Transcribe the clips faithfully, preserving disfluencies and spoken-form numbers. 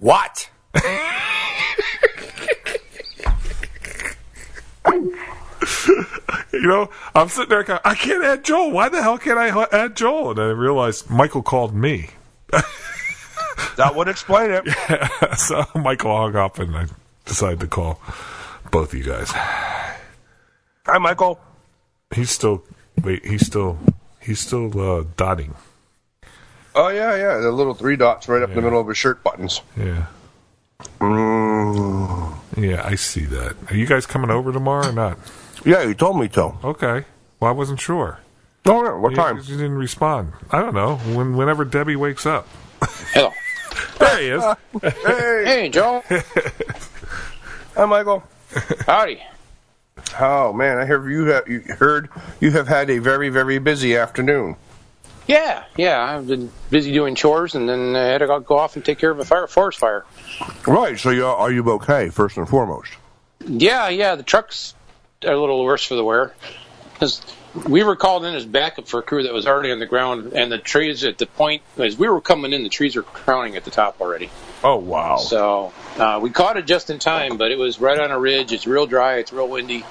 What? You know, I'm sitting there going, I can't add Joel. Why the hell can't I add Joel? And I realized Michael called me. That would explain it. Yeah, so Michael hung up, and I decided to call both of you guys. Hi, Michael. He's still, wait, he's still, he's still uh, dotting. Oh, yeah, yeah. The little three dots right up yeah. in the middle of his shirt buttons. Yeah. Mm. Yeah, I see that. Are you guys coming over tomorrow or not? Yeah, you told me to. Okay. Well, I wasn't sure. Oh, yeah. What you, time? You didn't respond. I don't know. When, whenever Debbie wakes up. Hello. There he is. Hey. Hey, Joe. Hi, Michael. Howdy. Oh, man, I heard you have, you heard you have had a very, very busy afternoon. Yeah, yeah. I've been busy doing chores, and then I had to go off and take care of a fire, forest fire. Right, so you, are you okay, first and foremost? Yeah, yeah. The trucks are a little worse for the wear. 'Cause we were called in as backup for a crew that was already on the ground, and the trees at the point, as we were coming in, the trees were crowning at the top already. Oh, wow. So uh, we caught it just in time, but it was right on a ridge. It's real dry. It's real windy.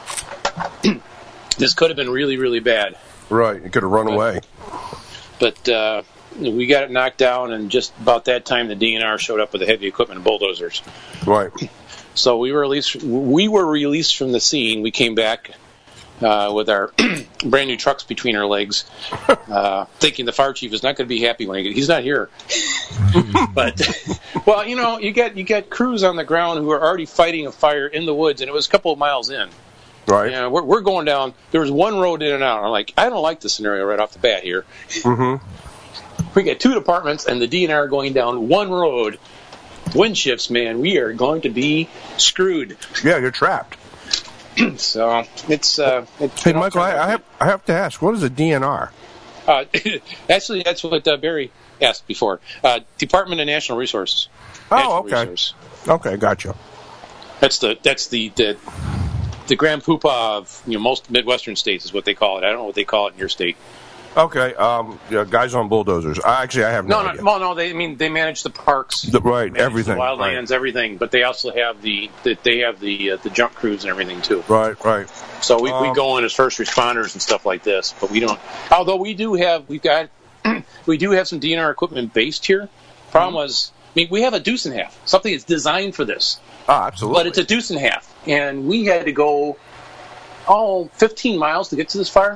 This could have been really, really bad. Right, you could have run but, away. But uh, we got it knocked down, and just about that time, the D N R showed up with the heavy equipment and bulldozers. Right. So we were released. We were released from the scene. We came back uh, with our brand new trucks between our legs, uh, thinking the fire chief is not going to be happy when he gets. He's not here. But well, you know, you got you got crews on the ground who are already fighting a fire in the woods, and it was a couple of miles in. Right. Yeah, we're we're going down. There was one road in and out. I'm like, I don't like the scenario right off the bat here. Mm-hmm. We got two departments and the D N R going down one road. Wind shifts, man. We are going to be screwed. Yeah, you're trapped. So it's. Uh, it's hey, Michael, I, I have I have to ask, what is a D N R? Uh, actually, that's what uh, Barry asked before. Uh, Department of National Resources. Oh, Natural okay. Resource. Okay, gotcha. That's the that's the, the the grand poobah of you know most Midwestern states is what they call it. I don't know what they call it in your state. Okay, um, yeah, guys on bulldozers. I, actually, I have no, no, idea. no, well, no. They I mean they manage the parks, the, right? manage Everything, the wildlands, right. everything. But they also have the, the they have the uh, the jump crews and everything too. Right, right. So we, um, we go in as first responders and stuff like this, but we don't. Although we do have we've got we do have some D N R equipment based here. Problem mm-hmm. was, I mean, we have a deuce and a half, something that's designed for this. Ah, absolutely. But it's a deuce and a half, and we had to go all fifteen miles to get to this fire.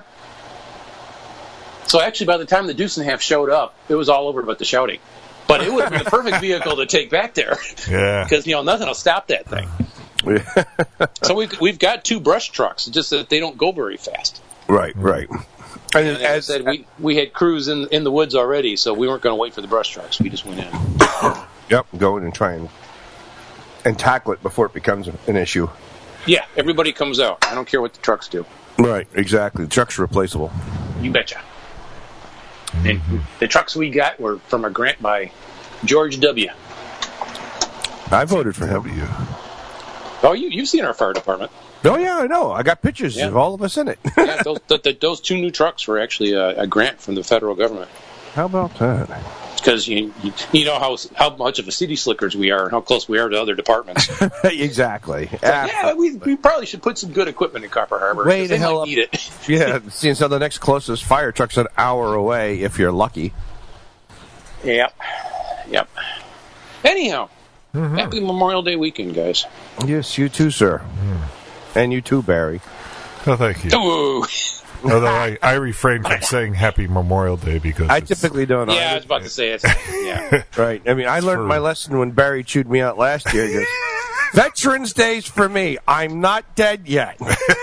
So actually, by the time the deuce and a half showed up, it was all over but the shouting. But it would have been the perfect vehicle to take back there. Yeah. Because, you know, nothing will stop that thing. So we've, we've got two brush trucks, just that they don't go very fast. Right, right. And, and as I said, we, we had crews in in the woods already, so we weren't going to wait for the brush trucks. We just went in. Yep, go in and try and, and tackle it before it becomes an issue. Yeah, everybody comes out. I don't care what the trucks do. Right, exactly. The truck's replaceable. You betcha. And the trucks we got were from a grant by George W. I voted for him. Oh, you, you've seen our fire department. Oh, yeah, I know. I got pictures yeah. of all of us in it. Yeah, those, the, the, those two new trucks were actually a, a grant from the federal government. How about that? Because you, you you know how how much of a city slickers we are and how close we are to other departments. Exactly. So, yeah, we, we probably should put some good equipment in Copper Harbor. Way the they hell might up. Need it. Yeah, seeing so the next closest fire truck's an hour away if you're lucky. Yep. Yep. Anyhow, mm-hmm. happy Memorial Day weekend, guys. Yes, you too, sir. Mm. And you too, Barry. Oh, thank you. Ooh. Although I, I refrain from saying Happy Memorial Day because I typically don't. Yeah, I was about to say it. Yeah. Right. I mean, I learned True. my lesson when Barry chewed me out last year. He goes, Veterans Day's for me. I'm not dead yet.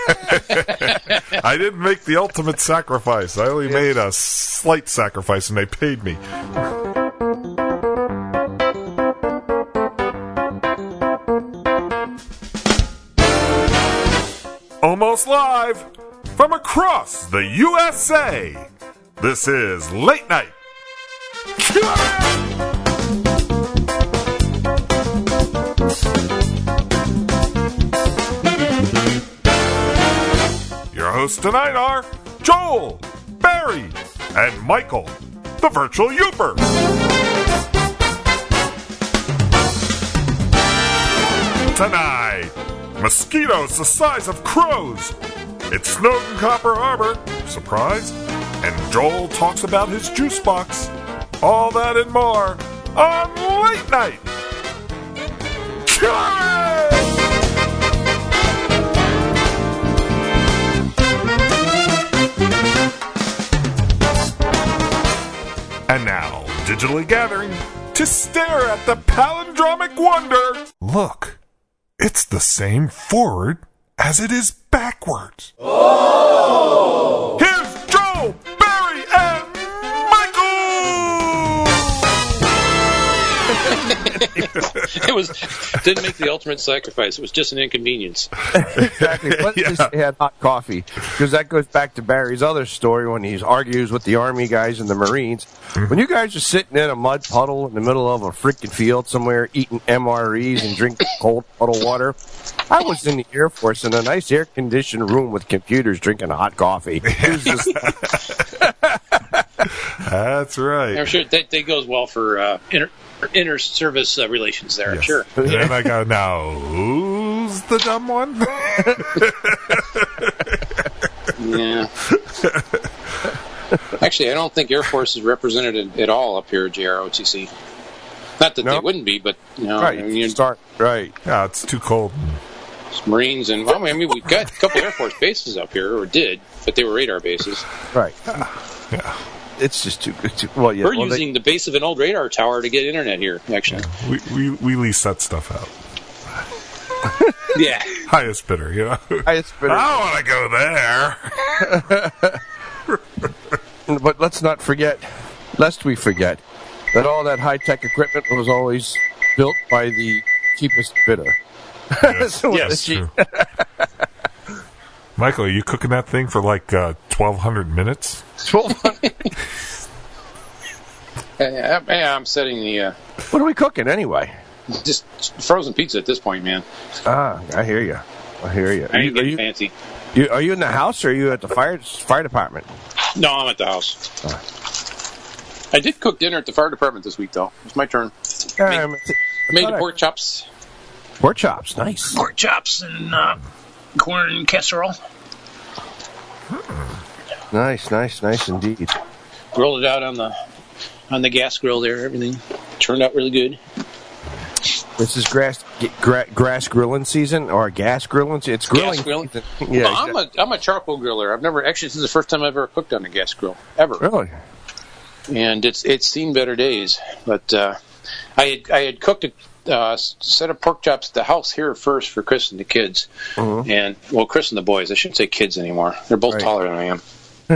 I didn't make the ultimate sacrifice. I only made a slight sacrifice, and they paid me. Almost live from across the U S A. This is Late Night. Your hosts tonight are Joel, Barry, and Michael, the virtual Youper. tonight. Mosquitoes the size of crows. It's snowed in Copper Harbor. Surprise. And Joel talks about his juice box. All that and more on Late Night. Killer! And now, digitally gathering to stare at the palindromic wonder. Look, it's the same forward as it is backwards. Oh! Here's Joel, Barry, and It was didn't make the ultimate sacrifice. It was just an inconvenience. Exactly. Let's Yeah. just had hot coffee, because that goes back to Barry's other story when he argues with the Army guys and the Marines. When you guys are sitting in a mud puddle in the middle of a freaking field somewhere eating M R Es and drinking cold puddle water. I was in the Air Force in a nice air-conditioned room with computers drinking hot coffee. It was just, That's right. I'm sure that, that goes well for uh, inter, inter-service uh, relations there, I'm Yes. sure. And then I go, now, who's the dumb one? Yeah. Actually, I don't think Air Force is represented at all up here at J R O T C. Not that No. they wouldn't be, but you know, right, I mean, you you- start, right. Yeah, it's too cold. Marines and well, I mean, we've got a couple Air Force bases up here, or did, but they were radar bases. Right. Yeah. It's just too good. To, well, yeah. We're well, using the base of an old radar tower to get internet here, actually. We, we, we lease that stuff out. Yeah. Highest bidder, you know? They, I, it's been, I want to go there. but let's not forget, lest we forget, that all that high-tech equipment was always built by the cheapest bidder. So Yes. the cheap- Michael, are you cooking that thing for like uh, twelve hundred minutes? twelve hundred Yeah, yeah, I'm setting the uh, What are we cooking anyway? just frozen pizza at this point, man. Ah, I hear you. I hear you. I Are ain't you, are, getting you, fancy. you, are you in the house or are you at the fire fire department? No, I'm at the house. I did cook dinner at the fire department this week, though. It's my turn. Made, Um, made the pork chops. Pork chops, nice. Pork chops and uh, corn casserole. Nice, nice, nice indeed. Grilled it out on the on the gas grill there. Everything turned out really good. This is grass gra- grass grilling season or gas grilling season? It's grilling Gas grilling? season. Yeah, Well, I'm a I'm a charcoal griller. I've never actually this is the first time I've ever cooked on a gas grill ever. really? And it's it's seen better days. But uh, I had I had cooked a uh, set of pork chops at the house here first for Chris and the kids, Mhm. and well, Chris and the boys. I shouldn't say kids anymore. They're both Right. taller than I am.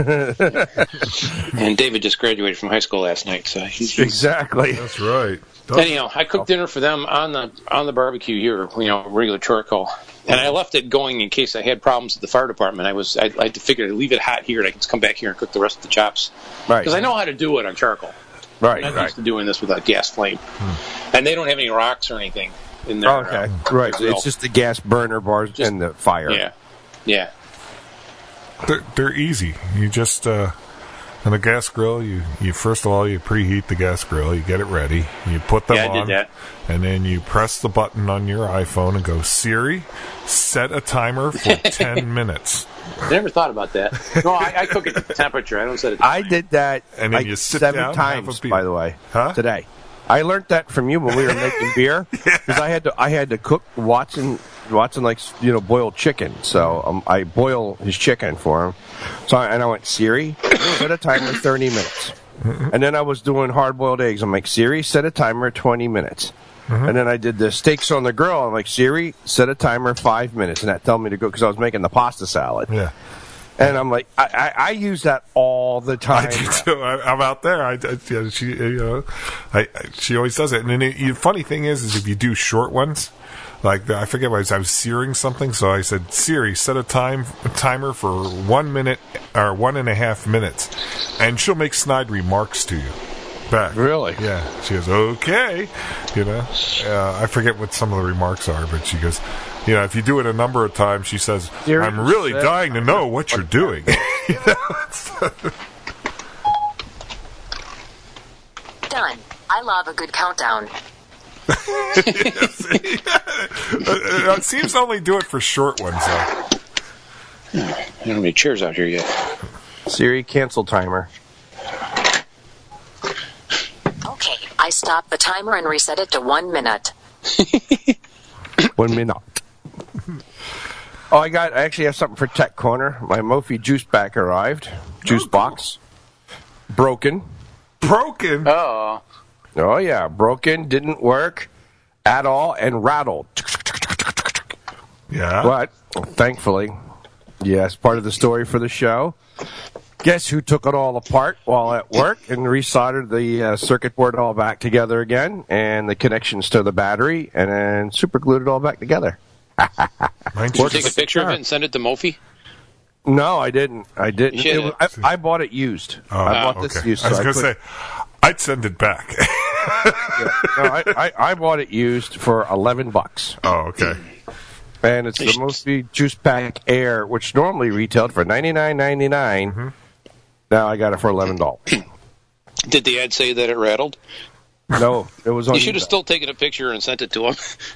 And David just graduated from high school last night, so he's, he's Exactly. That's right. anyhow. I cooked dinner for them on the on the barbecue here, you know, regular charcoal. And I left it going in case I had problems at the fire department. I was I, I had to figure I'd leave it hot here, and I could just come back here and cook the rest of the chops Right. because I know how to do it on charcoal. Right, I'm not right. used to doing this with a gas flame. And they don't have any rocks or anything in there. Oh, okay. Right. grill. It's just the gas burner bars Just- and the fire. Yeah. Yeah. They're, they're easy. You just, uh, on the gas grill, you, you first of all, you preheat the gas grill. You get it ready. You put them Yeah, I on. did that. And then you press the button on your iPhone and go, Siri, set a timer for ten minutes. I never thought about that. No, I, I cook it to temperature. I don't set it. I did that And then like you sit seven down and have times, a beer. by the way, Huh? today. I learned that from you when we were making beer because I had to I had to cook Watson Watson likes you know boiled chicken, so um, I boil his chicken for him. So I, and I went Siri set a timer thirty minutes, and then I was doing hard boiled eggs. I'm like Siri set a timer twenty minutes. And then I did the steaks on the grill. I'm like, Siri, set a timer five minutes. And that told me to go because I was making the pasta salad. Yeah. And I'm like, I, I, I use that all the time. I do too. I, I'm out there. I, I yeah, she, you know, I, I, she always does it. And then it, the funny thing is, is if you do short ones, like the, I forget what I was, I was searing something, so I said, Siri, set a time a timer for one minute or one and a half minutes, and she'll make snide remarks to you. Back. Really? Yeah. She goes, okay. You know, uh, I forget what some of the remarks are, but she goes, you know, if you do it a number of times, she says, Siri, I'm really set- dying to know what you're doing. You know, it's- Done. I love a good countdown. It seems to only do it for short ones, though. I don't have any chairs out here yet. Siri, cancel timer. Okay, I stopped the timer and reset it to one minute. One minute. Oh, I got. I actually have something for Tech Corner. My Mophie juice pack arrived. Juice Oh, box. Broken. Broken? Oh. Oh, yeah. Broken. Didn't work at all and rattled. Yeah. But, thankfully, yes, part of the story for the show. Guess who took it all apart while at work and resoldered the uh, circuit board all back together again and the connections to the battery and then super glued it all back together. Did you take a picture of it and send it to Mophie? No, I didn't. I didn't. You should. It was, I, I bought it used. Oh, I bought okay. this used. I was so going to put- say, I'd send it back. yeah, no, I, I, I bought it used for eleven bucks. Oh, okay. And it's the Mophie Juice Pack Air, which normally retailed for ninety-nine ninety-nine. Mm-hmm. Now I got it for eleven dollars. Did the ad say that it rattled? No, it was on. You should have eBay. still taken a picture and sent it to him.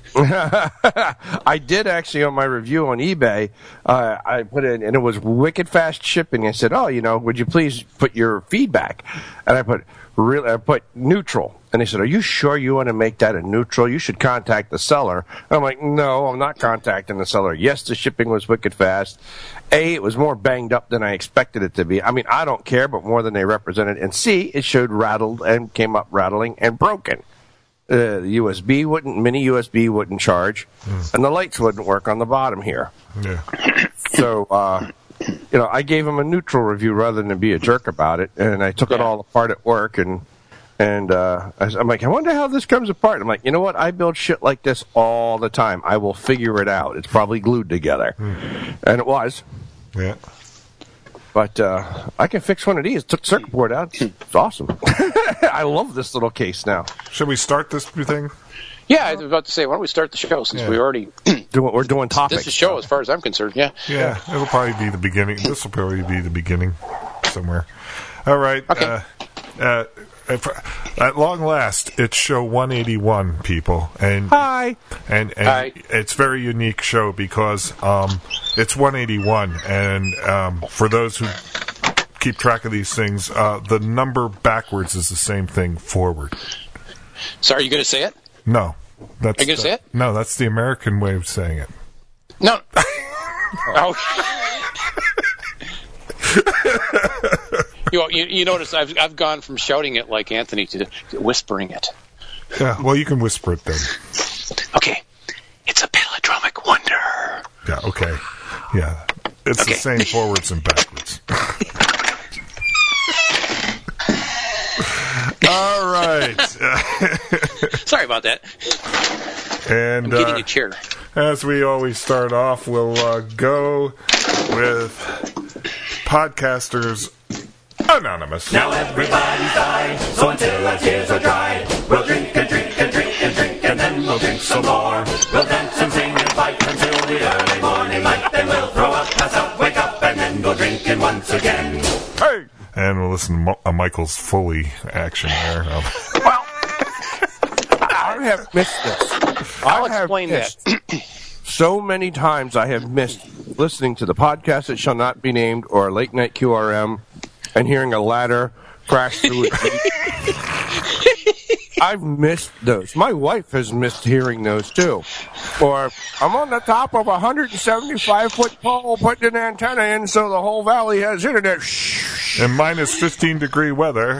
I did actually on my review on eBay. Uh, I put in, and it was wicked fast shipping. I said, "Oh, you know, would you please put your feedback?" And I put real, I put neutral. And they said, "Are you sure you want to make that a neutral? You should contact the seller." And I'm like, "No, I'm not contacting the seller." Yes, the shipping was wicked fast. A, it was more banged up than I expected it to be. I mean, I don't care, but more than they represented. And C, it showed rattled and came up rattling and broken. Uh, the U S B wouldn't, mini U S B wouldn't charge, mm. and the lights wouldn't work on the bottom here. Yeah. So, uh, you know, I gave him a neutral review rather than be a jerk about it, and I took yeah. it all apart at work, and and uh, I'm like, I wonder how this comes apart. I'm like, you know what? I build shit like this all the time. I will figure it out. It's probably glued together, mm. and it was. Yeah. But uh, I can fix one of these. Took the circuit board out. It's, it's awesome. I love this little case now. Should we start this thing? Yeah, I was about to say, why don't we start the show since yeah. we already... Do, we're doing topics. This is a show as far as I'm concerned, yeah. Yeah, it'll probably be the beginning. This will probably be the beginning somewhere. All right. Okay. Uh, uh, at long last, it's show one eighty-one, people. And Hi. And, and Hi. It's a very unique show because um, it's one eighty-one. And um, for those who keep track of these things, uh, the number backwards is the same thing forward. So are you going to say it? No. That's Are you going to say it? No, that's the American way of saying it. No. Oh. you, you, you notice I've I've gone from shouting it like Anthony to whispering it. Yeah, well, you can whisper it then. Okay. It's a palindromic wonder. Yeah, okay. Yeah. It's Okay. the same forwards and backwards. All right. Sorry about that. And I'm getting uh, a chair. as we always start off, we'll uh, go with Podcasters Anonymous. Now everybody's died, so until our tears are dried, we'll drink and drink and drink and drink, and then we'll drink some more. We'll dance and sing and fight until the early morning light, then we'll throw up, pass out, wake up, and then go drinking once again. Hey! And we'll listen to Mo- uh, Michael's Foley action there. Um, Well, I have missed this. I'll I have explain missed that. so many times I have missed listening to the podcast that shall not be named or late night Q R M and hearing a ladder crash through a Jeep. I've missed those. My wife has missed hearing those too. Or I'm on the top of a one hundred seventy-five foot pole putting an antenna in so the whole valley has internet. Shh. and minus fifteen degree weather.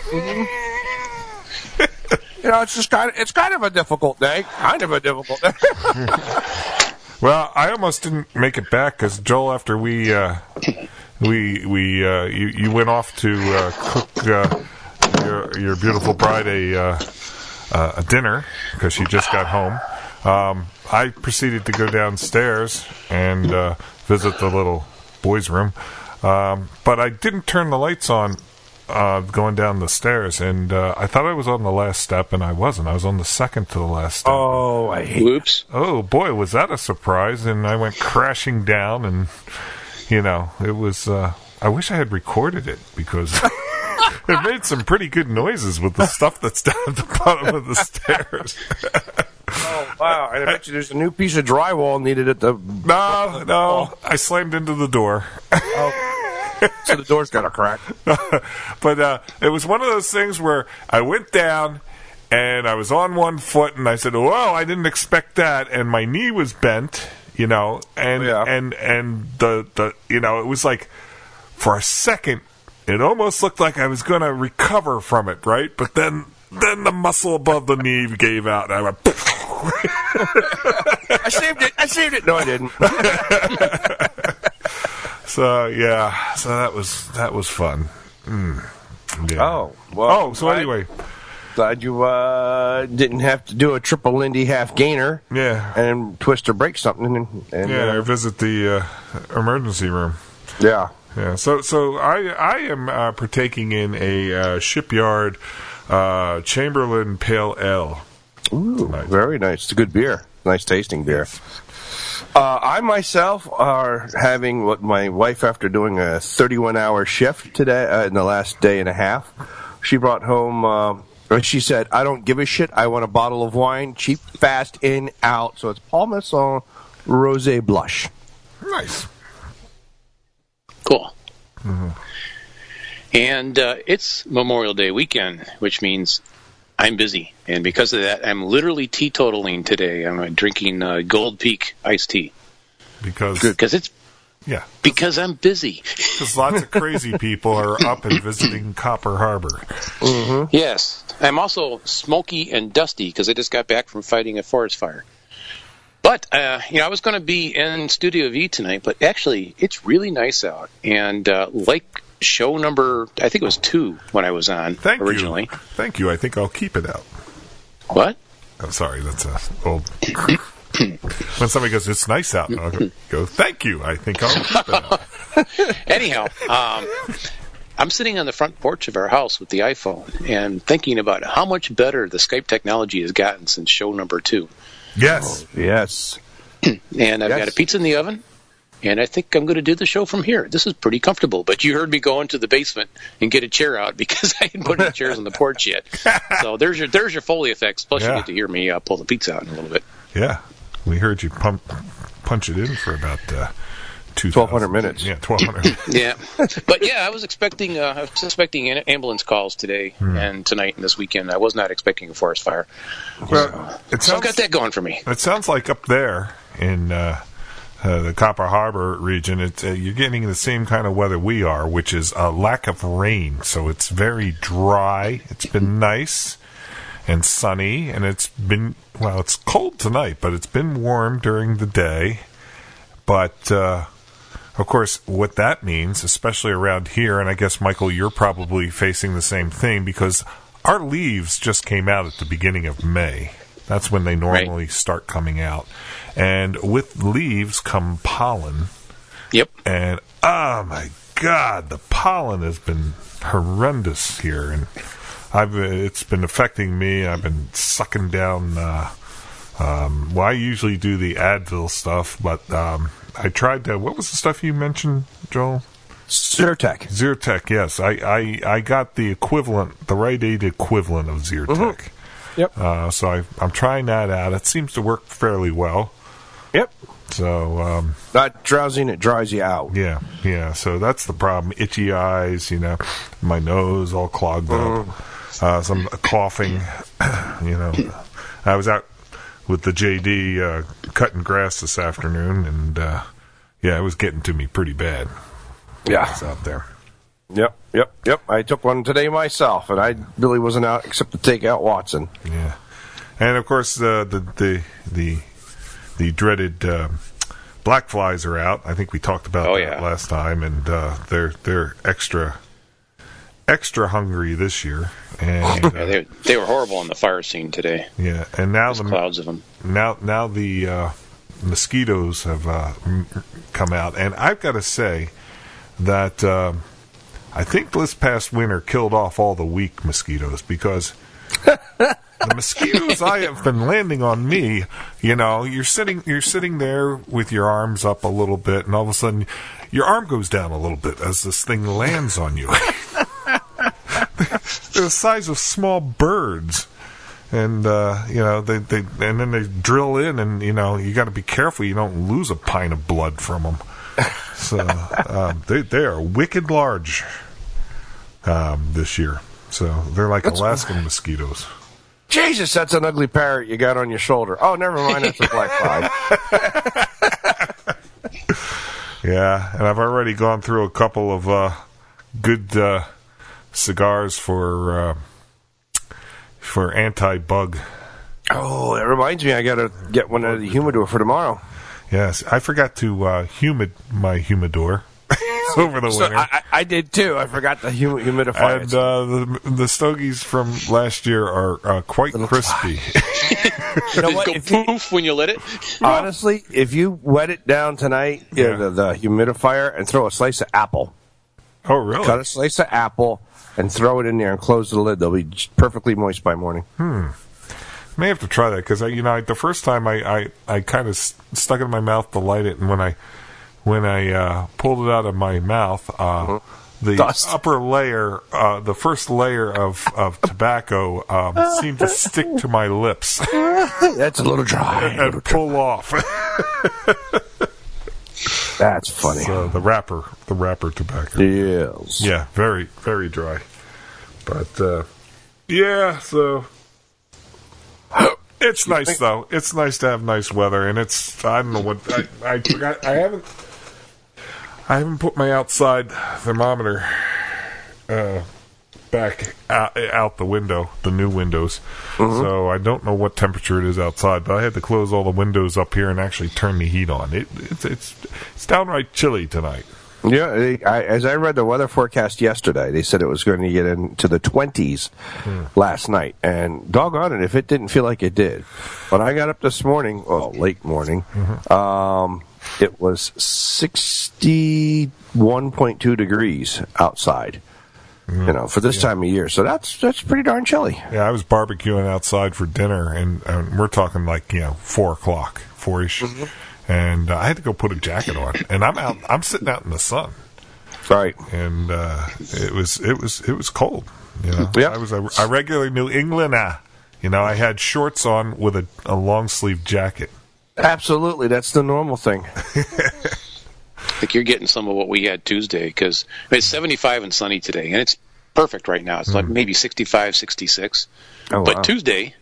You know, it's just kind of it's kind of a difficult day. Kind of a difficult day. Well, I almost didn't make it back because Joel, after we uh, we we uh, you you went off to uh, cook uh, your your beautiful bride a uh, uh, a dinner because she just got home. Um, I proceeded to go downstairs and uh, visit the little boys' room, um, but I didn't turn the lights on. Uh, going down the stairs, and uh, I thought I was on the last step, and I wasn't. I was on the second to the last step. Oh, I hate Whoops. Oh boy, was that a surprise! And I went crashing down, and you know, it was. Uh, I wish I had recorded it because It made some pretty good noises with the stuff that's down at the bottom of the stairs. Oh, wow. And I bet you there's a new piece of drywall needed at the... No, no. I slammed into the door. Oh. So the door's got a crack. But uh, it was one of those things where I went down and I was on one foot and I said, whoa, I didn't expect that. And my knee was bent, you know, and Yeah. and, and the, the, you know, it was like for a second, it almost looked like I was going to recover from it, right? But then, then the muscle above the knee gave out and I went, I saved it. I saved it. No, I didn't. So yeah, so that was that was fun. Mm. Yeah. Oh, well. Oh, so I- anyway, Glad you uh, didn't have to do a triple Lindy half gainer. yeah, And twist or break something. And, and yeah, uh, or visit the uh, emergency room. yeah. Yeah, so so I I am uh, partaking in a uh, Shipyard uh, Chamberlain Pale Ale. Ooh, Nice. very nice. It's a good beer. Nice tasting beer. Uh, I myself are having what my wife, after doing a thirty-one hour shift today, uh, in the last day and a half, she brought home, uh, or she said, I don't give a shit. I want a bottle of wine, cheap, fast, in, out. So it's Paul Masson Rosé Blush. Nice. Cool. And uh, it's Memorial Day weekend, which means I'm busy. And because of that, I'm literally teetotaling today. I'm uh, drinking uh, Gold Peak iced tea. Because Because it's yeah, because I'm busy. because lots of crazy people are up and visiting Copper Harbor. Yes. I'm also smoky and dusty because I just got back from fighting a forest fire. But, uh, you know, I was going to be in Studio V tonight, but actually, it's really nice out. And uh, like show number, I think it was two when I was on Thank originally. you. Thank you. I think I'll keep it out. What? I'm sorry, that's a old. When somebody goes, it's nice out, and I'll go, thank you. I think I'll keep it out. Anyhow, um, I'm sitting on the front porch of our house with the iPhone and thinking about how much better the Skype technology has gotten since show number two. Yes. Yes. And I've Yes. got a pizza in the oven, and I think I'm going to do the show from here. This is pretty comfortable, but you heard me go into the basement and get a chair out because I hadn't put any chairs on the porch yet. So there's your there's your Foley effects, plus Yeah. you get to hear me uh, pull the pizza out in a little bit. Yeah. We heard you pump, punch it in for about uh, two twelve hundred minutes. Yeah, twelve hundred. Yeah, but yeah, I was expecting uh, I was expecting an- ambulance calls today and tonight and this weekend. I was not expecting a forest fire. Well, it So I've sounds, got that going for me. it sounds like up there in uh, uh, the Copper Harbor region, it's, uh, you're getting the same kind of weather we are, which is a lack of rain. So it's very dry. It's been nice and sunny, and it's been, well, it's cold tonight, but it's been warm during the day. But, uh, of course, what that means, especially around here, and I guess, Michael, you're probably facing the same thing, because our leaves just came out at the beginning of May. That's when they normally start coming out. And with leaves come pollen. Yep. And, oh, my God, the pollen has been horrendous here. And I've it's been affecting me. I've been sucking down... Uh, Um, well, I usually do the Advil stuff, but um, I tried to. What was the stuff you mentioned, Joel? Zyrtec. Zyrtec. Yes, I, I, I got the equivalent, the Rite Aid equivalent of Zyrtec. Yep. Uh, so I, I'm trying that out. It seems to work fairly well. Yep. So um, Not drowsing, it dries you out. yeah, yeah. So that's the problem. Itchy eyes, you know, my nose all clogged up, uh, some coughing. You know, I was out with the J D uh, cutting grass this afternoon, and uh, yeah, it was getting to me pretty bad. Yeah. It's out there. Yep, yep, yep. I took one today myself, and I really wasn't out except to take out Watson. Yeah, and of course uh, the the the the dreaded uh, black flies are out. I think we talked about Oh, that yeah. last time, and uh, they're they're extra extra hungry this year. And Yeah, uh, they they were horrible on the fire scene today. yeah, and now There's the clouds of them. now now the uh, mosquitoes have uh, m- come out, and I've got to say that uh, I think this past winter killed off all the weak mosquitoes, because the mosquitoes I have been landing on me. You know, you're sitting you're sitting there with your arms up a little bit, and all of a sudden your arm goes down a little bit as this thing lands on you. the size of small birds. And, uh, you know, they, they, and then they drill in, and, you know, you got to be careful you don't lose a pint of blood from them. So, um, they, they are wicked large, um, this year. So, they're like that's Alaskan cool. mosquitoes. Jesus, that's an ugly parrot you got on your shoulder. Oh, never mind, that's a black fly. Yeah, and I've already gone through a couple of, uh, good, uh, cigars for, uh, for anti-bug. Oh, that reminds me, I got to get one out of the humidor for tomorrow. Yes, I forgot to uh, humid my humidor over the so winter. I, I did too. I forgot the hum- humidifier. And uh, the the stogies from last year are uh, quite crispy. You know what? Go If poof you, when you lit it. Honestly, if you wet it down tonight, yeah. Yeah. the, the humidifier, and throw a slice of apple. Oh, really? Cut a slice of apple and throw it in there and close the lid. They'll be perfectly moist by morning. Hmm. May have to try that because you know the first time I I, I kind of st- stuck it in my mouth to light it, and when I when I uh, pulled it out of my mouth, uh, mm-hmm. the Dust. upper layer, uh, the first layer of of tobacco um, seemed to stick to my lips. That's a little dry. and, and pull off. That's funny. So the wrapper, the wrapper tobacco. Yes. Yeah, very, very dry. But, uh, yeah, so... It's nice, though. It's nice to have nice weather, and it's... I don't know what... I, I forgot... I haven't... I haven't put my outside thermometer uh, back out, out the window, the new windows. Mm-hmm. So I don't know what temperature it is outside, but I had to close all the windows up here and actually turn the heat on. It, it's, it's, it's downright chilly tonight. Yeah, I, as I read the weather forecast yesterday, they said it was going to get into the twenties hmm. last night. And doggone it, if it didn't feel like it did. When I got up this morning, well, late morning, mm-hmm. um, it was sixty-one point two degrees outside. Mm, you know, for this yeah. time of year, so that's that's pretty darn chilly. Yeah, I was barbecuing outside for dinner, and, and we're talking like you know four o'clock, four-ish. Mm-hmm. And uh, I had to go put a jacket on, and I'm out. I'm sitting out in the sun, right? And uh, it was it was it was cold. You know, yep. I was a, a regular New Englander. You know, I had shorts on with a, a long sleeve jacket. Absolutely, that's the normal thing. I think you're getting some of what we had Tuesday because it's seventy-five and sunny today, and it's perfect right now. It's mm. like maybe sixty-five, sixty-six. Oh, but wow. Tuesday,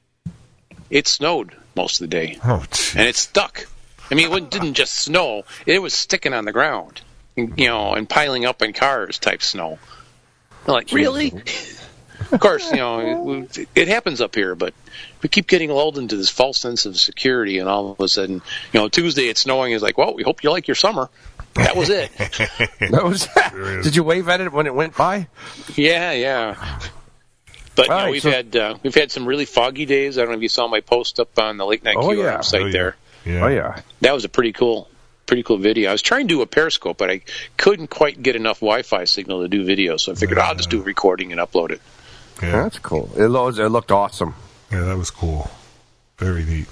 it snowed most of the day, oh, and it stuck. I mean, it didn't just snow; it was sticking on the ground, you know, and piling up in cars type snow. I'm like, really? Of course, you know, it, it happens up here, but we keep getting lulled into this false sense of security, and all of a sudden, you know, Tuesday it's snowing. Is like, well, we hope you like your summer. That was it. That was. Did you wave at it when it went by? Yeah, yeah. But you know, right, we've so, had uh, we've had some really foggy days. I don't know if you saw my post up on the Late Night oh, Q R M yeah. site oh, yeah. there. Yeah. Oh yeah, that was a pretty cool, pretty cool video. I was trying to do a Periscope, but I couldn't quite get enough Wi-Fi signal to do video, so I figured yeah. oh, I'll just do a recording and upload it. Yeah. That's cool. It, was, it looked awesome. Yeah, that was cool. Very neat.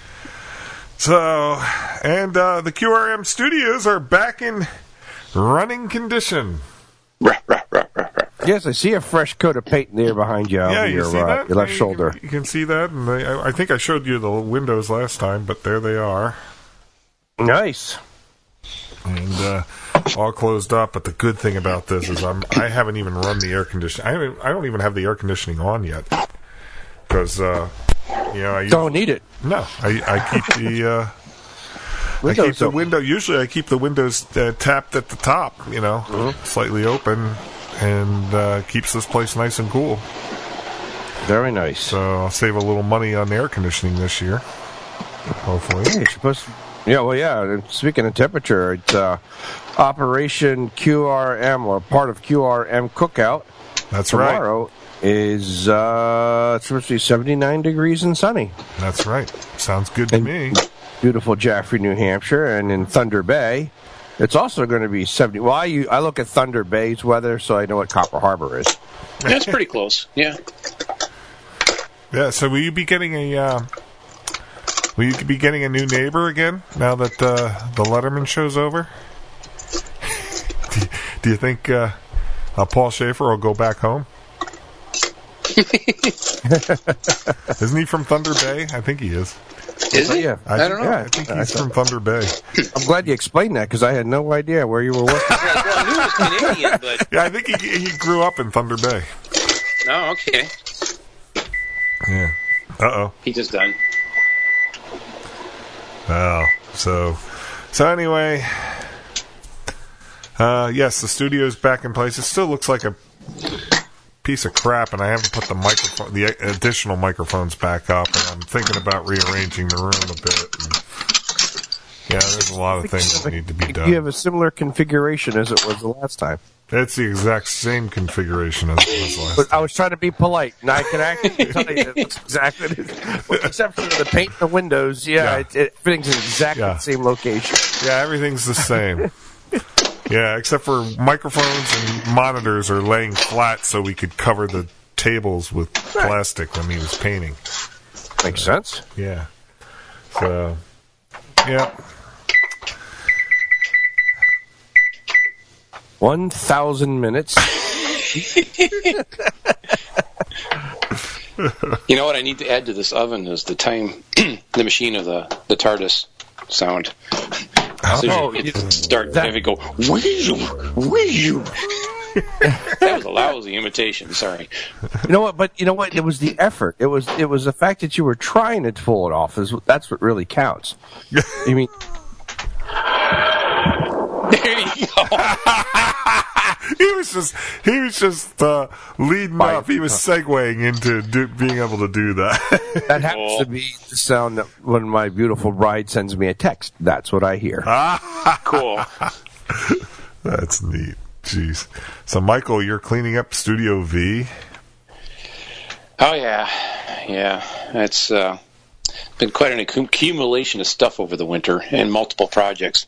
So, and uh, the Q R M studios are back in running condition. Rah, rah, rah, rah, rah. Yes, I see a fresh coat of paint there behind you. Yeah, over you your, see uh, that? your left you shoulder. Can, you can see that, and they, I, I think I showed you the windows last time, but there they are. Nice. And uh, all closed up. But the good thing about this is I'm I haven't even run the air conditioning. I haven't, I don't even have the air conditioning on yet because uh, you know I use, don't need it. No, I, I keep the. Uh, I keep the window. Usually, I keep the windows uh, tapped at the top. You know, mm-hmm. slightly open, and uh, keeps this place nice and cool. Very nice. So I'll save a little money on the air conditioning this year. Hopefully. Hey, you're supposed to, yeah. Well, yeah. And speaking of temperature, it's uh, Operation Q R M or part of Q R M Cookout. That's tomorrow right. Is uh, it's supposed to be seventy-nine degrees and sunny. That's right. Sounds good to and me. Beautiful Jaffrey, New Hampshire, and in Thunder Bay, it's also going to be seventy. Well, I, I look at Thunder Bay's weather, so I know what Copper Harbor is. That's pretty close. Yeah. Yeah. So will you be getting a? Uh, will you be getting a new neighbor again now that uh, the Letterman show's over? do, you, do you think uh, uh, Paul Schaefer will go back home? Isn't he from Thunder Bay? I think he is. Is he? Yeah. I don't know. I think he's from Thunder Bay. I'm glad you explained that because I had no idea where you were working. Yeah, well, I knew he was Canadian, but Yeah, I think he he grew up in Thunder Bay. oh, okay. Yeah. Uh oh. He just done. Oh, so so anyway, uh, yes, the studio's back in place. It still looks like a piece of crap, and I haven't put the microphone, the additional microphones back up, and I'm thinking about rearranging the room a bit. And, yeah, there's a lot of things that need to be done. You have a similar configuration as it was the last time. It's the exact same configuration as it was last But time. I was trying to be polite, and I can actually tell you it's exactly with the exception of the paint and the windows. Yeah, Yeah. It, it, everything's in exactly Yeah. the same location. Yeah, everything's the same. Yeah, except for microphones and monitors are laying flat so we could cover the tables with plastic when he was painting. Makes sense. Yeah. So, yeah. One thousand minutes. You know what I need to add to this oven is the time, the machine of the, the TARDIS sound. So Oh, you you- start that- having it go, wee-oo, wee-oo. That was a lousy imitation, sorry. You know what? But you know what? It was the effort. It was it was the fact that you were trying to pull it off. Is that's what really counts. You mean? There you go. He was just he was just uh, leading Fine. up. He was segueing into do, being able to do that. That happens to be the sound that when my beautiful bride sends me a text. That's what I hear. Cool. That's neat. Jeez. So, Michael, you're cleaning up Studio V. Oh, yeah. Yeah. It's uh, been quite an accum- accumulation of stuff over the winter and multiple projects.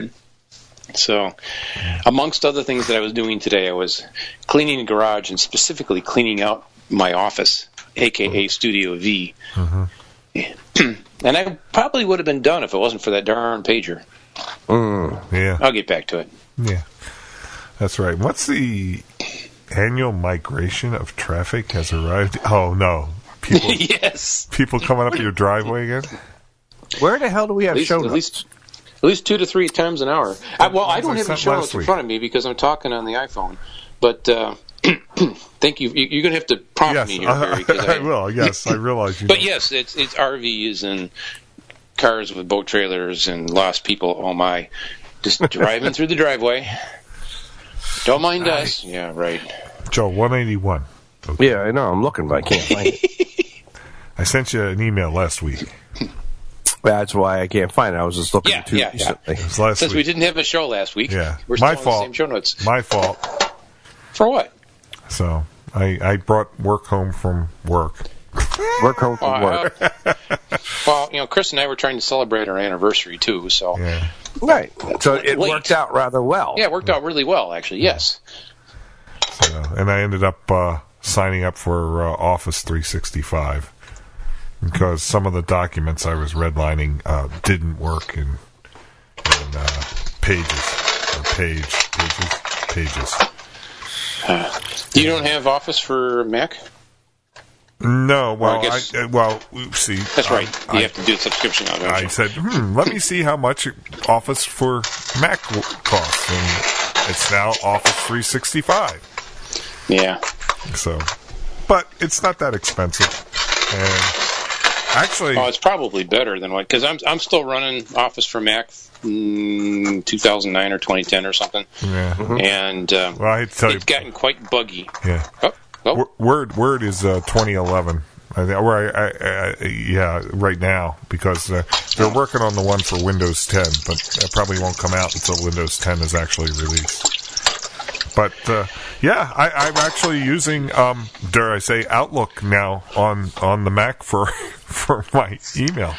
So, amongst other things that I was doing today, I was cleaning the garage and specifically cleaning out my office, a k a. Studio V. Mm-hmm. And I probably would have been done if it wasn't for that darn pager. Mm. Yeah. I'll get back to it. Yeah. That's right. What's the annual migration of traffic has arrived? Oh, no. People Yes. people coming up your driveway again? Where the hell do we have At least, show at notes? least at least two to three times an hour. I, well, I Ones don't I have the sent show last notes in week. front of me because I'm talking on the iPhone. But uh, thank you. you. You're going to have to prompt Yes, me here, uh, Barry. 'cause I will. Yes, I realize you. But know. yes, it's it's R Vs and cars with boat trailers and lost people. Oh my! Just driving through the driveway. Don't mind us. Yeah, right. Joe, one eighty-one. Yeah, I know. I'm looking, but I can't find it. I sent you an email last week. That's why I can't find it. I was just looking Yeah, too yeah, yeah. recently. It was last Since we week. didn't have a show last week, Yeah. we're still My on fault. the same show notes. My fault. For what? So, I, I brought work home from work. Work home from Well, work. uh, well, you know, Chris and I were trying to celebrate our anniversary too, so yeah, Yeah. Right. So it Late. worked out rather well. it worked out really well, actually. Yes. So, and I ended up uh, signing up for uh, Office three sixty-five because some of the documents I was redlining uh, didn't work in, in uh, Pages or Page Pages Pages. You don't have Office for Mac? No, well, I guess- I, uh, well, see, That's right. um, You I, have to do a subscription on I it. said, hmm, let me see how much Office for Mac w- costs, and it's now Office three sixty-five. Yeah. So, but it's not that expensive, and actually, Oh, it's probably better than what, because I'm I'm still running Office for Mac, mm, two thousand nine or twenty ten or something, yeah. and uh, Well, I hate to tell you, it's gotten quite buggy. yeah. Oh, oh. W- Word Word is uh, twenty eleven. I think, or I, I, I, yeah, right now because uh, they're working on the one for Windows ten, but it probably won't come out until Windows ten is actually released. But uh, yeah, I, I'm actually using, um, dare I say, Outlook now on, on the Mac for for my email.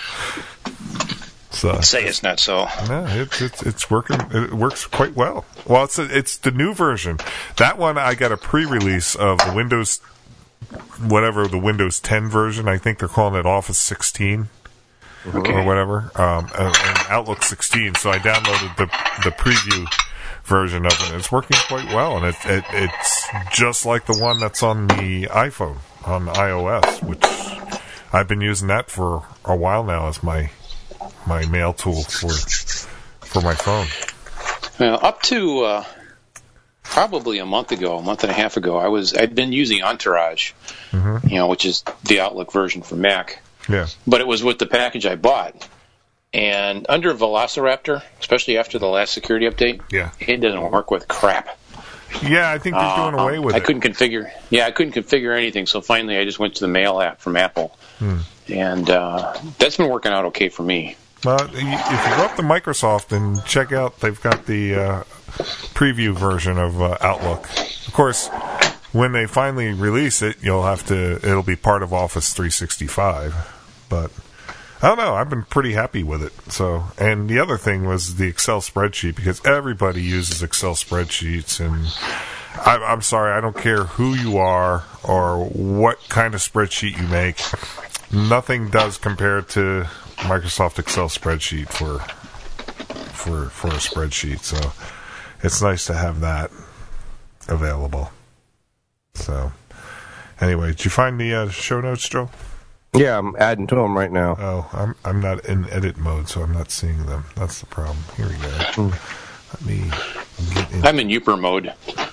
So Say it's not so. no, it's it's it's working. It works quite well. Well, it's a, it's the new version. That one I got a pre-release of the Windows, whatever the Windows ten version. I think they're calling it Office sixteen or whatever, um, and, and Outlook sixteen. So I downloaded the the preview version of it. It's working quite well, and it, it it's just like the one that's on the iPhone on iOS, which I've been using that for a while now as my my mail tool for for my phone. Well, up to uh, probably a month ago, a month and a half ago, I was I'd been using Entourage, mm-hmm. you know, which is the Outlook version for Mac. Yeah. But it was with the package I bought. And under Velociraptor, especially after the last security update, yeah. it doesn't work with crap. Yeah, I think they're uh, doing away with I it. I couldn't configure. Yeah, I couldn't configure anything. So finally, I just went to the Mail app from Apple, hmm. and uh, that's been working out okay for me. Well, if you go up to Microsoft and check out, they've got the uh, preview version of uh, Outlook. Of course, when they finally release it, you'll have to. It'll be part of Office three sixty-five, but. I don't know. I've been pretty happy with it. So, and the other thing was the Excel spreadsheet, because everybody uses Excel spreadsheets, and I, I'm sorry, I don't care who you are or what kind of spreadsheet you make. Nothing does compare to Microsoft Excel spreadsheet for for for a spreadsheet. So, it's nice to have that available. So, anyway, did you find the uh, show notes, Joe? Yeah, I'm adding to them right now. Oh, I'm I'm not in edit mode, so I'm not seeing them. That's the problem. Here we go. Mm. Let me get in. I'm in Uper mode.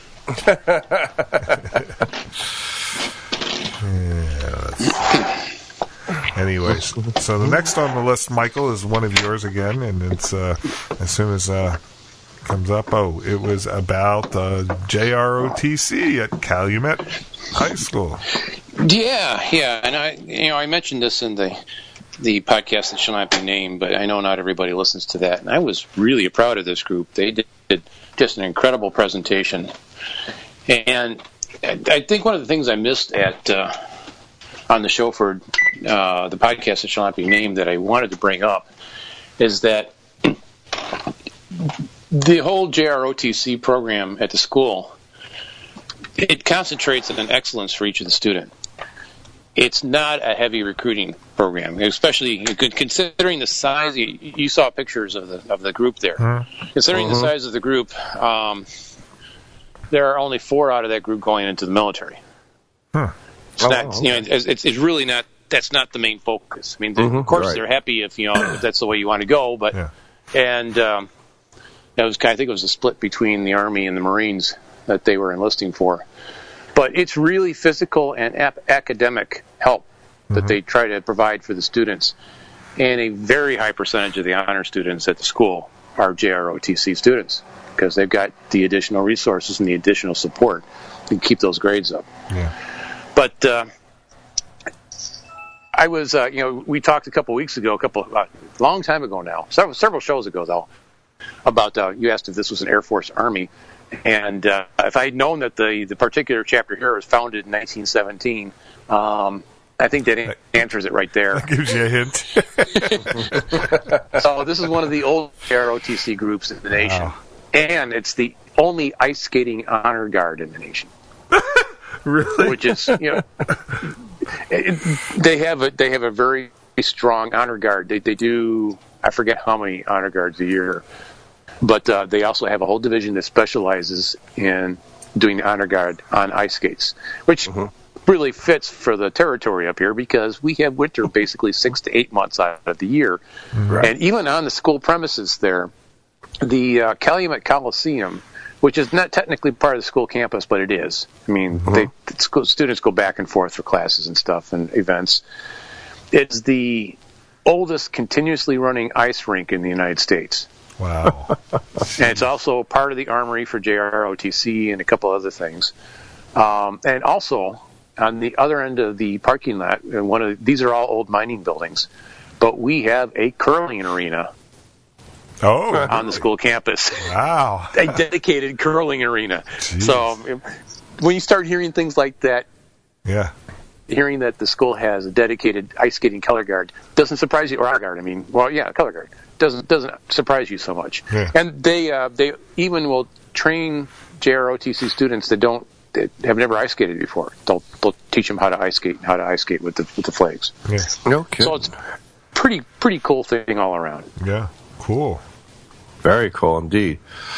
Yeah, let's see. Anyways, so the next on the list, Michael, is one of yours again, and it's uh, as soon as uh, it comes up. Oh, it was about uh, J R O T C at Calumet High School. Yeah, yeah, and I, you know, I mentioned this in the the podcast that shall not be named, but I know not everybody listens to that, and I was really proud of this group. They did, did just an incredible presentation, and I think one of the things I missed at uh, on the show for uh, the podcast that shall not be named that I wanted to bring up is that the whole J R O T C program at the school, it concentrates on excellence for each of the students. It's not a heavy recruiting program, especially considering the size. You, you saw pictures of the of the group there. Mm-hmm. Considering mm-hmm. the size of the group, um, there are only four out of that group going into the military. Huh. It's, oh, not, okay. you know, it's, it's it's really not. That's not the main focus. I mean, mm-hmm. of course, right. they're happy if you know if that's the way you want to go, but yeah. and um, that was I think it was a split between the Army and the Marines that they were enlisting for. But it's really physical and ap- academic help that mm-hmm. they try to provide for the students. And a very high percentage of the honor students at the school are J R O T C students because they've got the additional resources and the additional support to keep those grades up. Yeah. But uh, I was, uh, you know, we talked a couple weeks ago, a couple, uh, long time ago now, several, several shows ago, though, about, uh, you asked if this was an Air Force Army. And uh, if I had known that the, the particular chapter here was founded in nineteen seventeen, um, I think that answers it right there. That gives you a hint. So this is one of the old R O T C groups in the nation. Wow. And it's the only ice skating honor guard in the nation. Really? Which is, you know, it, they have a they have a very strong honor guard. They they do, I forget how many honor guards a year. But uh, they also have a whole division that specializes in doing the honor guard on ice skates, which mm-hmm. really fits for the territory up here because we have winter basically six to eight months out of the year. Right. And even on the school premises there, the uh, Calumet Coliseum, which is not technically part of the school campus, but it is. I mean, mm-hmm. they, the school, students go back and forth for classes and stuff and events. It's the oldest continuously running ice rink in the United States. Wow. And it's also part of the armory for J R O T C and a couple other things. Um, and also, on the other end of the parking lot, and one of these are all old mining buildings, but we have a curling arena oh, on really? the school campus. Wow. A dedicated curling arena. Jeez. So when you start hearing things like that, yeah. hearing that the school has a dedicated ice skating color guard doesn't surprise you, or honor guard, I mean, well, yeah, color guard. Doesn't doesn't surprise you so much, yeah. And they uh, they even will train J R O T C students that don't that have never ice skated before. They'll they'll teach them how to ice skate and how to ice skate with the with the flags. Yeah, no kidding. So it's pretty pretty cool thing all around. Yeah, cool. Very cool indeed.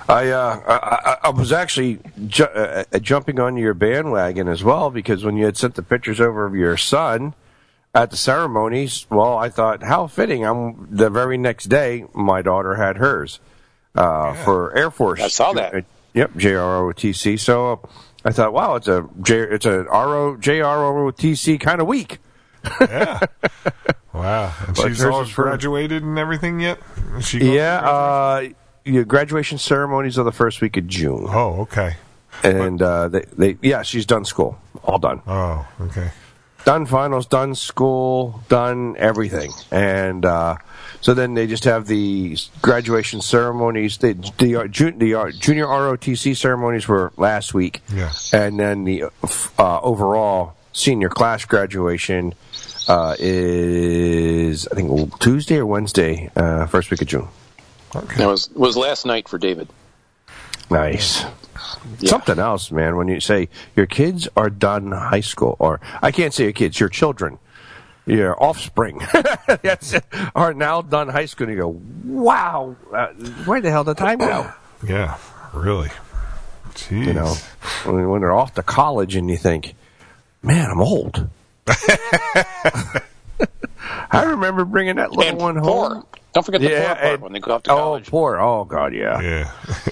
I, uh, I I was actually ju- uh, jumping on your bandwagon as well, because when you had sent the pictures over of your son at the ceremonies, well, I thought, how fitting. I'm the very next day, my daughter had hers uh, yeah. for Air Force. I saw that. Uh, yep, J R O T C. So uh, I thought, wow, it's a J, it's a R O J R O T C kind of week. Yeah. Wow. And But she's hers all is for- graduated and everything yet? Is she going Yeah, to graduate? uh, yeah, graduation ceremonies are the first week of June. Oh, okay. And uh, they, they, yeah, she's done school. All done. Oh, okay. Done finals, done school, done everything. And uh, so then they just have the graduation ceremonies. The, the, uh, jun- the uh, junior R O T C ceremonies were last week. Yeah. And then the uh, overall senior class graduation uh, is, I think, Tuesday or Wednesday, uh, first week of June. Okay. It was was last night for David. Nice. Yeah. Something else, man, when you say your kids are done high school, or I can't say your kids, your children, your offspring That's, are now done high school, and you go, wow, uh, where the hell did the time go? Yeah, really. Jeez. You know, when, when they're off to college and you think, man, I'm old. I remember bringing that little And one poor. home. Don't forget the Yeah, poor part and- when they go off to Oh, college. poor. Oh, God, yeah. Yeah.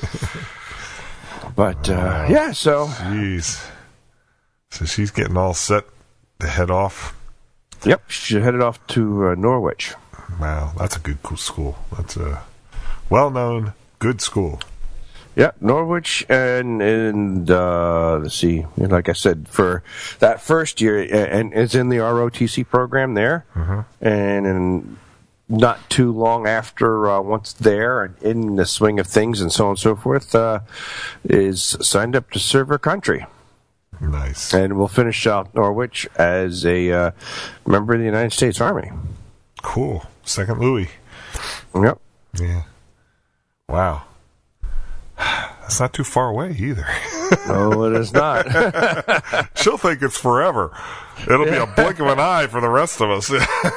But, uh, yeah, so, Jeez. So she's getting all set to head off. yep, she headed off to uh, Norwich. Wow, that's a good cool school. That's a well-known, good school. Yeah, Norwich, and and uh, let's see, like I said, for that first year, and it's in the R O T C program there, Mm-hmm. and in not too long after, uh, once there and in the swing of things and so on and so forth, uh, is signed up to serve her country, Nice. and will finish out Norwich as a uh, member of the United States Army. Cool. Second Louis. Yep. Yeah. Wow. That's not too far away either. No, it is not. She'll think it's forever. It'll be a blink of an eye for the rest of us.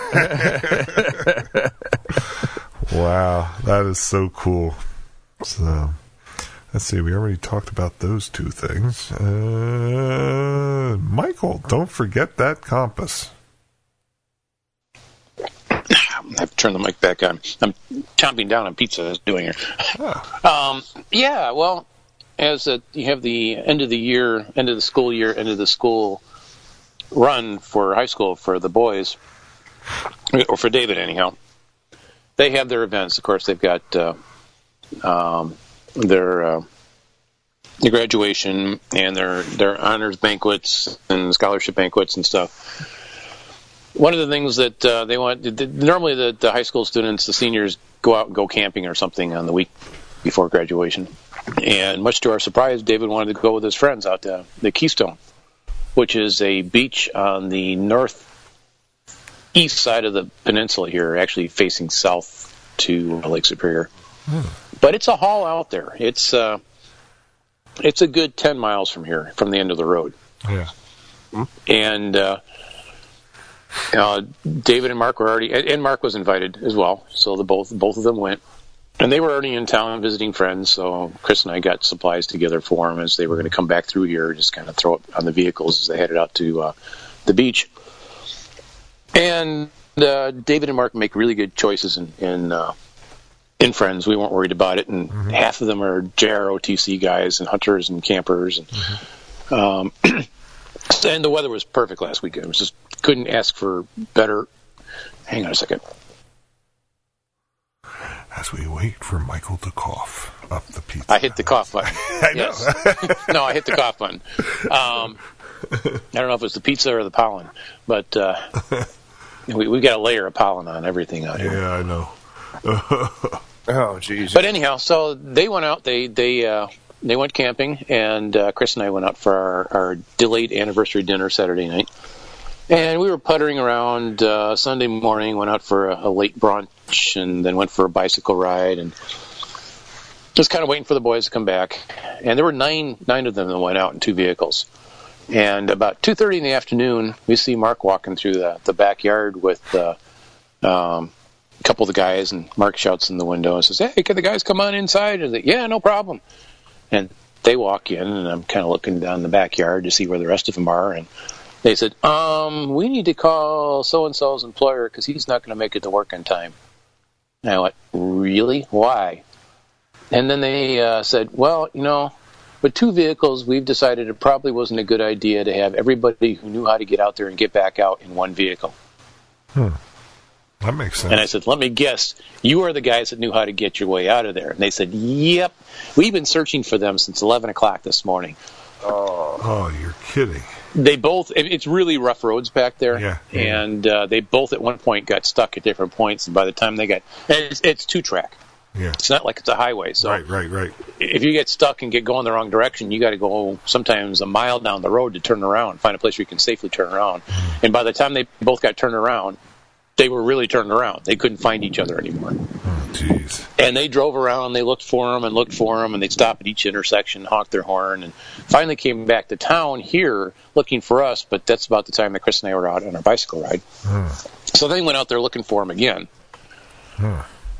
Wow, that is so cool. So, let's see. We already talked about those two things. Uh, Michael, don't forget that compass. I have to turn the mic back on. I'm chomping down on pizza that's doing here. Oh. Um, yeah, well, as a, you have the end of the year, end of the school year, end of the school run for high school for the boys, or for David anyhow, they have their events. Of course, they've got uh, um, their uh, their graduation and their their honors banquets and scholarship banquets and stuff. One of the things that uh, they want, normally the, the high school students, the seniors, go out and go camping or something on the week before graduation. And much to our surprise, David wanted to go with his friends out to the Keystone, which is a beach on the northeast side of the peninsula here, actually facing south to Lake Superior. Hmm. But it's a haul out there. It's uh, it's a good ten miles from here, from the end of the road. Yeah. And uh, uh, David and Mark were already, and Mark was invited as well. So the both both of them went, and they were already in town visiting friends. So Chris and I got supplies together for them as they were going to come back through here, just kind of throw it on the vehicles as they headed out to uh, the beach. And uh, David and Mark make really good choices in in, uh, in friends. We weren't worried about it, and mm-hmm. half of them are J R O T C guys and hunters and campers, and mm-hmm. um, and the weather was perfect last weekend. It was just couldn't ask for better. Hang on a second. As we wait for Michael to cough up the pizza. I hit the cough button. I know. Yes. No, I hit the cough button. Um, I don't know if it's the pizza or the pollen, but uh, we we got a layer of pollen on everything out here. Yeah, I know. Oh, jeez. But anyhow, so they went out. They they uh, they went camping, and uh, Chris and I went out for our, our delayed anniversary dinner Saturday night. And we were puttering around uh, Sunday morning. Went out for a, a late brunch, and then went for a bicycle ride, and just kind of waiting for the boys to come back. And there were nine nine of them that went out in two vehicles. And about two thirty in the afternoon, we see Mark walking through the, the backyard with uh, um, couple of the guys, and Mark shouts in the window and says, "Hey, can the guys come on inside?" And they, yeah, no problem. And they walk in, and I'm kind of looking down the backyard to see where the rest of them are, and they said, um, we need to call so-and-so's employer because he's not going to make it to work on time. And I went, really? Why? And then they uh, said, well, you know, with two vehicles, we've decided it probably wasn't a good idea to have everybody who knew how to get out there and get back out in one vehicle. Hmm. That makes sense. And I said, let me guess, you are the guys that knew how to get your way out of there. And they said, yep, we've been searching for them since eleven o'clock this morning. Oh, oh you're kidding. They both, it's really rough roads back there. Yeah, yeah. And uh, they both at one point got stuck at different points. And by the time they got, and it's, it's two track. Yeah. It's not like it's a highway. So right, right, right. If you get stuck and get going the wrong direction, you got to go sometimes a mile down the road to turn around, find a place where you can safely turn around. Mm. And by the time they both got turned around, they were really turned around. They couldn't find each other anymore. Oh, jeez. And they drove around, they looked for them and looked for them, and they'd stop at each intersection, honk their horn, and finally came back to town here looking for us, but that's about the time that Chris and I were out on our bicycle ride. Hmm. So they went out there looking for him again. Hmm.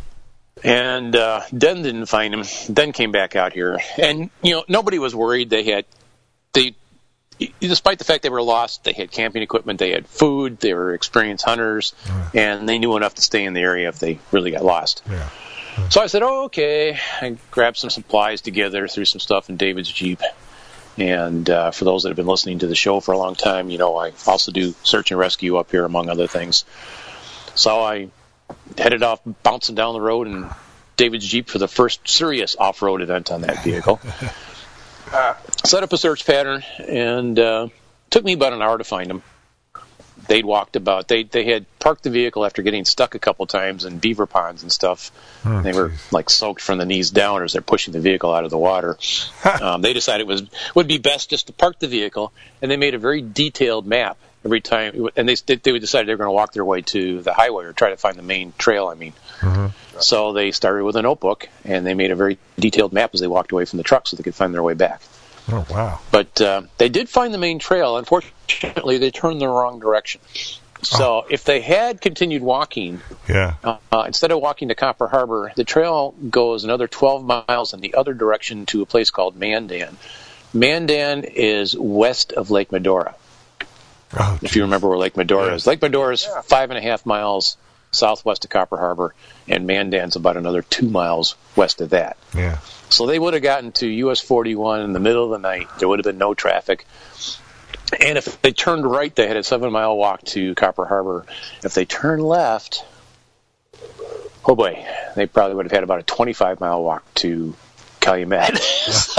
And uh, Den didn't find him. Den came back out here. And, you know, nobody was worried. They had, they, despite the fact they were lost, they had camping equipment, they had food, they were experienced hunters, mm. and they knew enough to stay in the area if they really got lost. Yeah. Mm. So I said, oh, okay. I grabbed some supplies together, threw some stuff in David's Jeep. And uh, for those that have been listening to the show for a long time, you know, I also do search and rescue up here, among other things. So I headed off, bouncing down the road in David's Jeep for the first serious off-road event on that vehicle. Uh, set up a search pattern, and uh, took me about an hour to find them. They'd walked about, they they had parked the vehicle after getting stuck a couple times in beaver ponds and stuff. Oh, they geez. were like soaked from the knees down as they're pushing the vehicle out of the water. um, they decided it was would be best just to park the vehicle, and they made a very detailed map every time. And they they would decide they were going to walk their way to the highway or try to find the main trail. I mean. Mm-hmm. So they started with a notebook, and they made a very detailed map as they walked away from the truck so they could find their way back. Oh, wow. But uh, they did find the main trail. Unfortunately, they turned the wrong direction. So oh. if they had continued walking, yeah. uh, instead of walking to Copper Harbor, the trail goes another twelve miles in the other direction to a place called Mandan. Mandan is west of Lake Medora. Oh, if you remember where Lake Medora yeah. is. Lake Medora is yeah. five and a half miles southwest of Copper Harbor, and Mandan's about another two miles west of that. Yeah. So they would have gotten to U S forty-one in the middle of the night. There would have been no traffic. And if they turned right, they had a seven-mile walk to Copper Harbor. If they turned left, oh boy, they probably would have had about a twenty-five-mile walk to Calumet. So,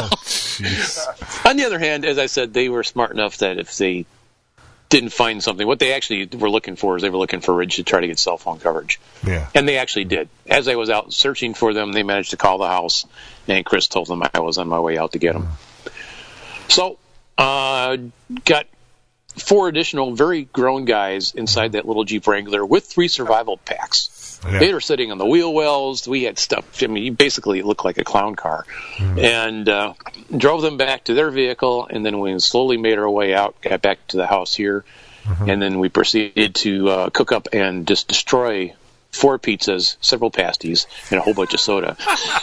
on the other hand, as I said, they were smart enough that if they didn't find something, what they actually were looking for is they were looking for Ridge to try to get cell phone coverage. Yeah. And they actually did. As I was out searching for them, they managed to call the house, and Chris told them I was on my way out to get them. Mm. So, uh, got four additional very grown guys inside that little Jeep Wrangler with three survival packs. Yeah. They were sitting on the wheel wells. We had stuff. I mean, basically it looked like a clown car. Mm. And uh, drove them back to their vehicle, and then we slowly made our way out, got back to the house here, mm-hmm. and then we proceeded to uh, cook up and just destroy four pizzas, several pasties, and a whole bunch of soda.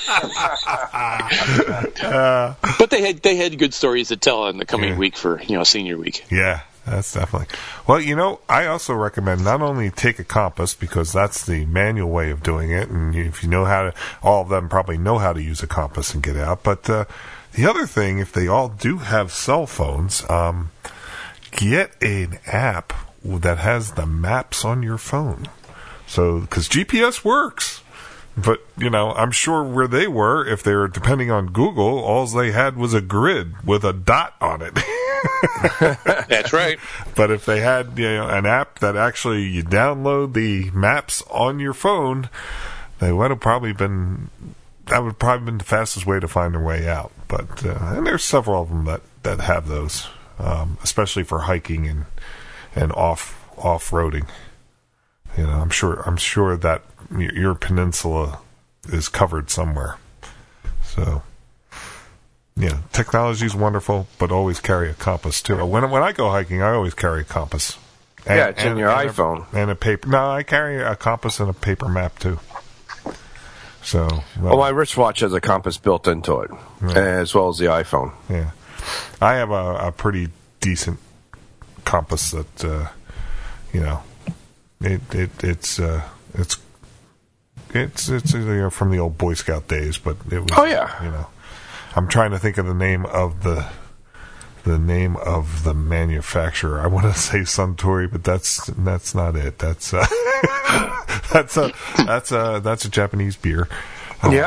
uh, but they had they had good stories to tell in the coming yeah. week for, you know, senior week. Yeah. That's definitely. Well, you know, I also recommend not only take a compass, because that's the manual way of doing it, and if you know how to, all of them probably know how to use a compass and get out. But uh, the other thing, if they all do have cell phones, um, get an app that has the maps on your phone. So, because G P S works. But, you know, I'm sure where they were, if they were depending on Google, all they had was a grid with a dot on it. That's right. But if they had, you know, an app that actually you download the maps on your phone, they would have probably been, that would probably been the fastest way to find their way out. But, uh, and there's several of them that, that have those, um, especially for hiking and, and off, off-roading. You know, I'm sure, I'm sure that your peninsula is covered somewhere. So, yeah, technology is wonderful, but always carry a compass too. When when I go hiking, I always carry a compass. And, Yeah, it's in and- your and a- iPhone. and a paper. No, I carry a compass and a paper map too. So, Well, my wristwatch has a compass built into it, as well as the iPhone. yeah, I have a, a pretty decent compass that uh, you know, it it it's uh, it's it's it's you know, from the old Boy Scout days, but it was, Oh, yeah. you know, I'm trying to think of the name of the the name of the manufacturer. I want to say Suntory, but that's that's not it. That's uh, that's a that's a that's a Japanese beer. Yeah.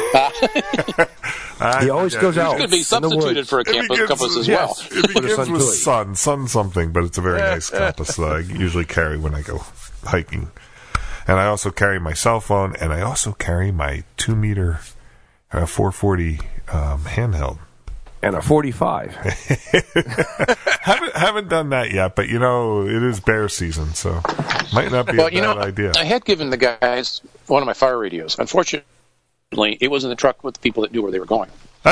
I He always forget. goes out. It could be in the substituted woods. for a It campus begins- compass as yes, well. It begins Sun with Tui. sun, sun something, but it's a very nice compass that I usually carry when I go hiking. And I also carry my cell phone, and I also carry my two meter uh, four forty um, handheld. And a forty-five. haven't haven't done that yet, but you know it is bear season, so might not be Well, a you bad know, idea. I had given the guys one of my fire radios. Unfortunately, it was in the truck with the people that knew where they were going.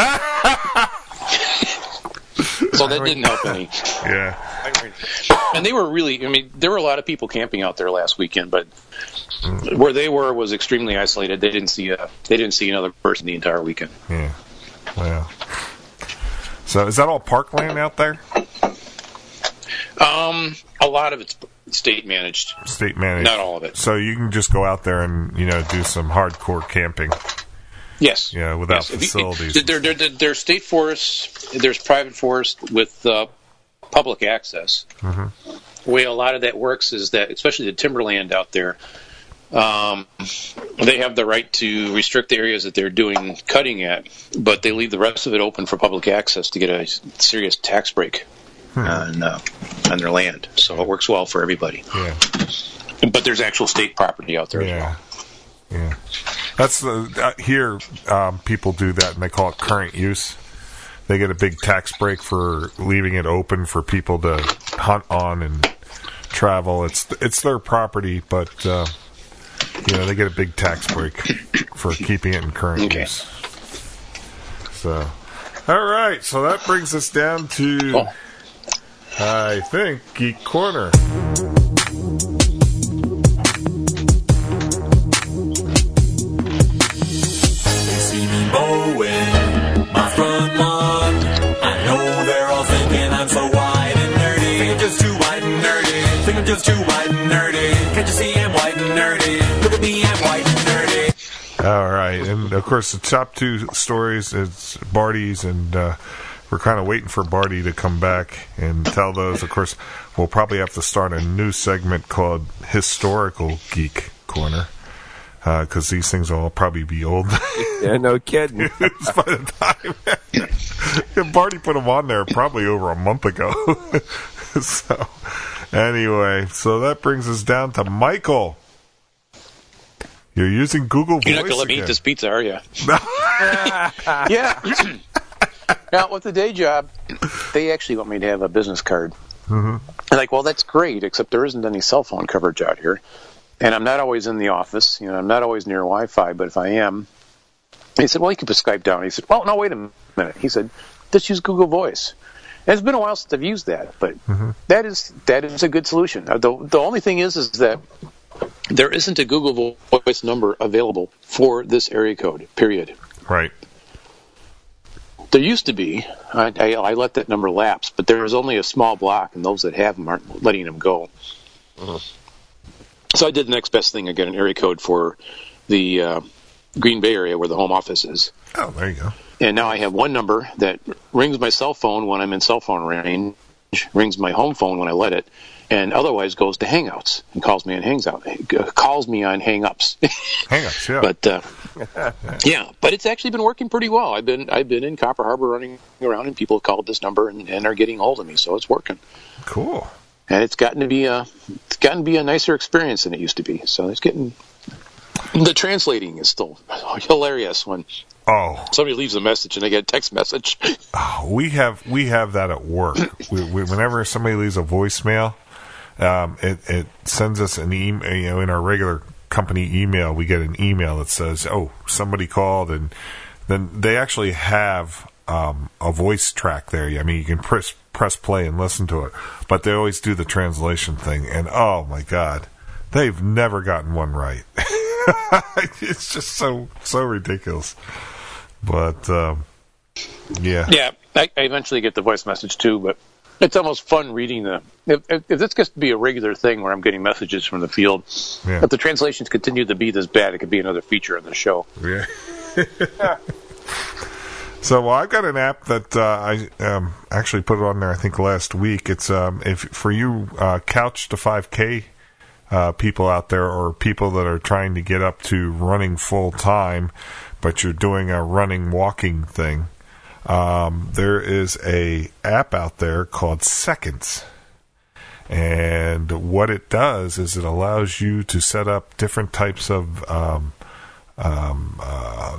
So that didn't help any. Yeah, And they were really, I mean, there were a lot of people camping out there last weekend, but where they were was extremely isolated. They didn't see a, they didn't see another person the entire weekend. yeah, well. So is that all parkland out there? Um, a lot of it's state managed. State managed. Not all of it. So you can just go out there and you know do some hardcore camping. Yes. Yeah, without Yes. If you- facilities. There, there, there, there's state forests, there's private forest with uh, public access. Mm-hmm. The way a lot of that works is that, especially the timberland out there, um, they have the right to restrict the areas that they're doing cutting at, but they leave the rest of it open for public access to get a serious tax break on, uh, on their land. So it works well for everybody. Yeah. But there's actual state property out there as Yeah, well. yeah. That's the uh, here. Um, people do that, and they call it current use. They get a big tax break for leaving it open for people to hunt on and travel. It's it's their property, but uh, you know they get a big tax break for keeping it in current Okay. use. So, all right. So that brings us down to, Oh. I think, Geek Corner. They see me mowing my front lawn. I know they're all thinking I'm so white and nerdy. Think I'm just too white and nerdy. Think I'm just too white and nerdy. Can't you see I'm white and nerdy? Look at me, I'm white and nerdy. All right, and of course the top two stories is Barty's, and uh, we're kind of waiting for Barty to come back and tell those. Of course, we'll probably have to start a new segment called Historical Geek Corner because these things will all probably be old. Yeah, no kidding. It's by the time yeah, Barty put them on there probably over a month ago. So anyway, so that brings us down to Michael. You're using Google Voice You're not going to let me again. eat this pizza, are you? Yeah. Now, with the day job, they actually want me to have a business card. Mm-hmm. I'm like, well, that's great, except there isn't any cell phone coverage out here. And I'm not always in the office. You know, I'm not always near Wi-Fi, but if I am, he said, well, you can put Skype down. He said, well, no, wait a minute. He said, just use Google Voice. And it's been a while since I've used that, but mm-hmm. that is that is a good solution. The, the only thing is, is that there isn't a Google Voice number available for this area code, period. Right. There used to be. I, I, I let that number lapse, but there is only a small block, and those that have them aren't letting them go. Uh-huh. So I did the next best thing. I got an area code for the uh, Green Bay area where the home office is. Oh, there you go. And now I have one number that rings my cell phone when I'm in cell phone range, rings my home phone when I let it, and otherwise goes to Hangouts and calls me on Hangouts. Calls me on Hang-Ups. Hang-Ups, yeah. But uh, yeah, but it's actually been working pretty well. I've been I've been in Copper Harbor running around, and people have called this number and, and are getting hold of me, so it's working. Cool. And it's gotten to be a it's gotten to be a nicer experience than it used to be. So it's getting the translating is still hilarious when oh somebody leaves a message and they get a text message. Oh, we have we have that at work. we, we, whenever somebody leaves a voicemail, um, it, it sends us an email. You know, in our regular company email, we get an email that says, "Oh, somebody called," and then they actually have um, a voice track there. I mean, you can press press play and listen to it, but they always do the translation thing. And oh my God, they've never gotten one right. It's just so so ridiculous. But um, yeah, yeah. I, I eventually get the voice message too, but it's almost fun reading the. If, if, if this gets to be a regular thing where I'm getting messages from the field, yeah. if the translations continue to be this bad, it could be another feature on the show. Yeah. So well, I've got an app that uh, I um, actually put it on there. I think last week. It's um, if for you uh, Couch to five K uh, people out there, or people that are trying to get up to running full time, but you're doing a running walking thing. Um, there is a app out there called Seconds, and what it does is it allows you to set up different types of um, um, uh,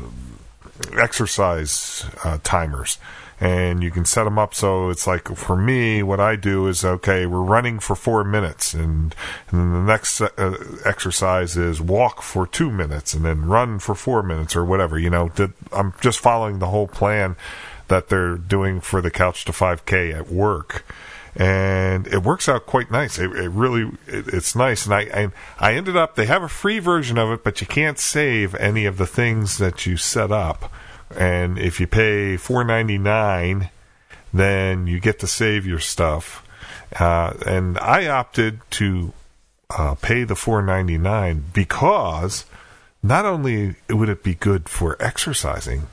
exercise uh, timers, and you can set them up so it's like, for me, what I do is, okay, we're running for four minutes, and, and then the next uh, exercise is walk for two minutes, and then run for four minutes, or whatever. You know, that I'm just following the whole plan that they're doing for the Couch to five K at work. And it works out quite nice. It, it really, it, it's nice. And I, I, I ended up, they have a free version of it, but you can't save any of the things that you set up. And if you pay four ninety-nine, then you get to save your stuff. Uh, and I opted to uh, pay the four ninety-nine because not only would it be good for exercising,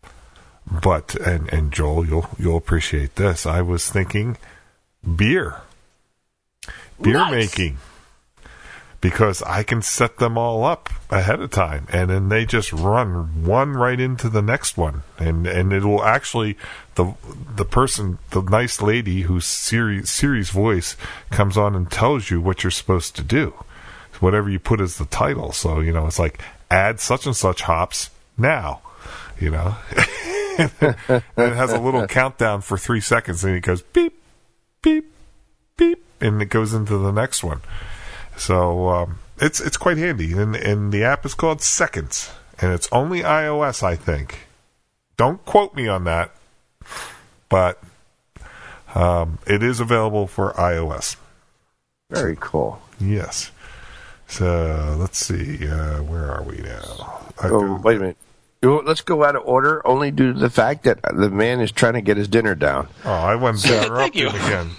but and, and Joel, you'll you'll appreciate this. I was thinking beer, beer nice. making, because I can set them all up ahead of time, and then they just run one right into the next one, and and it will actually the the person, the nice lady whose Siri Siri's voice comes on and tells you what you're supposed to do, whatever you put as the title. So you know, it's like add such and such hops now, you know. And it has a little countdown for three seconds, and it goes beep, beep, beep, and it goes into the next one. So um, it's it's quite handy, and and the app is called Seconds, and it's only iOS, I think. Don't quote me on that, but um, it is available for iOS. Very cool. Yes. So let's see, uh, where are we now? I Oh, go- wait a minute. Well, let's go out of order, only due to the fact that the man is trying to get his dinner down. Oh, I went to interrupt you. him again.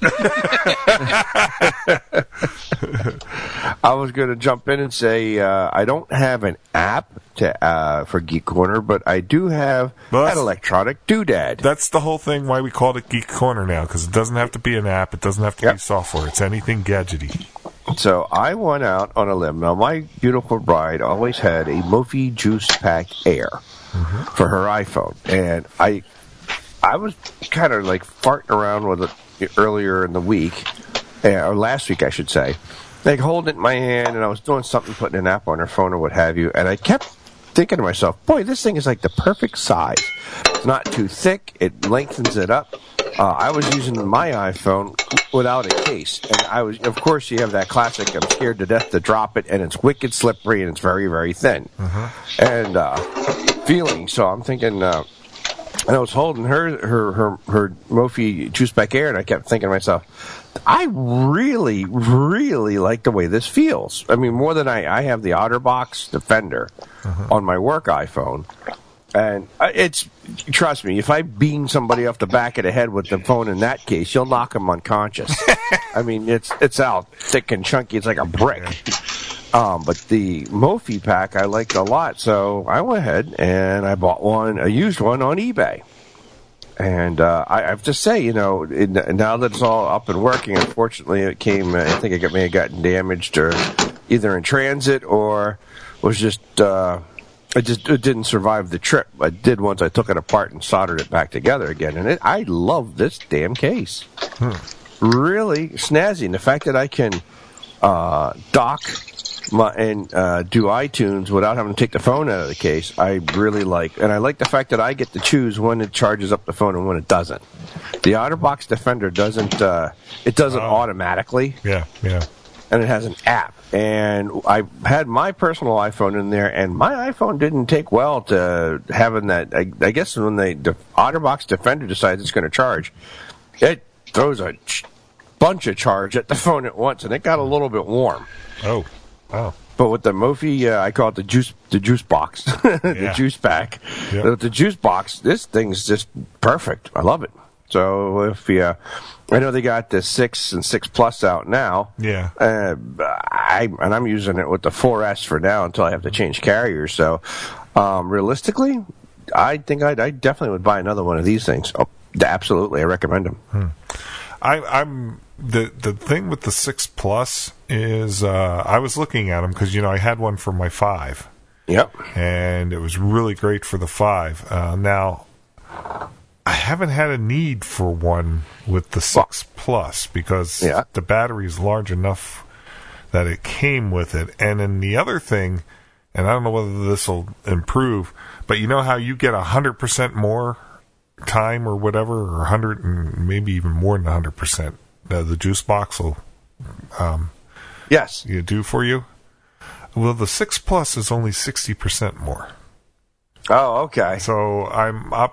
I was going to jump in and say uh, I don't have an app to uh, for Geek Corner, but I do have Well, an that's- electronic doodad. That's the whole thing why we called it Geek Corner now, because it doesn't have to be an app. It doesn't have to Yep. be software. It's anything gadgety. So I went out on a limb. Now, my beautiful bride always had a Mophie Juice Pack Air for her iPhone, and I I was kind of like farting around with it earlier in the week, uh, or last week, I should say, like holding it in my hand, and I was doing something, putting an app on her phone or what have you, and I kept thinking to myself, boy, this thing is like the perfect size. It's not too thick. It lengthens it up. Uh, I was using my iPhone without a case, and I was, of course, you have that classic, I'm scared to death to drop it, and it's wicked slippery, and it's very, very thin. And uh, feeling, so I'm thinking, uh, and I was holding her, her, her, her Mophie Juice Pack Air, and I kept thinking to myself, I really, really like the way this feels. I mean, more than I, I have the OtterBox Defender on my work iPhone. And it's, trust me, if I beam somebody off the back of the head with the phone in that case, you'll knock them unconscious. I mean, it's it's out thick and chunky. It's like a brick. Um, but the Mophie pack I liked a lot, so I went ahead and I bought one, a used one on eBay. And uh, I, I have to say, you know, it, now that it's all up and working, unfortunately, it came, I think it got, may have gotten damaged or either in transit or was just... Uh, It just it didn't survive the trip. I did once. I took it apart and soldered it back together again, and it, I love this damn case. Hmm. Really snazzy, and the fact that I can uh, dock my, and uh, do iTunes without having to take the phone out of the case, I really like. And I like the fact that I get to choose when it charges up the phone and when it doesn't. The OtterBox Defender doesn't. Uh, it doesn't Oh. automatically. Yeah, yeah. and it has an app. And I had my personal iPhone in there, and my iPhone didn't take well to having that. I, I guess when they, the OtterBox Defender decides it's going to charge, it throws a ch- bunch of charge at the phone at once, and it got a little bit warm. Oh, wow. But with the Mophie, uh, I call it the juice, the juice box, the Yeah. juice pack. Yep. With the juice box, this thing's just perfect. I love it. So if you, uh, I know they got the six and six plus out now. Yeah. Uh, I and I'm using it with the four S for now until I have to change carriers. So um, realistically, I think I'd, I definitely would buy another one of these things. Oh, absolutely, I recommend them. Hmm. I, I'm the the thing with the six plus is uh, I was looking at them because you know I had one for my five. Yep. And it was really great for the five. Uh, now, I haven't had a need for one with the six plus because Yeah. the battery is large enough that it came with it. And then the other thing, and I don't know whether this will improve, but you know how you get one hundred percent more time or whatever, or one hundred and maybe even more than one hundred percent. Uh, the juice box will um, Yes. you do for you? Well, the six plus is only sixty percent more. Oh, okay. So I'm up.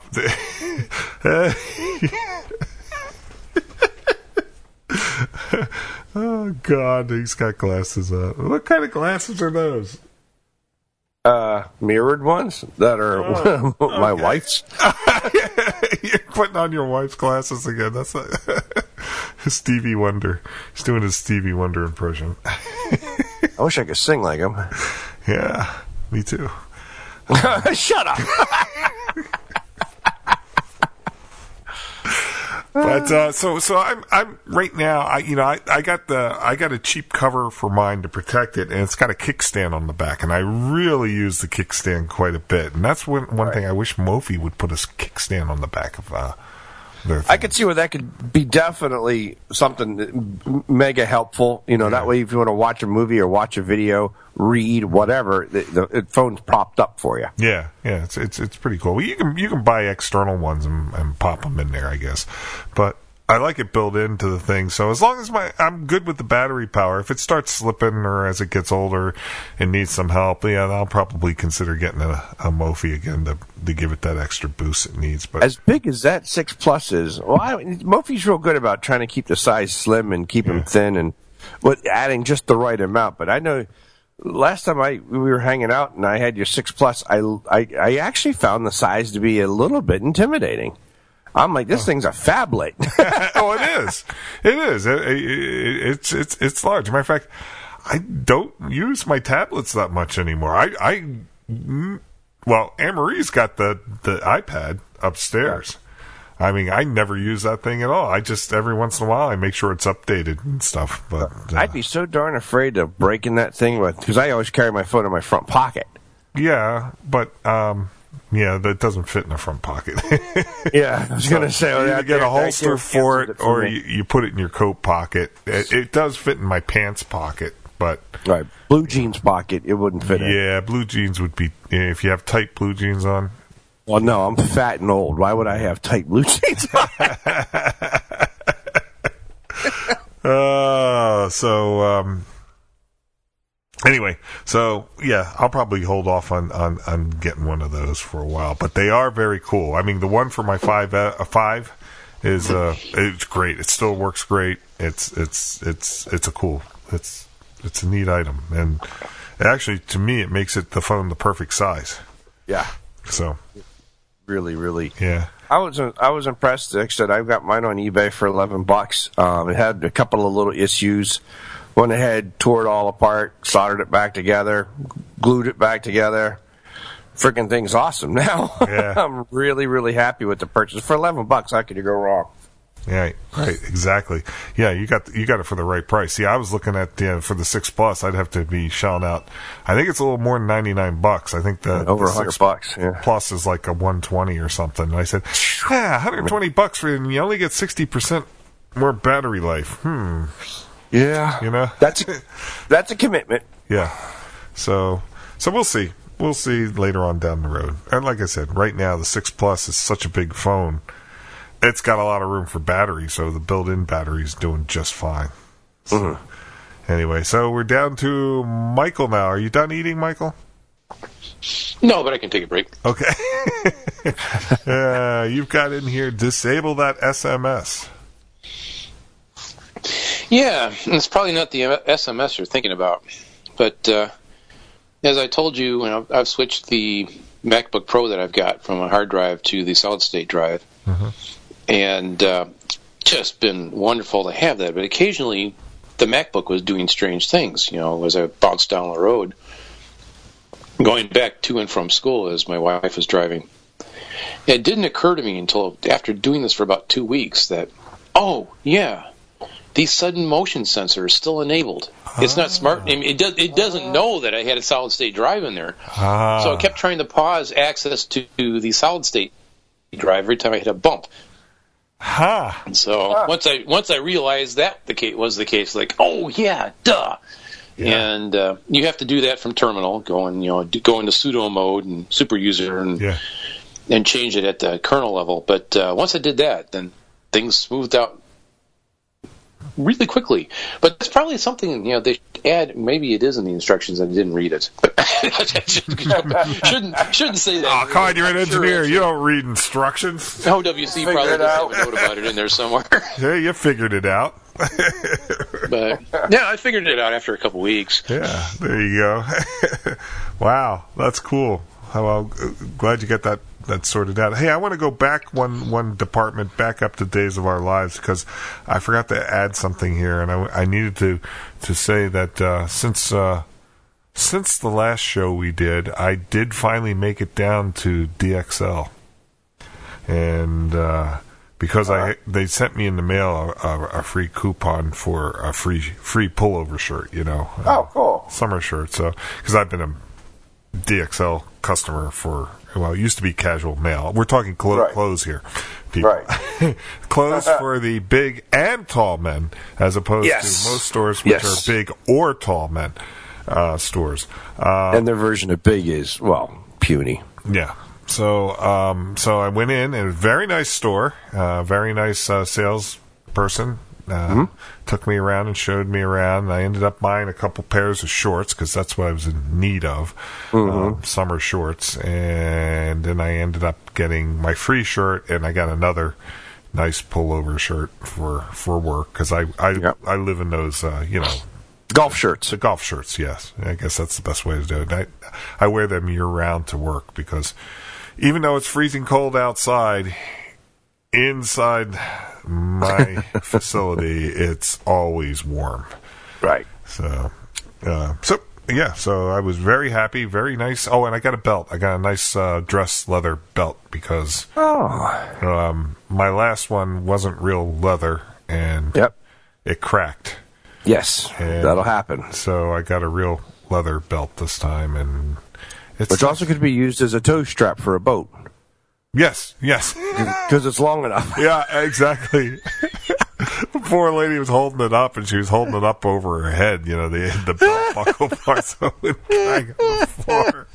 Oh God, he's got glasses on. What kind of glasses are those? Uh, mirrored ones that are Oh, my okay. wife's. You're putting on your wife's glasses again. That's not Stevie Wonder. He's doing his Stevie Wonder impression. I wish I could sing like him. Yeah, me too. Shut up. But uh, so so I'm I'm right now I you know I, I got the I got a cheap cover for mine to protect it, and it's got a kickstand on the back, and I really use the kickstand quite a bit, and that's one one thing I wish Mophie would put a kickstand on the back of uh, their thing. I could see where that could be definitely something that- mega helpful. You know, that way if you want to watch a movie or watch a video, read, whatever, the, the phone's propped up for you. Yeah, yeah, it's it's it's pretty cool. You can you can buy external ones and, and pop them in there, I guess. But I like it built into the thing. So as long as my I'm good with the battery power. If it starts slipping or as it gets older and needs some help, yeah, I'll probably consider getting a, a Mophie again to to give it that extra boost it needs. But As big as that six plus is, well, I, Mophie's real good about trying to keep the size slim and keep them thin and with adding just the right amount. But I know last time I we were hanging out and I had your six plus, I, I, I actually found the size to be a little bit intimidating. I'm like, this thing's a phablet. Oh, it is. It is. It, it, it, it's it's it's large. Matter of fact, I don't use my tablets that much anymore. I, I mm, well, Anne-Marie's got the, the iPad upstairs. I mean, I never use that thing at all. I just every once in a while I make sure it's updated and stuff. But uh, I'd be so darn afraid of breaking that thing with, because I always carry my phone in my front pocket. yeah, but um, yeah, that doesn't fit in the front pocket. Yeah, I was going to say, you well, either that- get a that holster cancels for it, for or me. you, you put it in your coat pocket. It, it does fit in my pants pocket, but Right, blue jeans pocket, it wouldn't fit in. yeah, blue jeans would be if you have tight blue jeans on. Well, no, I'm fat and old. Why would I have tight blue jeans? Uh, so um, anyway, so yeah, I'll probably hold off on, on, on getting one of those for a while. But they are very cool. I mean, the one for my five uh, five is uh, it's great. It still works great. It's it's it's it's a cool. It's it's a neat item, and actually, to me, it makes it the phone the perfect size. Yeah, So really, really. yeah. I was I was impressed. Like I said, I got mine on eBay for eleven bucks. Um, it had a couple of little issues. Went ahead, tore it all apart, soldered it back together, glued it back together. Freaking thing's awesome now. Yeah. I'm really, really happy with the purchase. For eleven bucks, how could you go wrong? Yeah, right, exactly. Yeah, you got you got it for the right price. See, I was looking at uh, for the six plus, I'd have to be shelling out. I think it's a little more than ninety nine bucks. I think the Over the a hundred six bucks. Yeah. plus is like a one twenty or something. And I said, yeah, one hundred twenty bucks for it, and you only get sixty percent more battery life. Hmm, Yeah. you know, That's a, that's a commitment. yeah. So so we'll see. We'll see later on down the road. And like I said, right now the six plus is such a big phone. It's got a lot of room for battery, so the built-in battery is doing just fine. So, Mm-hmm. Anyway, so we're down to Michael now. Are you done eating, Michael? No, but I can take a break. Okay. uh, you've got in here, disable that S M S. Yeah, it's probably not the S M S you're thinking about. But uh, as I told you, you know, I've switched the MacBook Pro that I've got from a hard drive to the solid-state drive. Mm-hmm. And uh, just been wonderful to have that. But occasionally, the MacBook was doing strange things, you know, as I bounced down the road, going back to and from school as my wife was driving. It didn't occur to me until after doing this for about two weeks that, oh, yeah, the sudden motion sensor is still enabled. It's not smart. I mean, it, does, it doesn't know that I had a solid-state drive in there. Ah. So I kept trying to pause access to the solid-state drive every time I hit a bump. Huh. And so huh. once I once I realized that the case was the case, like, oh yeah, duh. Yeah. And uh, you have to do that from terminal, go in, you know, go into sudo mode and super user and yeah. and change it at the kernel level. But uh, once I did that, then things smoothed out really quickly. But it's probably something, you know, they should add. Maybe it is in the instructions and I didn't read it. But shouldn't shouldn't say that. Oh, come on, you're an engineer. Sure you don't read instructions. O W C probably does have a note about it in there somewhere. Yeah, you figured it out. But yeah, I figured it out after a couple weeks. Yeah, there you go. Wow, that's cool. Well, glad you got that that sorted out. Hey, I want to go back one one department back up to Days of Our Lives because I forgot to add something here, and I, I needed to to say that uh, since uh, since the last show we did, I did finally make it down to D X L, and uh, because I they sent me in the mail a, a, a free coupon for a free free pullover shirt, you know. Oh, cool. Summer shirt. So because I've been a D X L customer for, well, it used to be Casual Mail. We're talking clo- right. clothes here, people. Right. Clothes for the big and tall men, as opposed yes. to most stores which yes. are big or tall men uh, stores. Uh, and their version of big is, well, puny. Yeah. So, um, so I went in, and a very nice store, uh, very nice uh, salesperson. Uh, mm-hmm. Took me around and showed me around. I ended up buying a couple pairs of shorts because that's what I was in need of, mm-hmm. uh, summer shorts. And then I ended up getting my free shirt, and I got another nice pullover shirt for, for work because I I, yep. I live in those, uh, you know, golf shirts. The golf shirts, yes. I guess that's the best way to do it. I I wear them year round to work because even though it's freezing cold outside, inside my facility, it's always warm. Right. So, uh, so yeah. So I was very happy. Very nice. Oh, and I got a belt. I got a nice uh, dress leather belt because oh, um, my last one wasn't real leather, and yep. it cracked. Yes, and that'll happen. So I got a real leather belt this time, and it's which also could be used as a tow strap for a boat. Yes, yes. Because it's long enough. Yeah, exactly. The poor lady was holding it up, and she was holding it up over her head, you know, the the belt buckle part, so it would drag on the floor.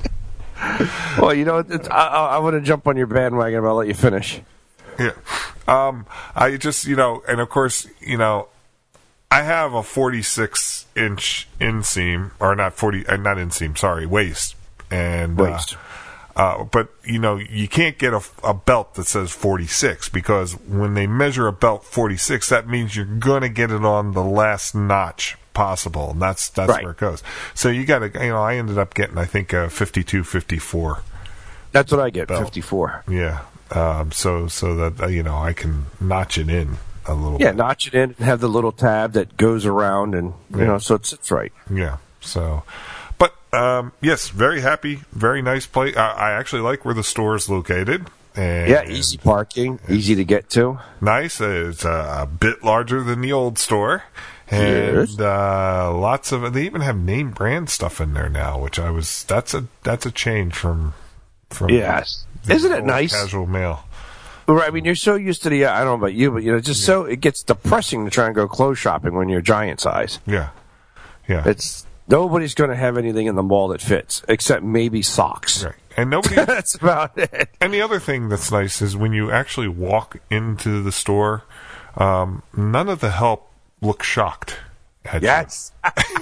Well, you know, it's, I, I want to jump on your bandwagon, but I'll let you finish. Yeah. Um, I just, you know, and of course, you know, I have a forty-six inch inseam, or not forty, uh, not inseam, sorry, waist. And, waist. Uh, Uh, but, you know, you can't get a, a belt that says forty-six because when they measure a belt forty-six, that means you're going to get it on the last notch possible. And that's that's right. where it goes. So you got to, you know, I ended up getting, I think, a fifty-two fifty-four. That's what I get, belt. fifty-four. Yeah. Um, so, so that, uh, you know, I can notch it in a little yeah, bit. Yeah, notch it in and have the little tab that goes around and, you yeah. know, so it's, it's right. Yeah. So. But, um, yes, very happy, very nice place. I, I actually like where the store is located. And yeah, easy parking, easy to get to. Nice. It's a, a bit larger than the old store. And yes. uh, lots of, they even have name brand stuff in there now, which I was, that's a that's a change from, from yes. Isn't it nice? Casual Mail. Right, I mean, you're so used to the, I don't know about you, but, you know, just yeah. so, it gets depressing to try and go clothes shopping when you're giant size. Yeah. Yeah. It's, nobody's going to have anything in the mall that fits, except maybe socks. Right. And nobody. That's about it. And the other thing that's nice is when you actually walk into the store, um, none of the help look shocked. at Yes.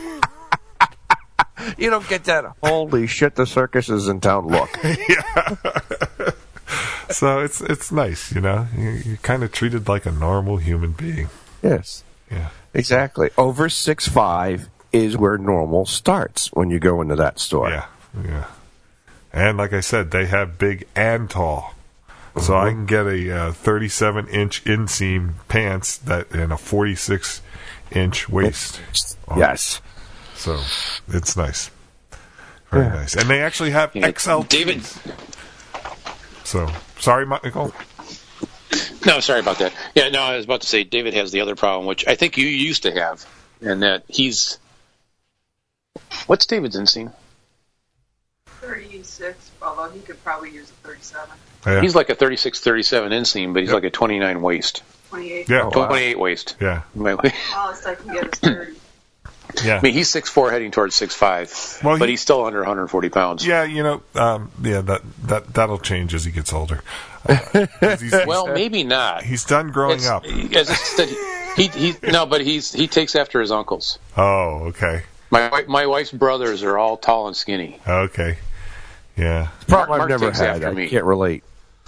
You don't get that holy shit, the circus is in town look. Yeah. So it's it's nice, you know. You, you're kind of treated like a normal human being. Yes. Yeah. Exactly. Over six five is where normal starts when you go into that store. Yeah. Yeah. And like I said, they have big and tall. So I can get a uh, thirty-seven inch inseam pants that and a forty-six inch waist. Yes. So it's nice. Very Yeah. nice. And they actually have Yeah, X L. David. So sorry, Michael. No, sorry about that. Yeah, no, I was about to say David has the other problem, which I think you used to have, and that he's. What's David's inseam? thirty-six, although he could probably use a thirty-seven. Yeah. He's like a thirty-six, thirty-seven inseam, but he's Yep. like a twenty-nine waist. twenty-eight. Yeah. Oh, wow. twenty-eight waist. Yeah. My- Smallest I can get is thirty. Yeah. I mean, he's six four, heading towards six five, Well, but he- he's still under one hundred forty pounds. Yeah, you know, um, yeah, that that that'll change as he gets older. Uh, 'cause he's, Well, he's, maybe not. he's done growing It's- up. As I said, he, he no, but he's he takes after his uncles. Oh, okay, My wi- my wife's brothers are all tall and skinny. okay, yeah. Problem Mark I've never takes had. after I me. can't relate.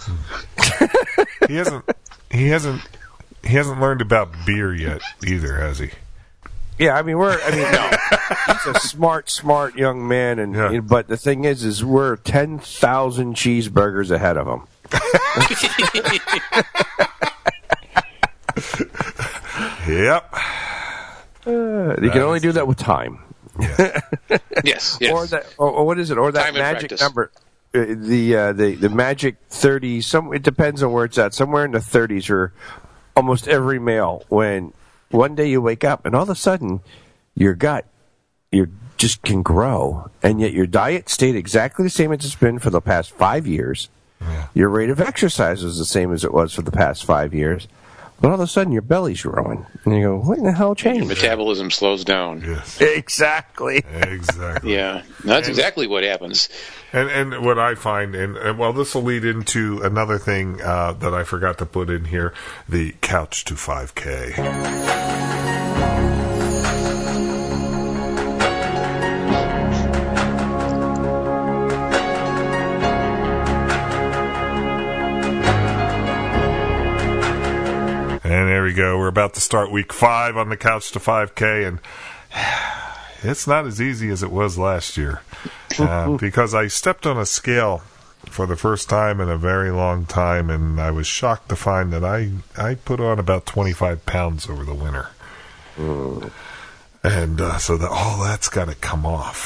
He hasn't he hasn't he hasn't learned about beer yet either, has he? Yeah, I mean we're. I mean, he's a smart, smart young man, and Yeah. but the thing is, is we're ten thousand cheeseburgers ahead of him. Yep. Uh, you can only do that with time, Yeah. Yes, yes. or that, or, or what is it, or that Time and magic practice. number, uh, the uh, the the magic thirty. Some it depends on where it's at. Somewhere in the thirties, or almost every male. When one day you wake up and all of a sudden your gut, you just can grow, and yet your diet stayed exactly the same as it's been for the past five years. Yeah. Your rate of exercise is the same as it was for the past five years. But all of a sudden, your belly's growing. And you go, what in the hell Your changed? metabolism slows down. Yes. Exactly. Exactly. Yeah, that's exactly what happens. And and what I find, and, and well, this will lead into another thing uh, that I forgot to put in here: the couch to five K. And there we go. We're about to start week five on the couch to five K, and it's not as easy as it was last year uh, because I stepped on a scale for the first time in a very long time, and I was shocked to find that I, I put on about twenty-five pounds over the winter. Mm. And uh, so that all that's got to come off.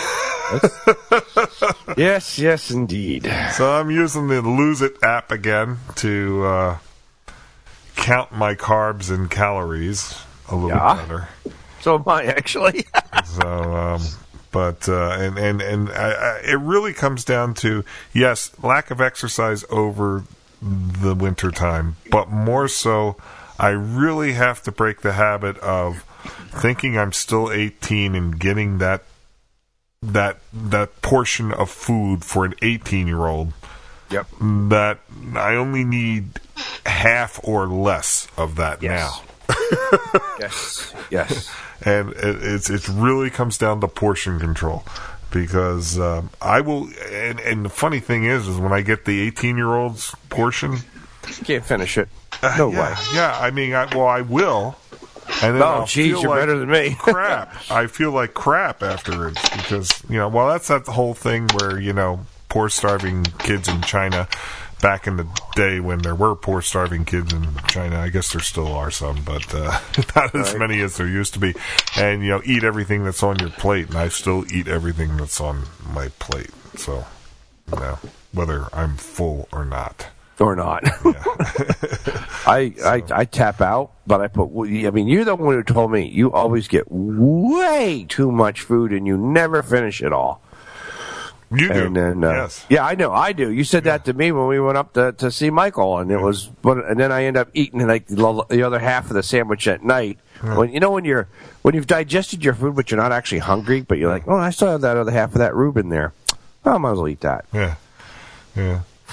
Yes, yes, indeed. So I'm using the Lose It app again to uh, count my carbs and calories a little Yeah. better. So am I, actually. So, um, but uh, and and and I, I, it really comes down to yes, lack of exercise over the winter time, but more so, I really have to break the habit of thinking I'm still eighteen and getting that that that portion of food for an eighteen year old. Yep. That I only need half or less of that Yes. now. Yes. Yes. And it, it's it really comes down to portion control, because um, I will. And, and the funny thing is, is when I get the eighteen year old's portion, Can't finish it. No yeah, way. yeah. I mean, I, well, I will. And then Oh, I'll geez, feel you're like better than me. crap. I feel like crap afterwards because you know. Well, that's that whole thing where you know, poor starving kids in China. Back in the day when there were poor starving kids in China, I guess there still are some, but uh, not as Right. many as there used to be. And you know, eat everything that's on your plate, and I still eat everything that's on my plate. So, you know, whether I'm full or not. Or not. Yeah. I, I I tap out, but I put. I mean, you're the one who told me you always get way too much food and you never finish it all. You do, And then, uh, yes. yeah, I know, I do. You said that to me when we went up to, to see Michael, and it was, but and then I end up eating like the, the other half of the sandwich at night. When you know when you're when you've digested your food, but you're not actually hungry, but you're like, oh, I still have that other half of that Reuben there. Oh, I might as well eat that. Yeah, yeah.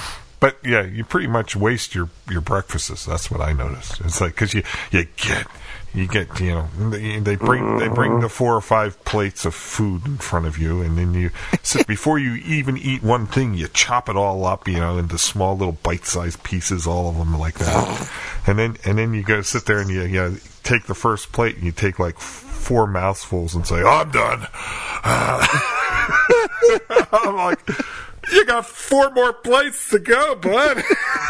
but yeah, you pretty much waste your, your breakfasts. That's what I noticed. It's like because you you get you get you know they, they bring they bring the four or five plates of food in front of you, and then you sit before you even eat one thing, you chop it all up, you know, into small little bite-sized pieces, all of them like that, and then and then you go sit there and you you know, take the first plate and you take like four mouthfuls and say, oh, I'm done. Uh, I'm like, you got four more plates to go, bud.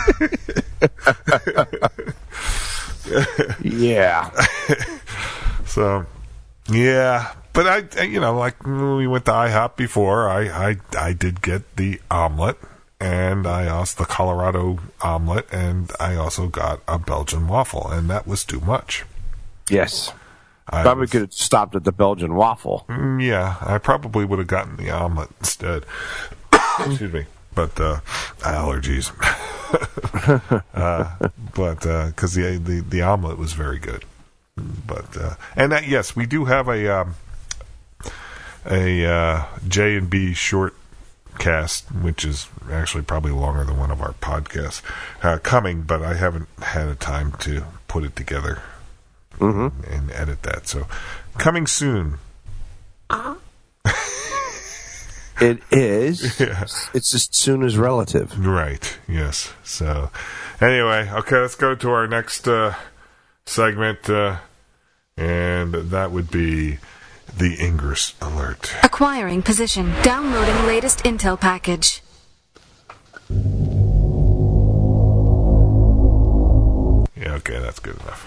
Yeah. So, yeah. But I, I, you know, like when we went to IHOP before, I, I, I did get the omelet, and I also the Colorado omelet, and I also got a Belgian waffle, and that was too much. Yes. I Probably was- could have stopped at the Belgian waffle. Mm, yeah, I probably would have gotten the omelet instead. Excuse me. But uh, allergies. uh, but because the, the the omelet was very good. But uh, and that, yes, we do have a um, a uh, J and B short cast, which is actually probably longer than one of our podcasts, uh, coming. But I haven't had a time to put it together. Mm-hmm. And edit that. So, coming soon. It is. Yeah. It's just soon as relative. Right, yes. So, anyway, okay, let's go to our next uh, segment, uh, and that would be the Ingress Alert. Acquiring position. Downloading latest intel package. Yeah, okay, that's good enough.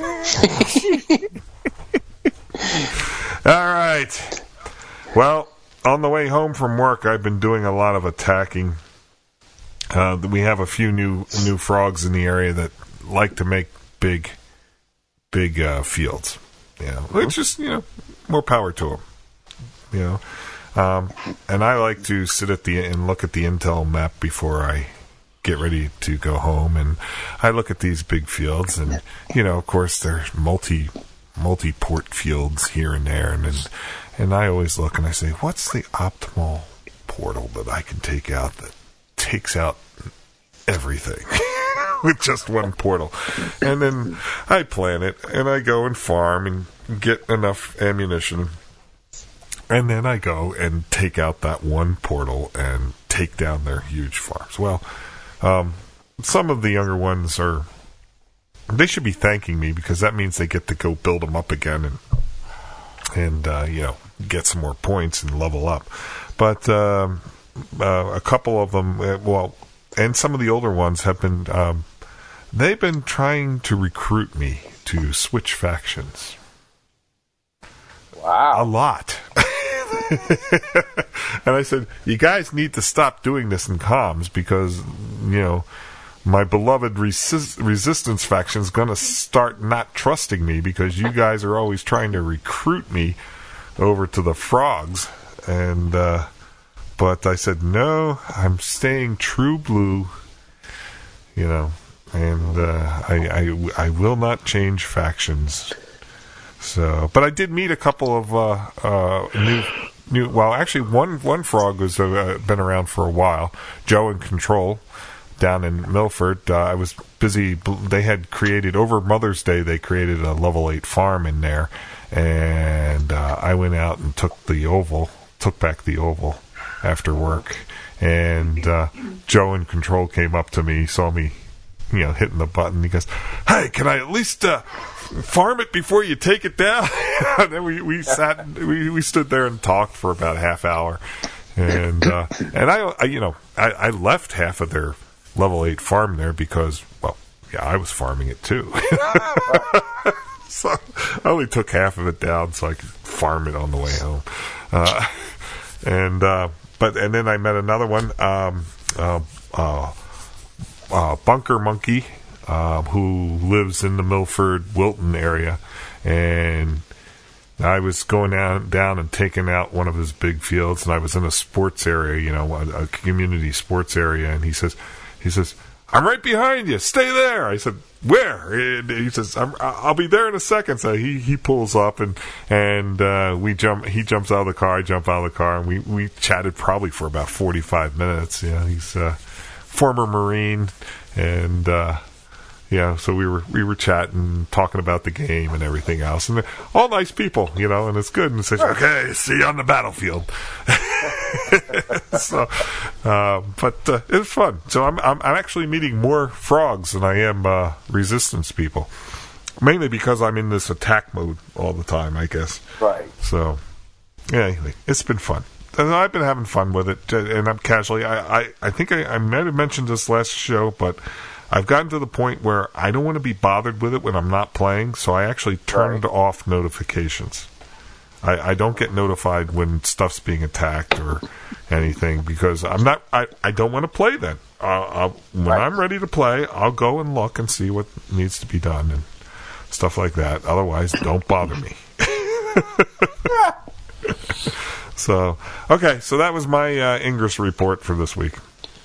All right. Well, on the way home from work, I've been doing a lot of attacking. Uh, we have a few new new frogs in the area that like to make big, big uh, fields. You know, which is, you know, more power to them. You know, um, and I like to sit at the and look at the intel map before I get ready to go home, and I look at these big fields, and you know, of course, there's multi multi port fields here and there, and and, and I always look and I say, what's the optimal portal that I can take out that takes out everything with just one portal? And then I plan it, and I go and farm and get enough ammunition, and then I go and take out that one portal and take down their huge farms. Well, um, some of the younger ones are, they should be thanking me, because that means they get to go build them up again and, and uh, you know, get some more points and level up. But um, uh, a couple of them, uh, well, and some of the older ones have been, um, they've been trying to recruit me to switch factions. Wow. A lot. And I said, you guys need to stop doing this in comms, because, you know, my beloved resist- resistance faction is going to start not trusting me, because you guys are always trying to recruit me over to the frogs. And, uh, but I said, no, I'm staying true blue, you know, and uh, I, I, I will not change factions. So, but I did meet a couple of uh, uh, new, new. Well, actually, one one frog has uh, been around for a while. Joe in Control, down in Milford. Uh, I was busy. They had created over Mother's Day. They created a level eight farm in there, and uh, I went out and took the oval, took back the oval after work. And uh, Joe in Control came up to me, saw me, you know, hitting the button. He goes, "Hey, can I at least uh, farm it before you take it down?" And then we, we sat, we, we stood there and talked for about a half hour. And uh, and I, I, you know, I, I left half of their level eight farm there because, well, yeah, I was farming it too. So I only took half of it down so I could farm it on the way home. Uh, and uh, but and then I met another one, um, uh, uh, uh, Bunker Monkey, uh, who lives in the Milford Wilton area, and I was going down down and taking out one of his big fields, and I was in a sports area, you know, a, a community sports area, and he says, he says, "I'm right behind you. Stay there." I said, "Where?" And he says, I'm, "I'll be there in a second." So he, he pulls up, and and uh, we jump. He jumps out of the car. I jump out of the car, and we, we chatted probably for about forty-five minutes. You know, he's uh, former Marine, and uh, yeah, so we were we were chatting, talking about the game and everything else, and they're all nice people, you know, and it's good. And it's like, okay, see you on the battlefield. so, uh, but uh, it was fun. So I'm, I'm I'm actually meeting more frogs than I am uh, resistance people, mainly because I'm in this attack mode all the time, I guess. Right. So, yeah, anyway, it's been fun. And I've been having fun with it, and I'm casually. I I, I think I, I might have mentioned this last show, but I've gotten to the point where I don't want to be bothered with it when I'm not playing, so I actually turned right. off notifications. I, I don't get notified when stuff's being attacked or anything because I'm not. I, I don't want to play then. Uh, I'll, when right. I'm ready to play, I'll go and look and see what needs to be done and stuff like that. Otherwise, don't bother me. So, okay, so that was my uh, Ingress report for this week.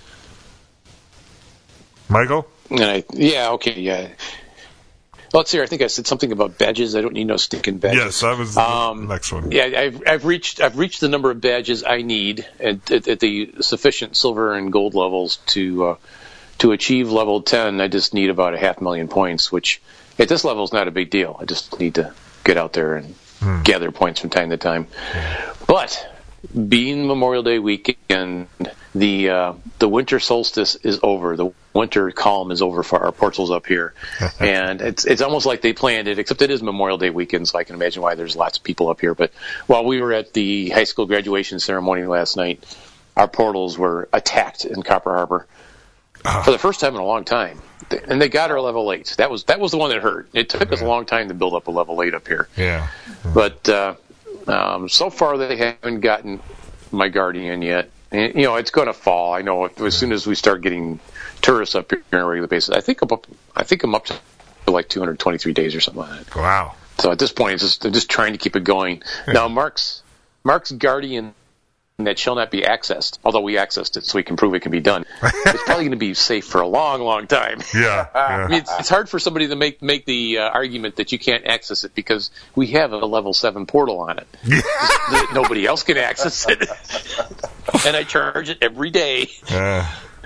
Michael? And I, yeah, okay, yeah. Let's see. I think I said something about badges. I don't need no stinking badges. Yes, that was um, the next one. Yeah, I've I've reached I've reached the number of badges I need at, at, at the sufficient silver and gold levels to uh, to achieve level ten. I just need about a half million points, which at this level is not a big deal. I just need to get out there and hmm. gather points from time to time. But being Memorial Day weekend, the uh, the winter solstice is over. The winter calm is over for our portals up here, and it's it's almost like they planned it. Except it is Memorial Day weekend, so I can imagine why there's lots of people up here. But while we were at the high school graduation ceremony last night, our portals were attacked in Copper Harbor for the first time in a long time, and they got our level eight. That was that was the one that hurt. It took yeah. us a long time to build up a level eight up here. Yeah, but. Uh, Um, so far, they haven't gotten my Guardian yet. And, you know, it's going to fall. I know as soon as we start getting tourists up here on a regular basis. I think I'm up. I think I'm up to like two hundred twenty-three days or something like that. Wow! So at this point, it's just, I'm just trying to keep it going. Yeah. Now, Mark's Mark's Guardian that shall not be accessed, although we accessed it so we can prove it can be done. It's probably going to be safe for a long, long time. Yeah, yeah. I mean, it's, it's hard for somebody to make make the uh, argument that you can't access it because we have a level seven portal on it. Just, nobody else can access it, and I charge it every day. Uh,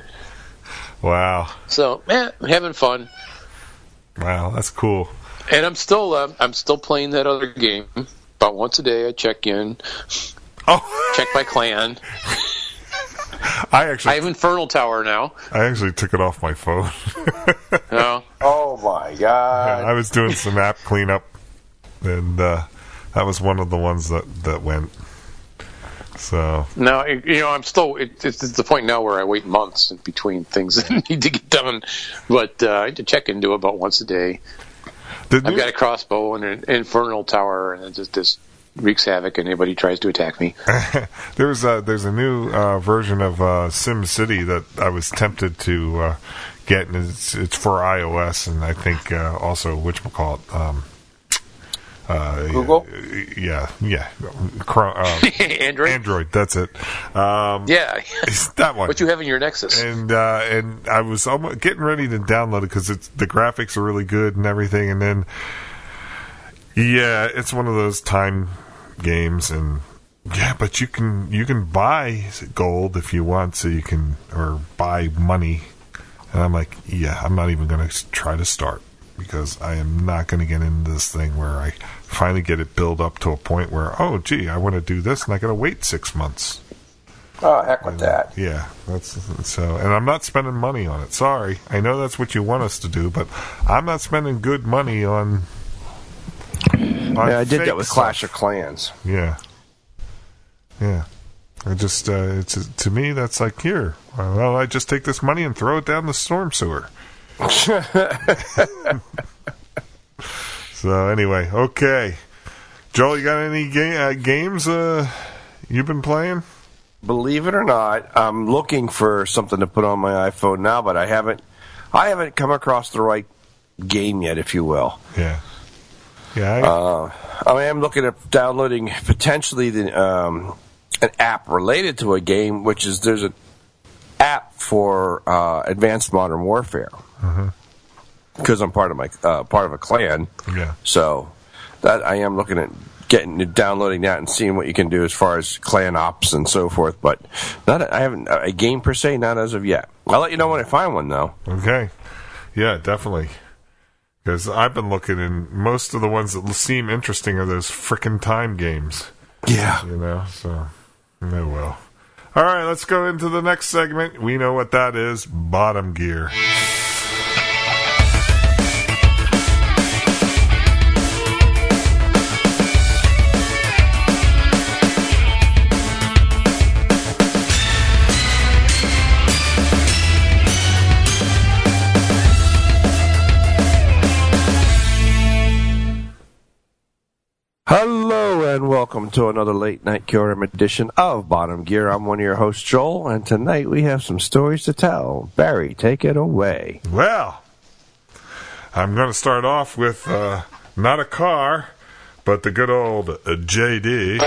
wow. So, man, I'm having fun. Wow, that's cool. And I'm still uh, I'm still playing that other game. About once a day, I check in. Oh. Check my clan. I actually I have Infernal Tower now. I actually took it off my phone. No. Oh my god! Yeah, I was doing some app cleanup, and uh, that was one of the ones that, that went. So now you know I'm still. It, it's, it's the point now where I wait months in between things that need to get done, but uh, I have to check into it about once a day. The I've new- got a crossbow and an Infernal Tower, and it just just. wreaks havoc and anybody tries to attack me. there's a, there's a new uh, version of uh, Sim City that I was tempted to uh, get, and it's, it's for iOS, and I think uh, also whatchamacallit, um uh, Google? Yeah, yeah. Chrome, uh, Android? Android, that's it. Um, yeah. It's that one. What you have in your Nexus. And uh, and I was almost getting ready to download it because it's the graphics are really good and everything, and then, yeah, it's one of those time games, and yeah, but you can you can buy gold if you want, so you can, or buy money, and I'm like, yeah, I'm not even going to try to start because I am not going to get into this thing where I finally get it built up to a point where, oh gee, I want to do this and I got to wait six months. Oh, heck with and, that. Yeah, that's so, and I'm not spending money on it. Sorry, I know that's what you want us to do, but I'm not spending good money on. Yeah, I did that with stuff. Clash of Clans. Yeah, yeah. I just, uh, it's to me that's like, here. Well, I just take this money and throw it down the storm sewer. So anyway, okay. Joel, you got any ga- uh, games uh, you've been playing? Believe it or not, I'm looking for something to put on my iPhone now, but I haven't. I haven't come across the right game yet, if you will. Yeah. Yeah, I, uh, I am looking at downloading potentially the, um, an app related to a game, which is there's an app for uh, Advanced Modern Warfare because mm-hmm. I'm part of my uh, part of a clan. Yeah. So that I am looking at getting downloading that and seeing what you can do as far as clan ops and so forth. But not a, I haven't a game per se, not as of yet. I'll let you know when I find one though. Okay, yeah, definitely. Because I've been looking, and most of the ones that seem interesting are those frickin' time games. Yeah, you know. So, oh well. All right, let's go into the next segment. We know what that is: bottom gear. Hello and welcome to another late night Curium edition of Bottom Gear. I'm one of your hosts, Joel, and tonight we have some stories to tell. Barry, take it away. Well, I'm going to start off with uh, not a car, but the good old uh, J D.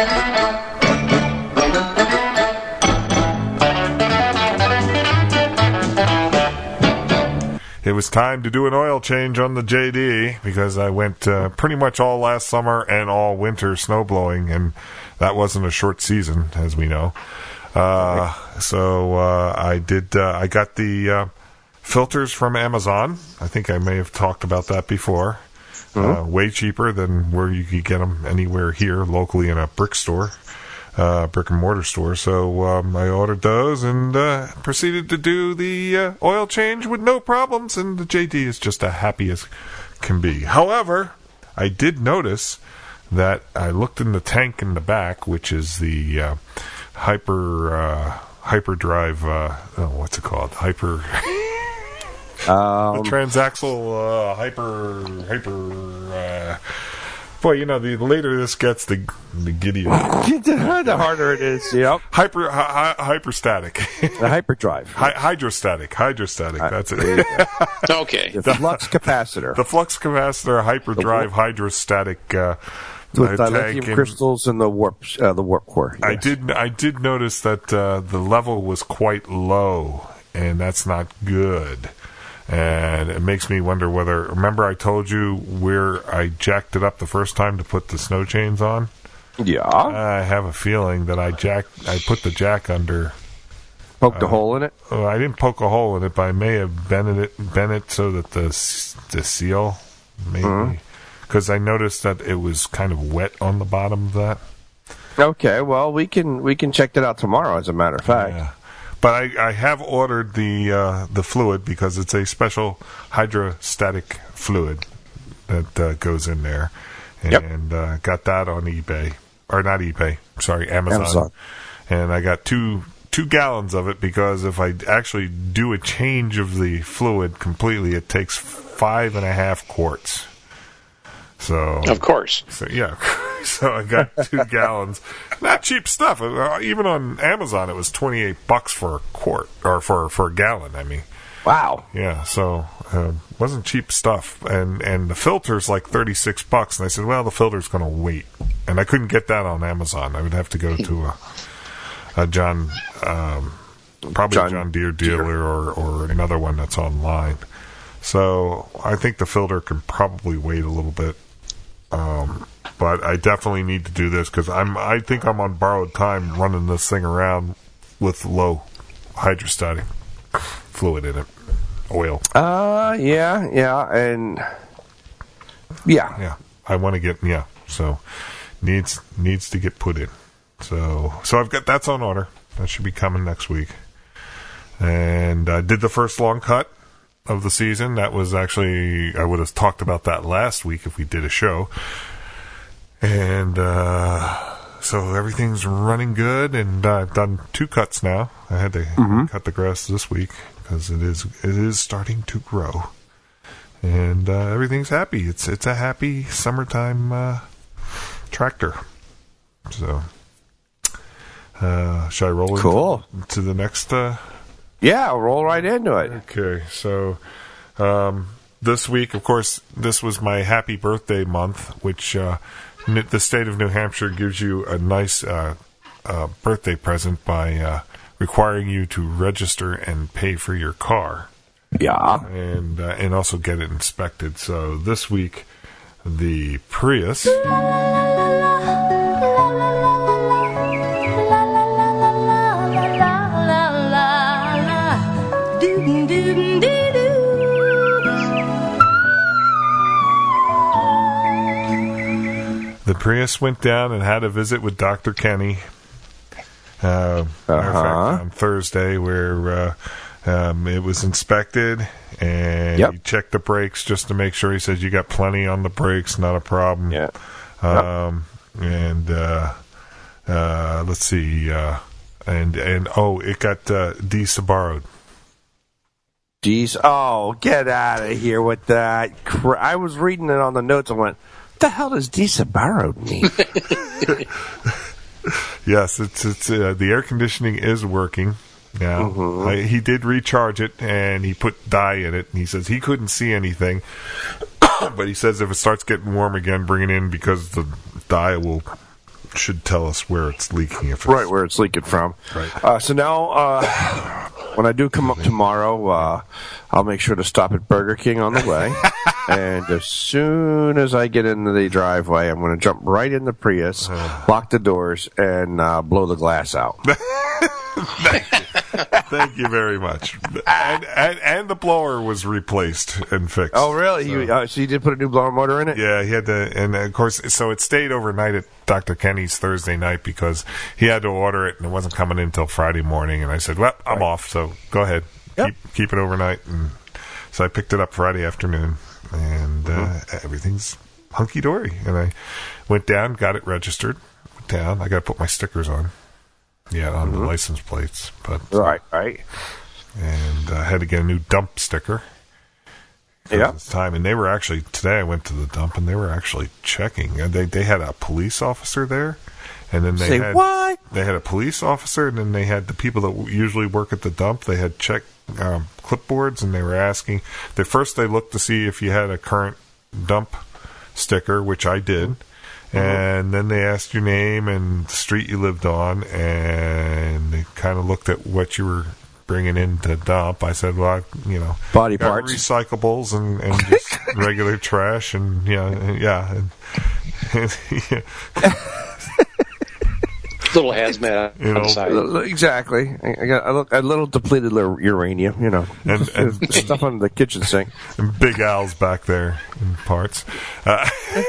It was time to do an oil change on the J D because I went uh, pretty much all last summer and all winter snowblowing, and that wasn't a short season, as we know. Uh, so uh, I did. Uh, I got the uh, filters from Amazon. I think I may have talked about that before. Mm-hmm. Uh, way cheaper than where you could get them anywhere here locally in a brick store. Uh, brick and mortar store. So um, I ordered those and uh, proceeded to do the uh, oil change with no problems, and the J D is just as happy as can be. However, I did notice that I looked in the tank in the back, which is the uh, hyper uh, hyperdrive. Uh, oh, what's it called? Hyper. um, the transaxle uh, hyper hyper. Uh, Boy, you know, the later this gets, the the giddier. The harder it is, yep. Hyper, hi, hyperstatic. The hyperdrive. Hy- hydrostatic. Hydrostatic, uh, that's it. Okay. The flux capacitor. The flux capacitor, hyperdrive, hydrostatic uh, with uh, the lithium crystals and the warp, uh, the warp core. Yes. I did, I did notice that uh, the level was quite low, and that's not good. And it makes me wonder whether... Remember I told you where I jacked it up the first time to put the snow chains on? Yeah. I have a feeling that I jack, I put the jack under... Poked uh, a hole in it? Oh, I didn't poke a hole in it, but I may have bent it, bent it so that the, the seal... Maybe. Because mm-hmm. I noticed that it was kind of wet on the bottom of that. Okay, well, we can we can check that out tomorrow, as a matter of fact. Yeah. But I, I have ordered the uh, the fluid because it's a special hydrostatic fluid that uh, goes in there, and yep. uh, got that on eBay or not eBay, sorry, Amazon. Amazon. And I got two two gallons of it because if I actually do a change of the fluid completely, it takes five and a half quarts. So of course, so yeah, so I got two gallons. Not cheap stuff. Uh, even on Amazon, it was twenty eight bucks for a quart or for for a gallon. I mean, wow. Yeah, so uh, wasn't cheap stuff. And and the filter's like thirty six bucks. And I said, well, the filter's going to wait, and I couldn't get that on Amazon. I would have to go to a, a John, um, probably John, John Deere dealer or or another one that's online. So I think the filter can probably wait a little bit. Um, but I definitely need to do this because I'm. I think I'm on borrowed time running this thing around with low hydrostatic fluid in it, oil. Uh, yeah, yeah, and yeah, yeah. I want to get yeah. So needs needs to get put in. So so I've got that's on order. That should be coming next week. And I did the first long cut of the season. That was actually, I would have talked about that last week if we did a show. And uh, so everything's running good, and uh, I've done two cuts now. I had to mm-hmm. cut the grass this week because it is it is starting to grow, and uh, everything's happy. It's it's a happy summertime uh, tractor. So, uh, should I roll cool. into to the next? Uh, Yeah, I'll roll right into it. Okay, so um, this week, of course, this was my happy birthday month, which uh, the state of New Hampshire gives you a nice uh, uh, birthday present by uh, requiring you to register and pay for your car. Yeah. And, uh, and also get it inspected. So this week, the Prius... The Prius went down and had a visit with Doctor Kenny. Uh, matter of fact, on Thursday, where uh, um, it was inspected, and Yep. he checked the brakes just to make sure. He says you got plenty on the brakes, not a problem. Yeah. Um, and uh, uh, let's see, uh, and and oh, it got uh, de-saborrowed. Geez, oh, get out of here with that. Cra- I was reading it on the notes. I went, what the hell does de-saborrowed mean? Yes, it's it's uh, the air conditioning is working now. Mm-hmm. I, he did recharge it, and he put dye in it. And he says he couldn't see anything, but he says if it starts getting warm again, bring it in because the dye will should tell us where it's leaking. If it's, Right, where it's leaking from. Right. Uh, so now, uh, when I do come up tomorrow, uh, I'll make sure to stop at Burger King on the way. And as soon as I get into the driveway, I'm going to jump right in the Prius, lock the doors, and uh, blow the glass out. Thank you. Thank you very much. And, and and the blower was replaced and fixed. Oh, really? So, You, uh, so you did put a new blower motor in it? yeah, he had to, and of course, so it stayed overnight at Doctor Kenny's Thursday night because he had to order it and it wasn't coming in until Friday morning. And I said, "Well, I'm off, so go ahead, Yep. keep keep it overnight." And so I picked it up Friday afternoon, and uh, Mm-hmm. everything's hunky dory. And I went down, got it registered. Went down, I got to put my stickers on. Yeah, on Mm-hmm. the license plates, but Right, right. and I uh, had to get a new dump sticker. for Yeah. this time, and they were actually today. I went to the dump, and they were actually checking. And they they had a police officer there, and then they Say had what? they had a police officer, and then they had the people that w- usually work at the dump. They had check um, clipboards, and they were asking. They first they looked to see if you had a current dump sticker, which I did. And then they asked your name and the street you lived on, and they kind of looked at what you were bringing in to dump. I said, well, I, you know, Body got parts. recyclables and, and just regular trash, and yeah, and, yeah. And, and, yeah. Little hazmat You know, outside. Exactly. I I got a little, a little depleted little uranium, you know, And- and- stuff under the kitchen sink. And Big Al's back there in parts. Uh,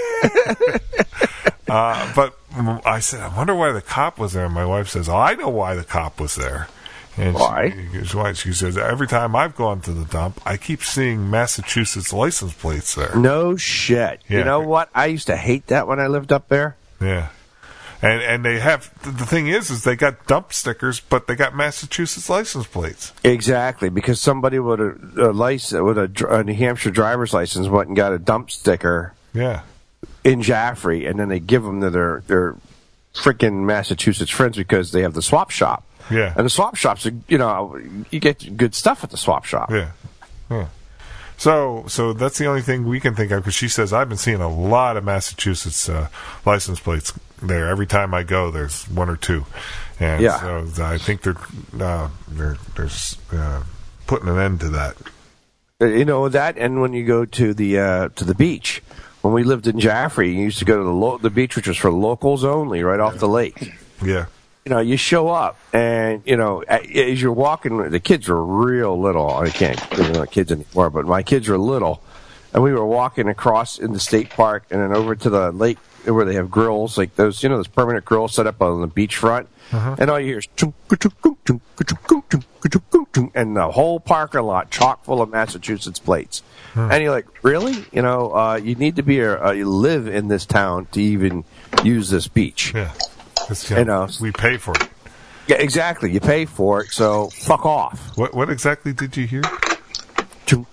uh, but I said, I wonder why the cop was there. And my wife says, oh, I know why the cop was there. And Why? She, she, why? She says, every time I've gone to the dump, I keep seeing Massachusetts license plates there. No shit. Yeah. You know what? I used to hate that when I lived up there. Yeah. And and they have, the thing is, is they got dump stickers, but they got Massachusetts license plates. Exactly, because somebody with a, a license, with a, dr- a New Hampshire driver's license, went and got a dump sticker Yeah. in Jaffrey, and then they give them to their their freaking Massachusetts friends because they have the swap shop. Yeah. And the swap shops, are, you know, you get good stuff at the swap shop. Yeah. Yeah. So, so that's the only thing we can think of because she says I've been seeing a lot of Massachusetts uh, license plates there. Every time I go, there's one or two, and Yeah. so I think they're uh, they're they're uh, putting an end to that. Uh, You know that, and when you go to the uh, to the beach, when we lived in Jaffrey, you used to go to the lo- the beach, which was for locals only, right off the lake. Yeah. You know, you show up, and you know, a- as you're walking, the kids were real little. I can't, they're not kids anymore, but my kids were little, and we were walking across in the state park, and then over to the lake where they have grills, like those, you know, those permanent grills set up on the beachfront, and all you hear is chunk, chunk, chunk, chunk, chunk, chunk, chunk, chunk, chunk, and the whole parking lot chock full of Massachusetts plates. And you're like, really? You know, uh, you need to be a, uh, you live in this town to even use this beach. Yeah. It's, You know. we pay for it. Yeah, exactly. You pay for it, so fuck off. What what exactly did you hear? You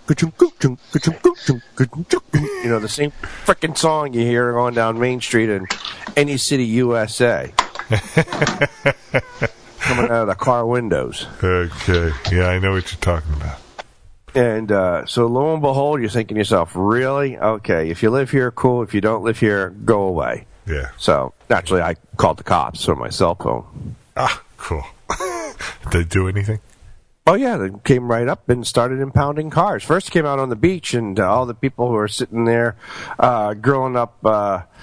know, the same frickin' song you hear going down Main Street in any city, U S A. Coming out of the car windows. Okay. Yeah, I know what you're talking about. And uh, so lo and behold, you're thinking to yourself, really? Okay, if you live here, cool. If you don't live here, go away. Yeah. So, naturally, I called the cops on my cell phone. Ah, cool. Did they do anything? Oh, yeah, they came right up and started impounding cars. First came out on the beach, and uh, all the people who were sitting there uh, grilling up uh,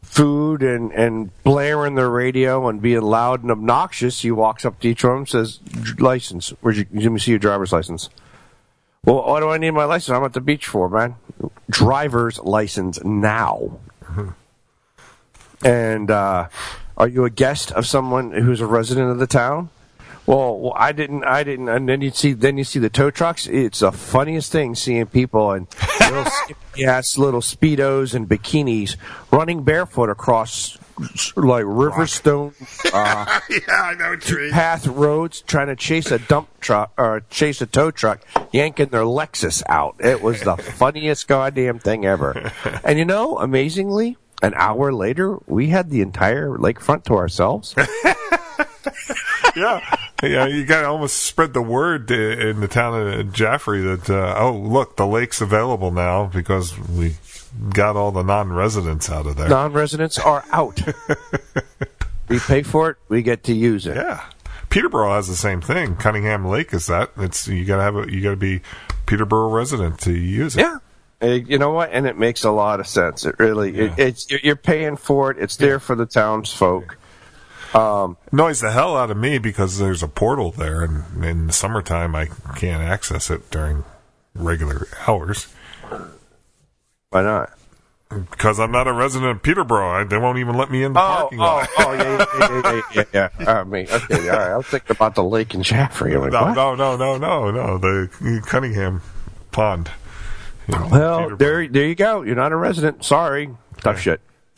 food and, and blaring the radio and being loud and obnoxious, he walks up to each one and says, license. Where's your, let me see your driver's license. Well, what do I need my license? I'm at the beach for, man. Driver's license now. Mm-hmm. And uh, are you a guest of someone who's a resident of the town? Well, well, I didn't, I didn't, and then you see, then you see the tow trucks. It's the funniest thing seeing people in little yes, little speedos and bikinis running barefoot across like Riverstone, uh, yeah, I know what you mean. path roads, trying to chase a dump truck or chase a tow truck, yanking their Lexus out. It was the funniest goddamn thing ever. And you know, amazingly, an hour later, we had the entire lakefront to ourselves. yeah, yeah. You got to almost spread the word in the town of Jaffrey that uh, oh, look, the lake's available now because we got all the non-residents out of there. Non-residents are out. We pay for it, we get to use it. Yeah, Peterborough has the same thing. Cunningham Lake is that. It's you got to have a, you got to be Peterborough resident to use it. Yeah. You know what? And it makes a lot of sense. It really, yeah. it, it's you're paying for it. It's there yeah. for the townsfolk. Um, Annoys the hell out of me because there's a portal there, and in the summertime I can't access it during regular hours. Why not? Because I'm not a resident of Peterborough. I, they won't even let me in the oh, parking oh, lot. Oh, yeah, yeah, yeah, yeah. yeah. I mean, okay, all right. I was thinking about the lake in Jaffrey. Like, no, what? no, no, no, no, no. The Cunningham Pond. You know, well, there, there you go. You're not a resident. Sorry. Tough shit.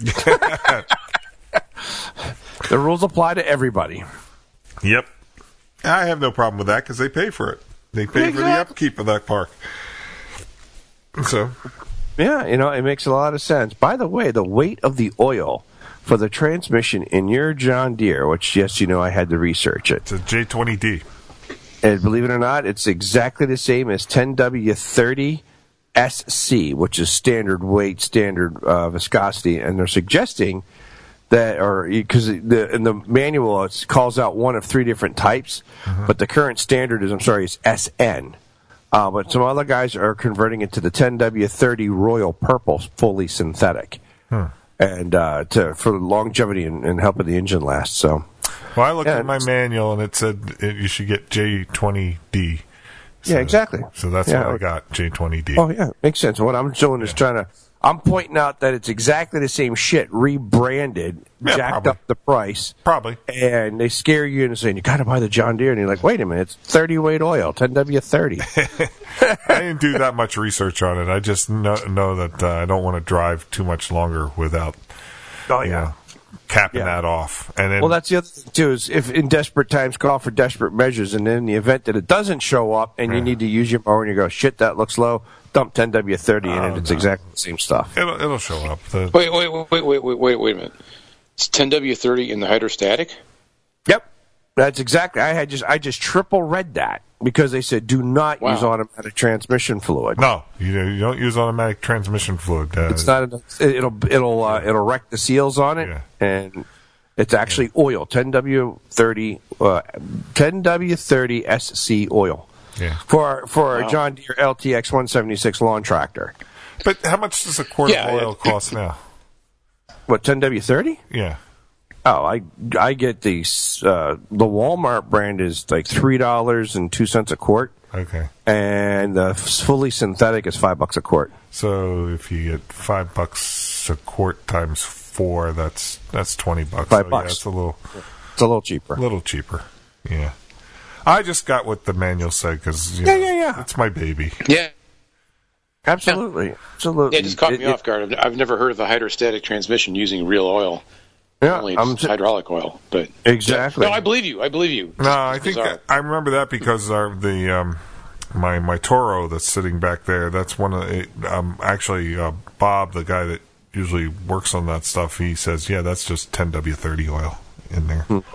The rules apply to everybody. Yep. I have no problem with that because they pay for it. They pay exactly. for the upkeep of that park. So, yeah, you know, it makes a lot of sense. By the way, the weight of the oil for the transmission in your John Deere, which, yes, you know, I had to research it. It's a J twenty D. And believe it or not, it's exactly the same as ten W thirty S C, which is standard weight, standard uh, viscosity, and they're suggesting that, or because the in the manual it calls out one of three different types, mm-hmm. but the current standard is, I'm sorry, is S N. Uh, but some other guys are converting it to the ten W thirty Royal Purple, fully synthetic, hmm. and uh, to for longevity and, and helping the engine last. So, well, I looked yeah, at my manual and it said it, you should get J twenty D. So, yeah, exactly. So that's yeah. what I got, J twenty D. Oh, yeah, makes sense. What I'm doing is yeah. trying to, I'm pointing out that it's exactly the same shit, rebranded, yeah, jacked probably. up the price. Probably. And they scare you into saying, you got to buy the John Deere. And you're like, wait a minute, it's thirty weight oil, ten W thirty. I didn't do that much research on it. I just know, know that uh, I don't want to drive too much longer without, oh, you yeah. know, capping yeah. that off. And then, well, that's the other thing, too, is if in desperate times, call for desperate measures, and in the event that it doesn't show up and yeah. you need to use your mower and you go, shit, that looks low, dump ten W thirty in oh, it. It's no. exactly the same stuff. It'll, it'll show up. The, wait, wait, wait, wait, wait, wait, wait a minute. It's ten W thirty in the hydrostatic? Yep. That's exactly. I had just I just triple read that because they said do not wow. use automatic transmission fluid. No, you, you don't use automatic transmission fluid. Uh, it's not. It'll it'll uh, it'll wreck the seals on it, yeah. and it's actually oil. ten W thirty, uh, ten W thirty S C oil. Yeah. For for wow. our John Deere L T X one seventy-six lawn tractor. But how much does a quart yeah, of oil yeah. cost now? What, ten W thirty? Yeah. Oh, I I get these. Uh, the Walmart brand is like three dollars and two cents a quart. Okay. And the fully synthetic is five bucks a quart. So if you get five bucks a quart times four, that's that's twenty bucks. Five so, bucks. Yeah, it's a little. It's a little cheaper. A little cheaper. Yeah. I just got what the manual said because yeah, know, yeah, yeah. it's my baby. Yeah. Absolutely. Absolutely. Yeah, it just caught it, me it, off guard. I've, I've never heard of the hydrostatic transmission using real oil. Yeah, Only it's I'm hydraulic oil, but exactly. No, I believe you. I believe you. No, I think bizarre. I remember that because of the um, my my Toro that's sitting back there. That's one of it, um, actually uh, Bob, the guy that usually works on that stuff. He says, yeah, that's just ten W thirty oil in there. Hmm.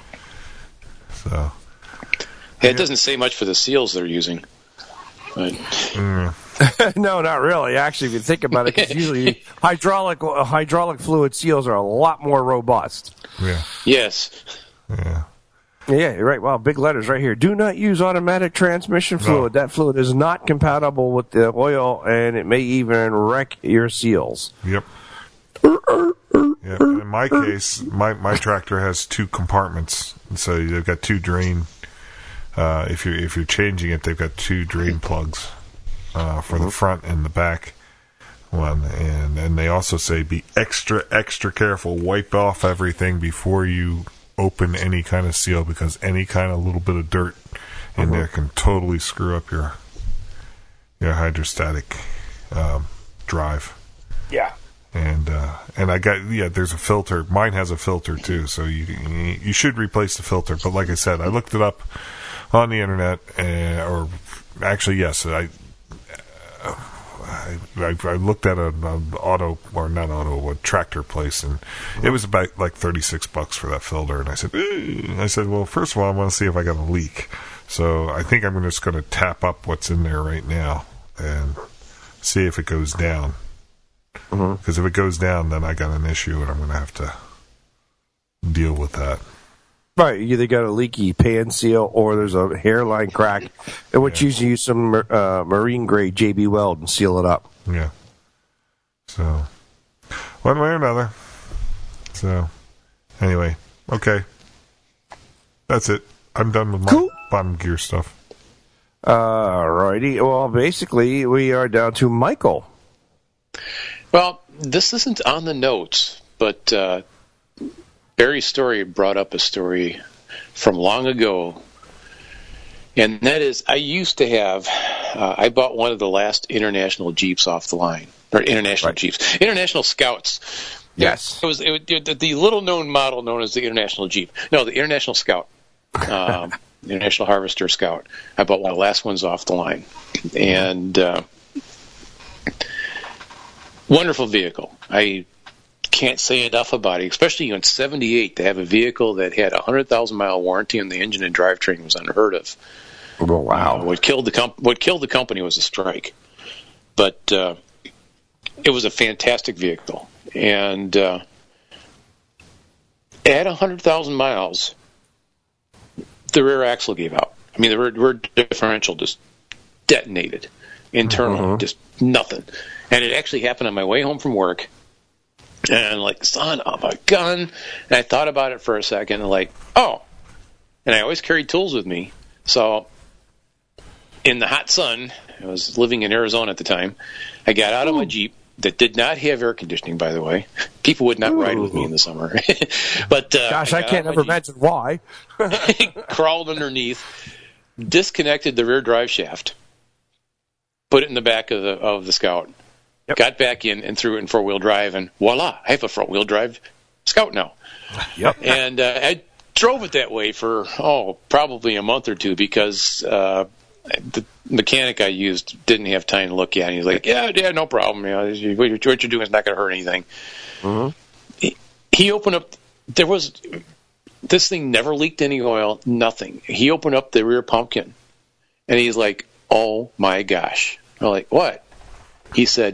So yeah, it yeah. doesn't say much for the seals they're using. But. Mm. No, not really. Actually, if you think about it, because usually hydraulic uh, hydraulic fluid seals are a lot more robust. Yeah. Yes. Yeah. Yeah, you're right. Wow, big letters right here. Do not use automatic transmission fluid. No. That fluid is not compatible with the oil, and it may even wreck your seals. Yep. Yeah, in my case, my, my tractor has two compartments, and so they've got two drain. Uh, if you're if you're changing it, they've got two drain plugs uh, for mm-hmm. the front and the back one, and and they also say be extra extra careful. Wipe off everything before you open any kind of seal, because any kind of little bit of dirt in mm-hmm. there can totally screw up your your hydrostatic um, drive. Yeah. And uh, and I got yeah. There's a filter. Mine has a filter too, so you you should replace the filter. But like I said, I looked it up on the internet, uh, or actually yes, I, uh, I I looked at an auto or not auto a tractor place, and it was about like thirty-six bucks for that filter. And I said, eh. I said, well, first of all, I want to see if I got a leak. So I think I'm just going to tap up what's in there right now and see if it goes down. Because mm-hmm. if it goes down, then I got an issue, and I'm going to have to deal with that. Right, you either got a leaky pan seal, or there's a hairline crack, in which yeah. you use some uh, marine grade J B Weld and seal it up. Yeah. So, one way or another. So, anyway, okay, that's it. I'm done with my cool. bottom gear stuff. Alrighty. Well, basically, we are down to Michael. Well, this isn't on the notes, but uh, Barry's story brought up a story from long ago, and that is I used to have, uh, I bought one of the last International Jeeps off the line, or International right. Jeeps, International Scouts. Yes. It was it, it, the little-known model known as the International Jeep. No, the International Scout, um, International Harvester Scout. I bought one of the last ones off the line, and uh, wonderful vehicle. I can't say enough about it, especially in seventy-eight, to have a vehicle that had a one hundred thousand mile warranty on the engine and drivetrain was unheard of. Oh, wow. Uh, what killed the comp- what killed the company was a strike. But uh, it was a fantastic vehicle. And uh, at one hundred thousand miles, the rear axle gave out. I mean, the rear, rear differential just detonated internally, mm-hmm. just nothing. And it actually happened on my way home from work. And like, son of a gun. And I thought about it for a second and like, oh. And I always carried tools with me. So in the hot sun, I was living in Arizona at the time, I got out Ooh. of my Jeep that did not have air conditioning, by the way. People would not Ooh. ride with me in the summer. But uh, Gosh, I, I can't ever imagine why. Crawled underneath, disconnected the rear drive shaft, put it in the back of the of the Scout. Yep. Got back in and threw it in four-wheel drive, and voila, I have a front-wheel drive Scout now. Yep. And uh, I drove it that way for, oh, probably a month or two because uh, the mechanic I used didn't have time to look at it. And he's like, yeah, yeah, no problem. You know, what you're, what you're doing is not going to hurt anything. Mm-hmm. He, he opened up, there was, this thing never leaked any oil, nothing. He opened up the rear pumpkin, and he's like, oh, my gosh. I'm like, what? He said,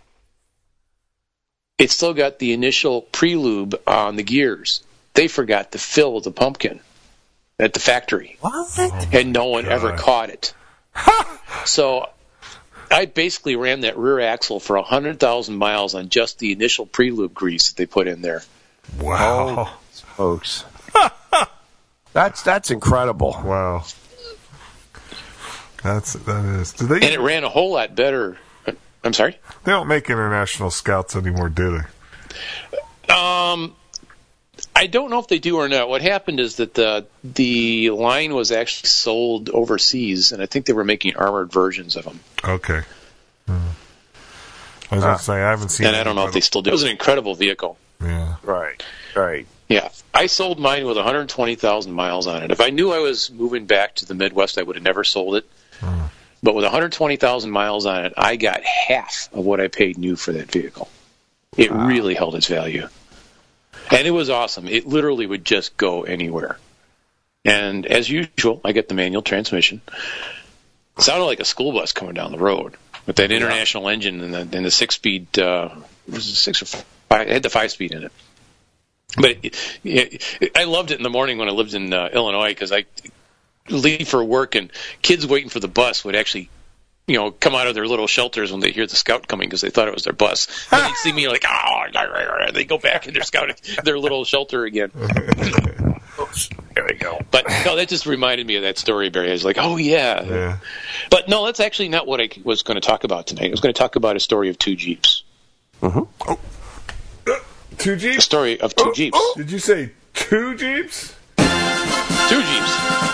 it's still got the initial pre-lube on the gears. They forgot to fill the pumpkin at the factory. What? And no one God. ever caught it. So I basically ran that rear axle for one hundred thousand miles on just the initial pre-lube grease that they put in there. Wow. Oh, folks. that's that's incredible. Wow. That's, that is. Do they, and it ran a whole lot better. I'm sorry? They don't make International Scouts anymore, do they? Um, I don't know if they do or not. What happened is that the the line was actually sold overseas, and I think they were making armored versions of them. Okay. Hmm. I was uh, going to say, I haven't seen And I don't know if they still do. It was an incredible vehicle. Yeah. Right, right. Yeah. I sold mine with one hundred twenty thousand miles on it. If I knew I was moving back to the Midwest, I would have never sold it. Hmm. But with one hundred twenty thousand miles on it, I got half of what I paid new for that vehicle. It wow. really held its value. And it was awesome. It literally would just go anywhere. And as usual, I get the manual transmission. It sounded like a school bus coming down the road with that international yeah. engine and the, and the six-speed, uh, was it six or five? It had the five-speed in it. But it, it, I loved it in the morning when I lived in uh, Illinois because I leave for work and kids waiting for the bus would actually you know, come out of their little shelters when they hear the scout coming because they thought it was their bus. And they see me like, oh, they go back in their scout, their little shelter again. Oops. There we go. But no, that just reminded me of that story, Barry. I was like, oh, yeah. Yeah. But no, that's actually not what I was going to talk about tonight. I was going to talk about a story of two Jeeps. Mm-hmm. Oh. Uh, two A Jeeps? story of two Oh, Jeeps. oh. Did you say two Jeeps? Two Jeeps.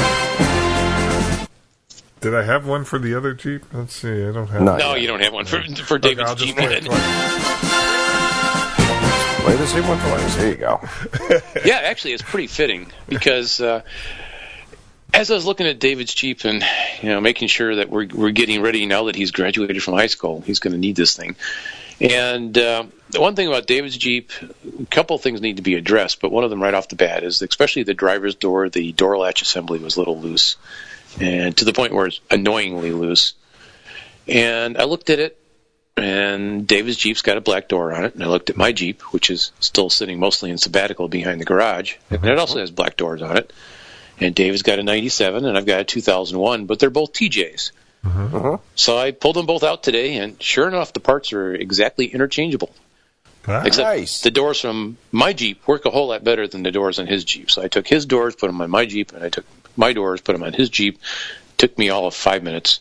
Did I have one for the other Jeep? Let's see. I don't have No. one. No, you don't have one for, for David's Okay, I'll just Jeep. play it twice. Play the same one twice. There you go. Yeah, actually, it's pretty fitting because uh, as I was looking at David's Jeep and you know making sure that we're we're getting ready now that he's graduated from high school, he's going to need this thing. And uh, the one thing about David's Jeep, a couple of things need to be addressed, but one of them right off the bat is especially the driver's door, the door latch assembly was a little loose, and to the point where it's annoyingly loose. And I looked at it. And David's Jeep's got a black door on it, and I looked at my Jeep, which is still sitting mostly in sabbatical behind the garage, and it also has black doors on it. And David's got a ninety-seven, and I've got a two thousand one, but they're both T Js. Uh-huh. So I pulled them both out today, and sure enough, the parts are exactly interchangeable. Ah. Except Nice. the doors from my Jeep work a whole lot better than the doors on his Jeep. So I took his doors, put them on my Jeep, and I took my doors, put them on his Jeep. Took me all of five minutes.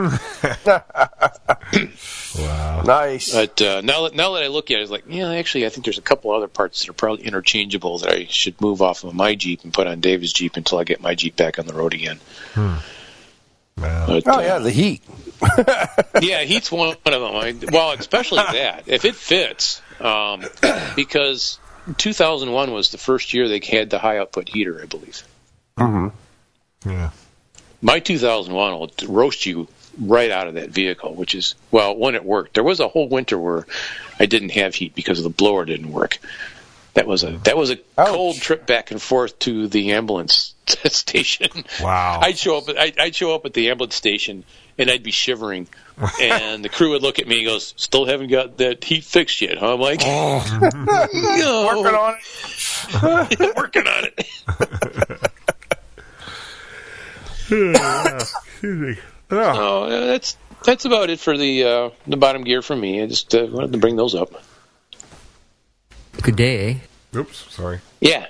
Wow. Nice. But uh, now, that, now that I look at it, it's like, yeah, actually, I think there's a couple other parts that are probably interchangeable that I should move off of my Jeep and put on David's Jeep until I get my Jeep back on the road again. Hmm. Wow. But, Oh, uh, yeah, the heat. yeah, heat's one of them. I, well, especially that. If it fits, um, because two thousand one was the first year they had the high-output heater, I believe. Mm-hmm. Yeah. My two thousand one will roast you right out of that vehicle, which is, well, when it worked. There was a whole winter where I didn't have heat because the blower didn't work. That was a that was a Ouch. cold trip back and forth to the ambulance station. Wow. I'd show up. I'd, I'd show up at the ambulance station and I'd be shivering, and the crew would look at me and goes, "Still haven't got that heat fixed yet, huh?" I'm like, no. Working on it. working on it. Oh. Oh, that's that's about it for the uh, the bottom gear from me. I just uh, wanted to bring those up. Good day. Oops, sorry. Yeah.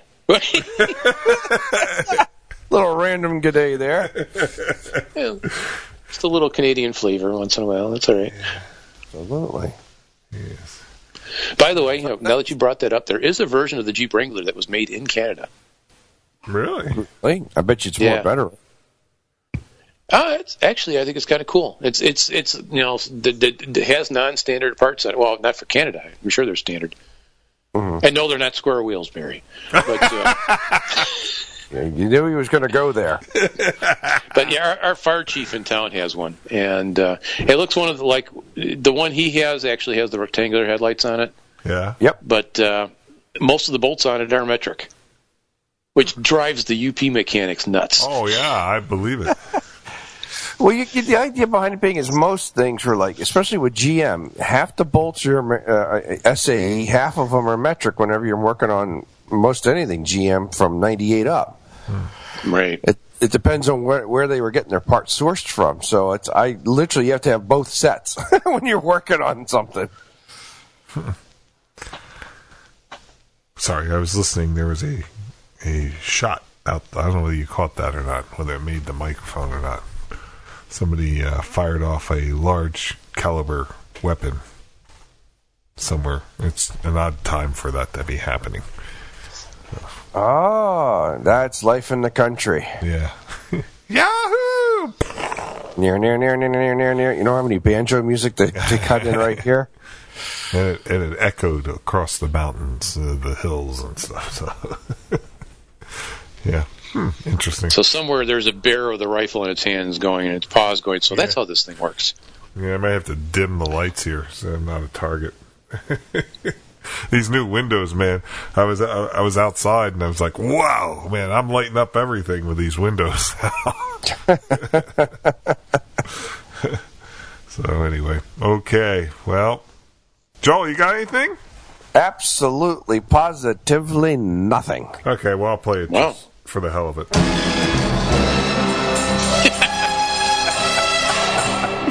Little random good day there. Yeah. Just a little Canadian flavor once in a while. That's all right. Absolutely. Yes. By the way, now that you brought that up, there is a version of the Jeep Wrangler that was made in Canada. Really? Really? I bet you it's Yeah. more better. Uh, it's actually, I think it's kind of cool. It's it's it's you know, the, the, it has non-standard parts on it. Well, not for Canada. I'm sure they're standard. Mm-hmm. And no, they're not square wheels, Barry. But uh, Yeah, you knew he was going to go there. but yeah, our, our fire chief in town has one, and uh, it looks one of the like the one he has actually has the rectangular headlights on it. Yeah. Yep. But uh, most of the bolts on it are metric, which drives the U P mechanics nuts. Oh, yeah, I believe it. Well, you, you, the idea behind it being is most things are like, especially with G M, half the bolts are uh, S A E, half of them are metric whenever you're working on most anything G M from ninety-eight up. Right. It, it depends on where, where they were getting their parts sourced from. So it's I literally you have to have both sets when you're working on something. Sorry, I was listening. There was a a shot out. I don't know whether you caught that or not, whether it made the microphone or not. Somebody uh, fired off a large caliber weapon somewhere. It's an odd time for that to be happening. Oh, that's life in the country. Yeah. Yahoo! Near, near, near, near, near, near, near. You know how many banjo music they, they cut in right here? And it, and it echoed across the mountains, uh, the hills, and stuff. So. Yeah. Hmm, interesting. So somewhere there's a bear with a rifle in its hands going and its paws going. So that's Yeah. how this thing works. Yeah, I may have to dim the lights here so I'm not a target. These new windows, man. I was I, I was outside and I was like, "Wow, man! I'm lighting up everything with these windows." So anyway, okay. Well, Joel, you got anything? Absolutely, positively nothing. Okay, well I'll play it Wow. just for the hell of it.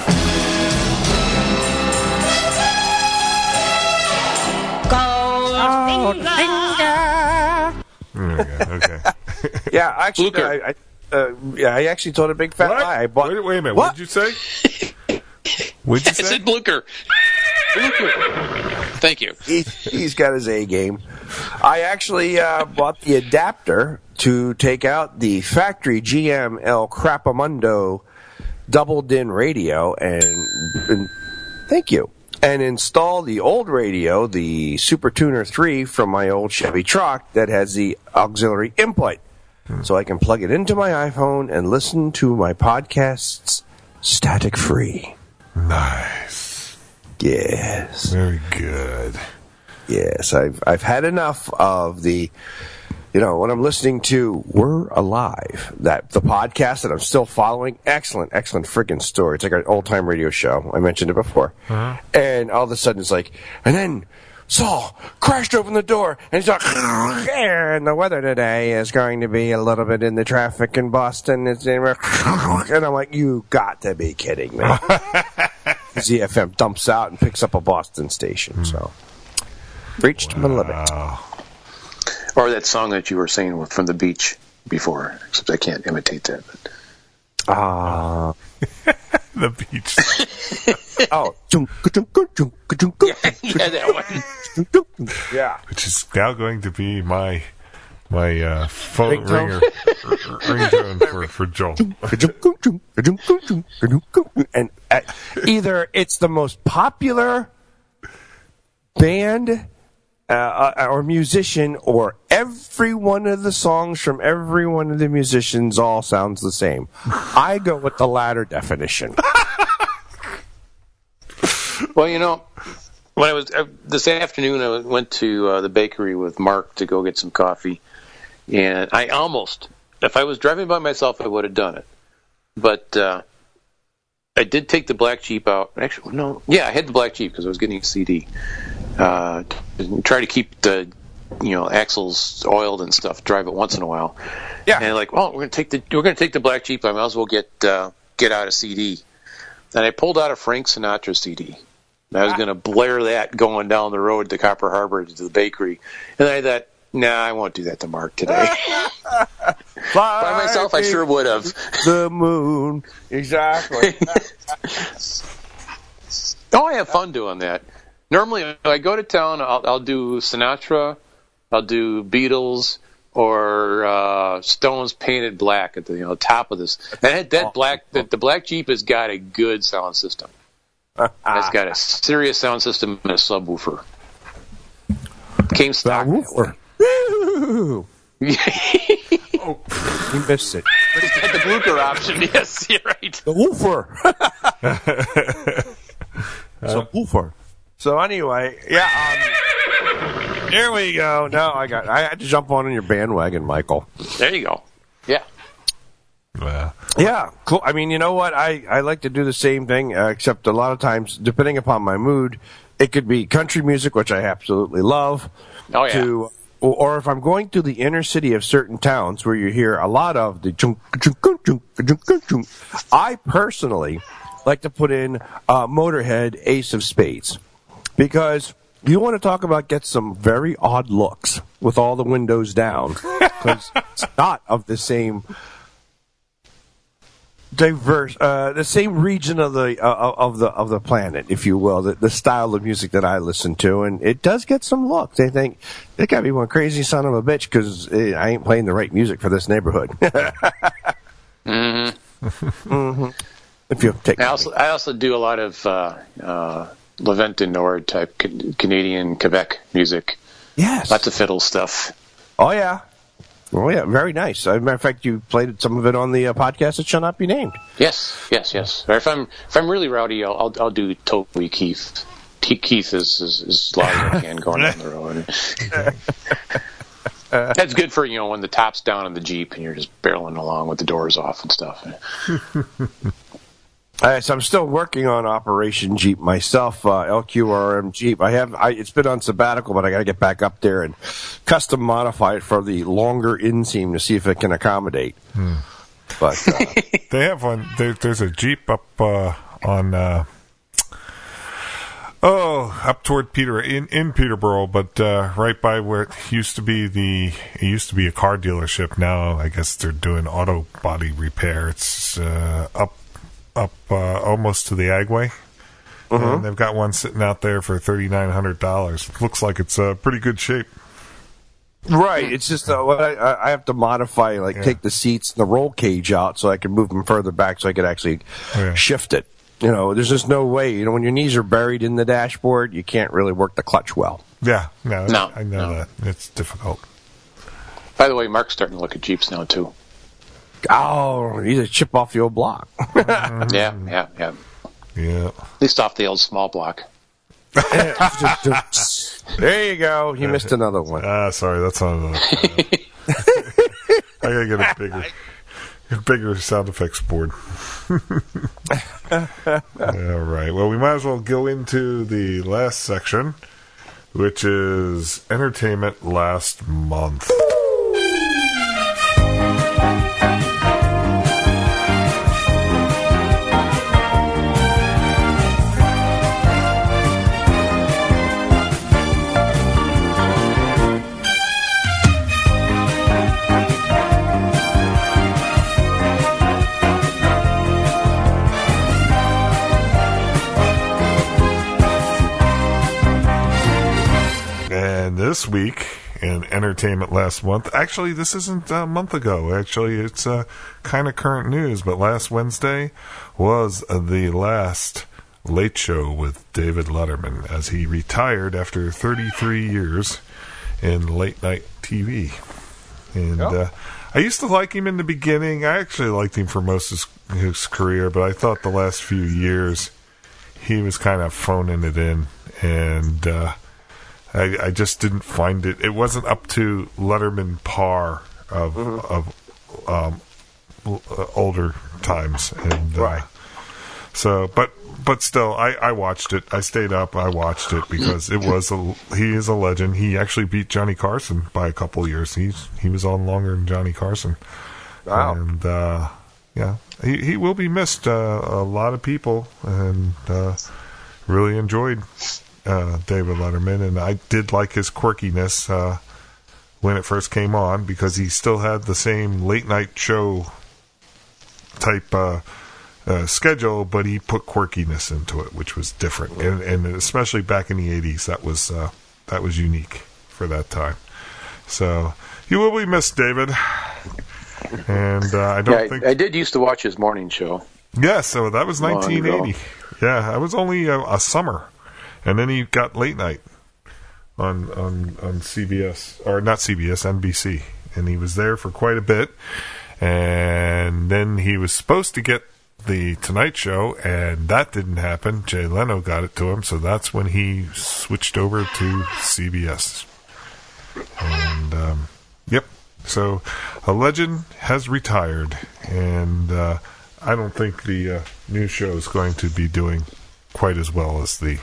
Goldfinger. Okay. Yeah, actually, Blucher. I, I, uh, yeah, I actually told a big fat What? lie. I bought. Wait, wait a minute. What? What did you say? What'd you I say? said Blucher. Blucher. Thank you. He, he's got his A game. I actually uh, bought the adapter to take out the factory G M El Crapamundo double din radio and, and thank you. And install the old radio, the Super Tuner three from my old Chevy truck that has the auxiliary input. So I can plug it into my iPhone and listen to my podcasts static free. Nice. Yes. Very good. Yes, I've I've had enough of the, you know, when I'm listening to We're Alive, that the podcast that I'm still following, excellent, excellent freaking story. It's like an old time radio show. I mentioned it before, Uh-huh. and all of a sudden it's like, and then Saul crashed open the door, and he's like, and the weather today is going to be a little bit in the traffic in Boston. It's and I'm like, you got to be kidding me. Z F M dumps out and picks up a Boston station, so. Reached my limit. Or that song that you were singing with from the beach before, except I can't imitate that. But. Ah. The beach. Oh. Yeah, yeah, that one. Yeah. Which is now going to be my my uh, phone Ringtone? ringer ringtone for, for Joel. And uh, either it's the most popular band uh, uh, or musician, or every one of the songs from every one of the musicians all sounds the same. I go with the latter definition. Well, you know, when I was uh, this afternoon, I went to uh, the bakery with Mark to go get some coffee, and I almost, if I was driving by myself, I would have done it. But uh, I did take the black Jeep out. Actually, no, yeah, I had the black Jeep because I was getting a C D. Uh, to try to keep the, you know, axles oiled and stuff. Drive it once in a while. Yeah. And like, well, we're gonna take the we're gonna take the black Jeep. I might as well get uh, get out a C D. And I pulled out a Frank Sinatra C D. I was going to blare that going down the road to Copper Harbor to the bakery. And I thought, nah, I won't do that to Mark today. By myself, I sure would have. The moon. Exactly. Oh, I have fun doing that. Normally, when I go to town, I'll, I'll do Sinatra, I'll do Beatles, or uh, Stones Painted Black at the you know top of this. That, that black, the, the black Jeep has got a good sound system. It's got a serious sound system and a subwoofer. Came stock. Woofer. Oh. You missed it. It's got the Blucher option. Yes, you're right. The woofer. So woofer. So anyway, yeah. Um, here we go. No, I got. I had to jump on in your bandwagon, Michael. There you go. Yeah. Well, Yeah, cool. I mean, you know what? I, I like to do the same thing, uh, except a lot of times, depending upon my mood, it could be country music, which I absolutely love. Oh, yeah. To, or, or if I'm going to the inner city of certain towns where you hear a lot of the chunk, chunk, chunk, chunk, chunk, chunk, I personally like to put in uh, Motorhead Ace of Spades. Because you want to talk about get some very odd looks with all the windows down. Because it's not of the same diverse, uh, the same region of the uh, of the of the planet, if you will, the, the style of music that I listen to, and it does get some looks. They think they got to be one crazy son of a bitch because I ain't playing the right music for this neighborhood. Mm-hmm. mm-hmm. If you take, I also I also do a lot of uh, uh, Levant and Nord type ca- Canadian Quebec music. Yes, Lots of fiddle stuff. Oh yeah. Oh yeah, very nice. As a matter of fact, you played some of it on the uh, podcast that shall not be named. Yes, yes, yes. Or if I'm if I'm really rowdy, I'll I'll, I'll do Toby Keith. T- Keith is is as loud as I can going down the road. That's good for you know when the top's down in the Jeep and you're just barreling along with the doors off and stuff. Uh, so I'm still working on Operation Jeep myself, uh, L Q R M Jeep. I have, I, it's been on sabbatical, but I got to get back up there and custom modify it for the longer inseam to see if it can accommodate. Hmm. But uh, they have one. There, there's a Jeep up uh, on uh, Oh, up toward Peter in, in Peterborough, but uh, right by where it used to be the it used to be a car dealership. Now I guess they're doing auto body repair. It's uh, up up uh, almost to the Agway, mm-hmm. and they've got one sitting out there for thirty nine hundred dollars. Looks like it's uh, pretty good shape. Right. It's just uh, what I, I have to modify, like yeah. take the seats and the roll cage out so I can move them further back so I could actually yeah. shift it. You know, there's just no way. You know, when your knees are buried in the dashboard, you can't really work the clutch well. Yeah, no, no I know no. that. It's difficult. By the way, Mark's starting to look at Jeeps now, too. Oh, he's a chip off the old block. yeah, yeah, yeah. Yeah. At least off the old small block. There you go. You missed another one. Ah, sorry, that's not another. I gotta get a bigger, a bigger sound effects board. All right. Well, we might as well go into the last section, which is entertainment last month. This week in entertainment last month, actually this isn't a month ago, actually it's uh, kind of current news, but last Wednesday was the last Late Show with David Letterman as he retired after thirty-three years in late night T V. And yep. uh, I used to like him in the beginning. I actually liked him for most of his, his career, but I thought the last few years he was kind of phoning it in, and uh I, I just didn't find it. It wasn't up to Letterman par of mm-hmm. of um, uh, older times, and uh, right. So, but but still, I, I watched it. I stayed up. I watched it because it was a. He is a legend. He actually beat Johnny Carson by a couple years. He's he was on longer than Johnny Carson. Wow. And uh, yeah, he he will be missed. Uh, a lot of people and uh, really enjoyed. Uh, David Letterman, and I did like his quirkiness uh, when it first came on because he still had the same late night show type uh, uh, schedule, but he put quirkiness into it, which was different, and, and especially back in the eighties, that was uh, that was unique for that time. So you will be missed, David. And uh, I don't yeah, think I, I did used to watch his morning show. Yeah, so that was nineteen eighty. Yeah, I was only a, a summer. And then he got late night on on on C B S, or not C B S, N B C, and he was there for quite a bit. And then he was supposed to get the Tonight Show, and that didn't happen. Jay Leno got it to him, so that's when he switched over to C B S. And um, yep, so a legend has retired, and uh, I don't think the uh, new show is going to be doing quite as well as the.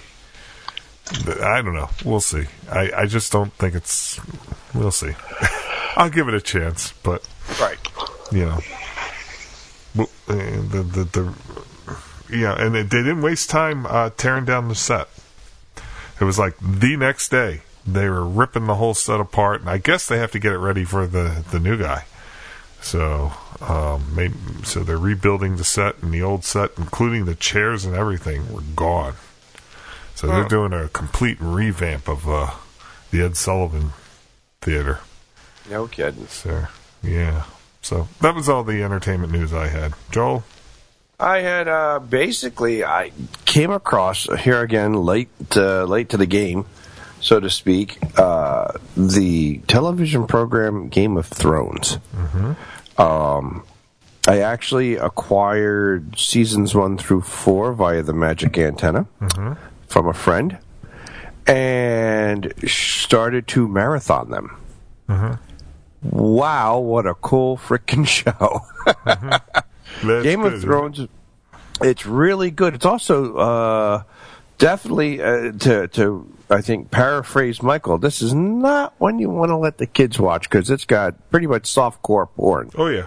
I don't know. We'll see. I, I just don't think it's... We'll see. I'll give it a chance, but... Right. You know... The, the, the, yeah, and they didn't waste time uh, tearing down the set. It was like the next day. They were ripping the whole set apart, and I guess they have to get it ready for the, the new guy. So, um, maybe, so they're rebuilding the set, and the old set, including the chairs and everything, were gone. So they're oh. doing a complete revamp of uh, the Ed Sullivan Theater. No kidding. So, yeah. So that was all the entertainment news I had. Joel? I had uh, basically, I came across, here again, late, uh, late to the game, so to speak, uh, the television program Game of Thrones. Mm-hmm. Um, I actually acquired seasons one through four via the Magic Antenna. Mm-hmm. From a friend, and started to marathon them. Mm-hmm. Wow, what a cool freaking show. mm-hmm. Game of Thrones, it's really good. It's also uh, definitely, uh, to, to, I think, paraphrase Michael, this is not one you want to let the kids watch, because it's got pretty much softcore porn. Oh, yeah.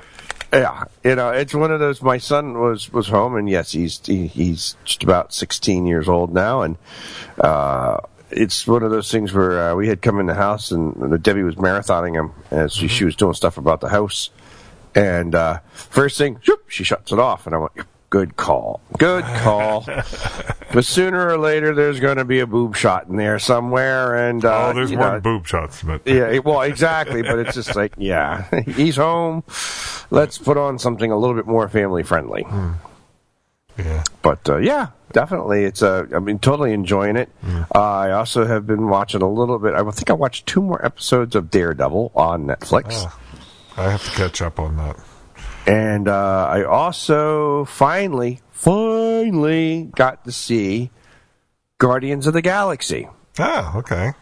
Yeah, you know, it's one of those. My son was, was home, and yes, he's he, he's just about sixteen years old now, and uh, it's one of those things where uh, we had come in the house, and Debbie was marathoning him as she, she was doing stuff about the house, and uh, first thing, whoop, she shuts it off, and I went, good call, good call. But sooner or later, there's going to be a boob shot in there somewhere, and uh, oh, there's you more know, boob shots, but yeah, well, exactly, but it's just like, yeah, he's home. Let's put on something a little bit more family friendly. Mm. Yeah, but uh, yeah, definitely, it's uh, I mean, totally enjoying it. Mm. Uh, I also have been watching a little bit. I think I watched two more episodes of Daredevil on Netflix. Oh, I have to catch up on that. And uh, I also finally, finally got to see Guardians of the Galaxy. Oh, okay.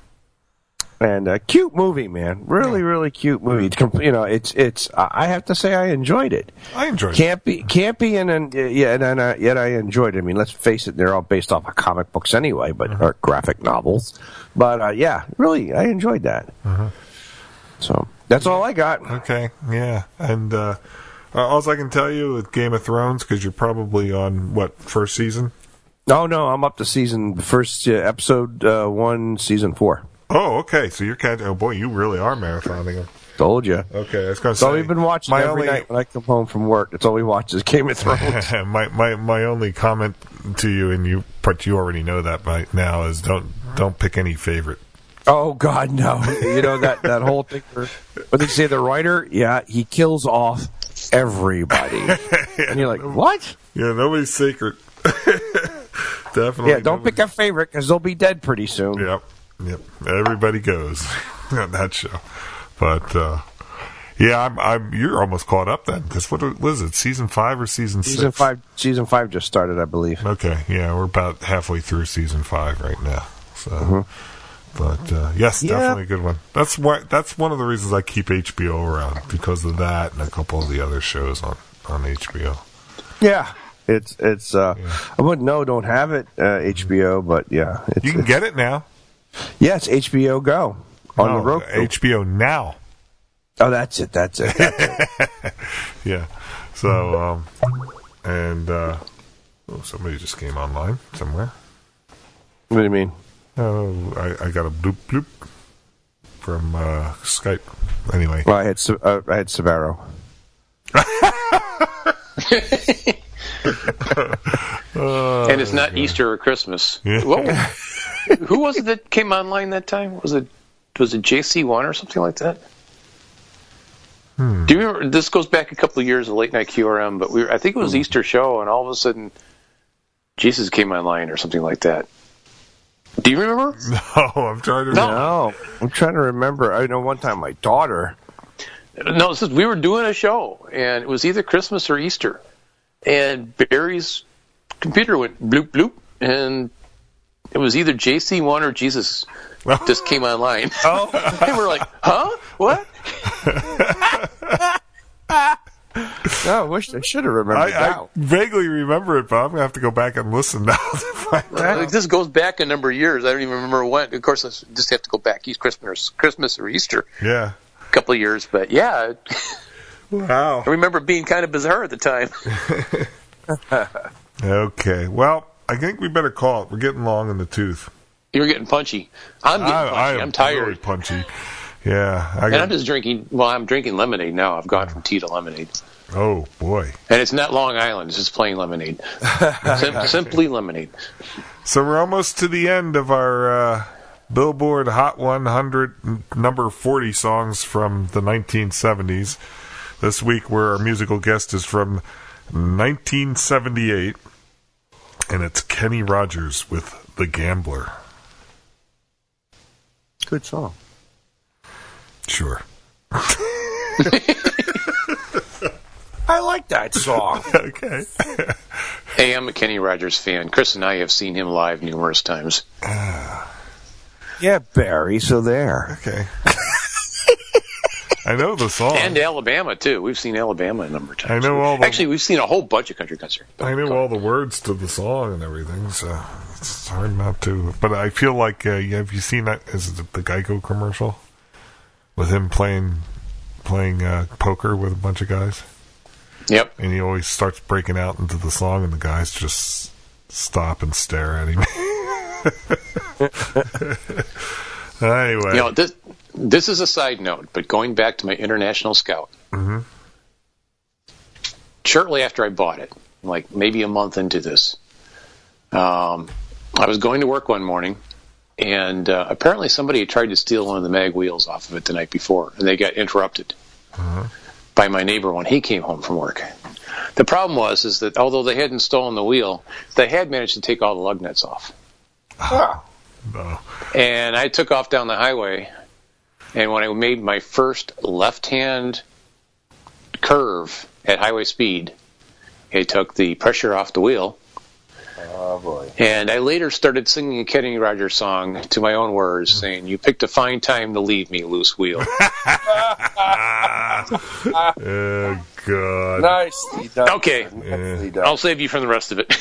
And a cute movie, man. Really, really cute movie. It's compl- you know, it's it's. I have to say, I enjoyed it. I enjoyed can't it. Be, can't be, and and yeah, and, and uh, yet I enjoyed it. I mean, let's face it, they're all based off of comic books anyway, but Uh-huh. or graphic novels. But uh, yeah, really, I enjoyed that. Uh-huh. So that's all I got. Okay, yeah, and uh, uh, all I can tell you with Game of Thrones, because you're probably on what first season? No, no, I'm up to season first uh, episode uh, one, season four. Oh, okay. So you're catching. Oh boy, you really are marathoning them. Told you. Okay, I was going to So say. we've been watching my every only, night when I come home from work. That's all we watch is Game of Thrones. my my my only comment to you, and you, but you already know that by now, is don't don't pick any favorite. Oh God, no! You know that, that whole thing. Where, what did you say? The writer? Yeah, he kills off everybody, and you're like, what? Yeah, nobody's sacred. Definitely. Yeah, don't nobody. pick a favorite because they'll be dead pretty soon. Yep, yep. Everybody goes on that show, but uh, yeah, I'm, I'm. You're almost caught up then, because what was it? Season five or season six? Season five. Season five just started, I believe. Okay, yeah, we're about halfway through season five right now. So, Mm-hmm. but uh, yes, Yeah. definitely a good one. That's why. That's one of the reasons I keep H B O around, because of that and a couple of the other shows on on H B O. Yeah, it's it's. Uh, Yeah. I wouldn't know. Don't have it uh, H B O, but yeah, it's, You can it's, get it now. Yes, H B O Go on No, the Roku. H B O Now. Oh, that's it. That's it. That's it. Yeah. So, um, and uh, oh, somebody just came online somewhere. What do you mean? Oh, I, I got a bloop bloop from uh, Skype. Anyway, Well, I had Sa- uh, I had Severo. and it's not Easter or Christmas. Yeah. What, who was it that came online that time? Was it was it J C one or something like that? Hmm. Do you remember? This goes back a couple of years of late night Q R M, but we were, I think it was Easter show, and all of a sudden, Jesus came online or something like that. Do you remember? No, I'm trying to. No. No, I'm trying to remember. I know one time my daughter. No, this is, we were doing a show, and it was either Christmas or Easter, and Barry's computer went bloop bloop, and it was either J C one or Jesus just came online. Oh, And we're like, huh? What? no, I wish I should have remembered I, I that. vaguely remember it, but I'm gonna have to go back and listen now. To find out. Like, this goes back a number of years. I don't even remember when. Of course, I just have to go back East Christmas, Christmas or Easter, Yeah. a couple of years. But yeah, Wow. I remember it being kind of bizarre at the time. Okay. Well, I think we better call it. We're getting long in the tooth. You were getting punchy. I'm getting I, punchy. I am I'm tired. really punchy. Yeah. I And got, I'm just drinking, well, I'm drinking lemonade now. I've gone from tea to lemonade. oh boy. And it's not Long Island, it's just plain lemonade. Sim- simply lemonade. So we're almost to the end of our uh, Billboard Hot one hundred n- number forty songs from the nineteen seventies. This week, where our musical guest is from nineteen seventy-eight, and it's Kenny Rogers with The Gambler. Good song. Sure. I like that song. Okay. Hey, I'm a Kenny Rogers fan. Chris and I have seen him live numerous times. Yeah, Barry. So there. Okay. I know the song. And Alabama, too. We've seen Alabama a number of times. I know all the- Actually, we've seen a whole bunch of country concerts. I know all the words to the song and everything, so it's hard not to. But I feel like, uh, yeah, have you seen that? Is it the Geico commercial with him playing playing uh, poker with a bunch of guys? Yep. And he always starts breaking out into the song, and the guys just stop and stare at him. Anyway. You know, this, this is a side note, but going back to my International Scout. Mm-hmm. Shortly after I bought it, like maybe a month into this, um, I was going to work one morning, and uh, apparently somebody had tried to steal one of the mag wheels off of it the night before, and they got interrupted uh-huh. by my neighbor when he came home from work. The problem was is that although they hadn't stolen the wheel, they had managed to take all the lug nuts off. Oh. No. And I took off down the highway, and when I made my first left-hand curve at highway speed, it took the pressure off the wheel. Oh, boy. And I later started singing a Kenny Rogers song to my own words, saying, "You picked a fine time to leave me, loose wheel." Oh, God. Nicely done. Okay. Nicely done. I'll save you from the rest of it.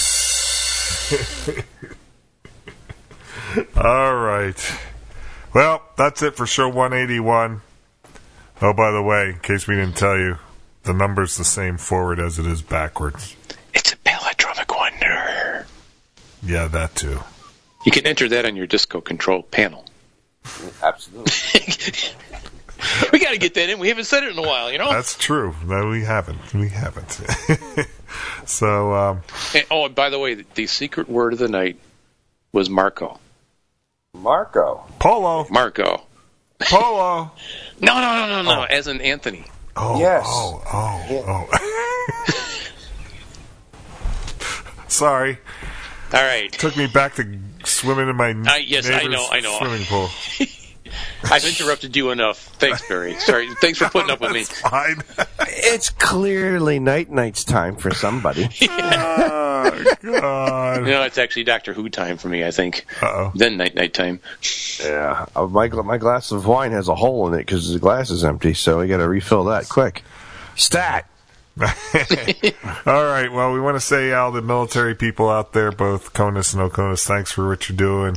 All right. Well, that's it for show one eighty-one. Oh, by the way, in case we didn't tell you, the number's the same forward as it is backwards. It's a palindromic wonder. Yeah, that too. You can enter that on your disco control panel. Absolutely. We got to get that in. We haven't said it in a while, you know? That's true. No, we haven't. We haven't. So, um... And, oh, and by the way, the, the secret word of the night was Marco. Marco. Polo. Marco. Polo. No, no, no, no, no. Oh. As in Anthony. Oh, Yes. oh, oh, oh. Sorry. All right. Took me back to swimming in my I- yes, I neighbor's know, I know. swimming pool. I've interrupted you enough. Thanks, Barry. Sorry. Thanks for putting up with me. That's fine. It's clearly night night's time for somebody. Oh, God. No, it's actually Doctor Who time for me, I think. Uh-oh. Then night night time. Yeah. Uh, my, gl- my glass of wine has a hole in it because the glass is empty, so we got to refill that quick. Stat. All right. Well, we want to say, all the military people out there, both CONUS and OCONUS, thanks for what you're doing.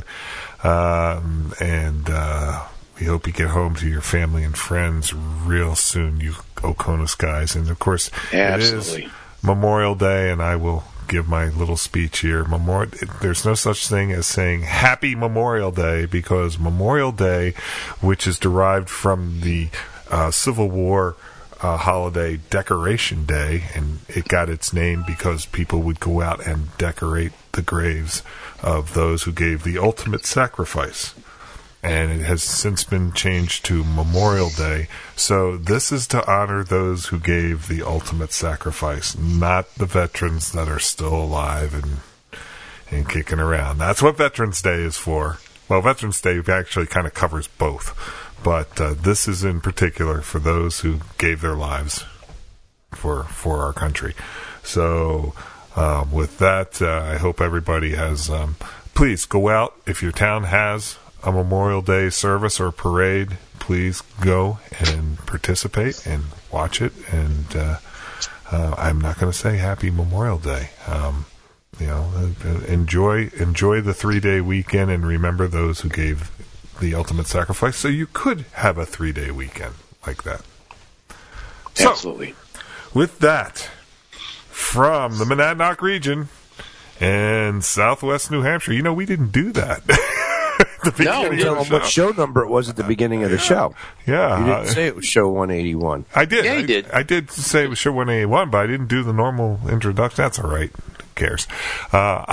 Um, and uh, we hope you get home to your family and friends real soon, you OCONUS guys. And, of course, Absolutely. it is Memorial Day, and I will give my little speech here. Memorial, there's no such thing as saying Happy Memorial Day, because Memorial Day, which is derived from the uh, Civil War uh, holiday Decoration Day, and it got its name because people would go out and decorate the graves of those who gave the ultimate sacrifice. And it has since been changed to Memorial Day. So this is to honor those who gave the ultimate sacrifice, not the veterans that are still alive and and kicking around. That's what Veterans Day is for. Well, Veterans Day actually kind of covers both. But uh, this is in particular for those who gave their lives for for our country. So um, with that, uh, I hope everybody has... Um, please go out if your town has a Memorial Day service or parade. Please go and participate and watch it. And uh, uh, I'm not going to say Happy Memorial Day. Um, you know, uh, enjoy enjoy the three day weekend, and remember those who gave the ultimate sacrifice. So you could have a three day weekend like that. So, Absolutely. with that, from the Monadnock region and Southwest New Hampshire, you know, we didn't do that. The No, beginning we of Tell the them what show number it was at the beginning of the show. Yeah, You didn't uh, say it was show one eighty-one. I did. Yeah, you I, did. I did say it was show one eighty-one, but I didn't do the normal introduction. That's all right. Who cares? Uh,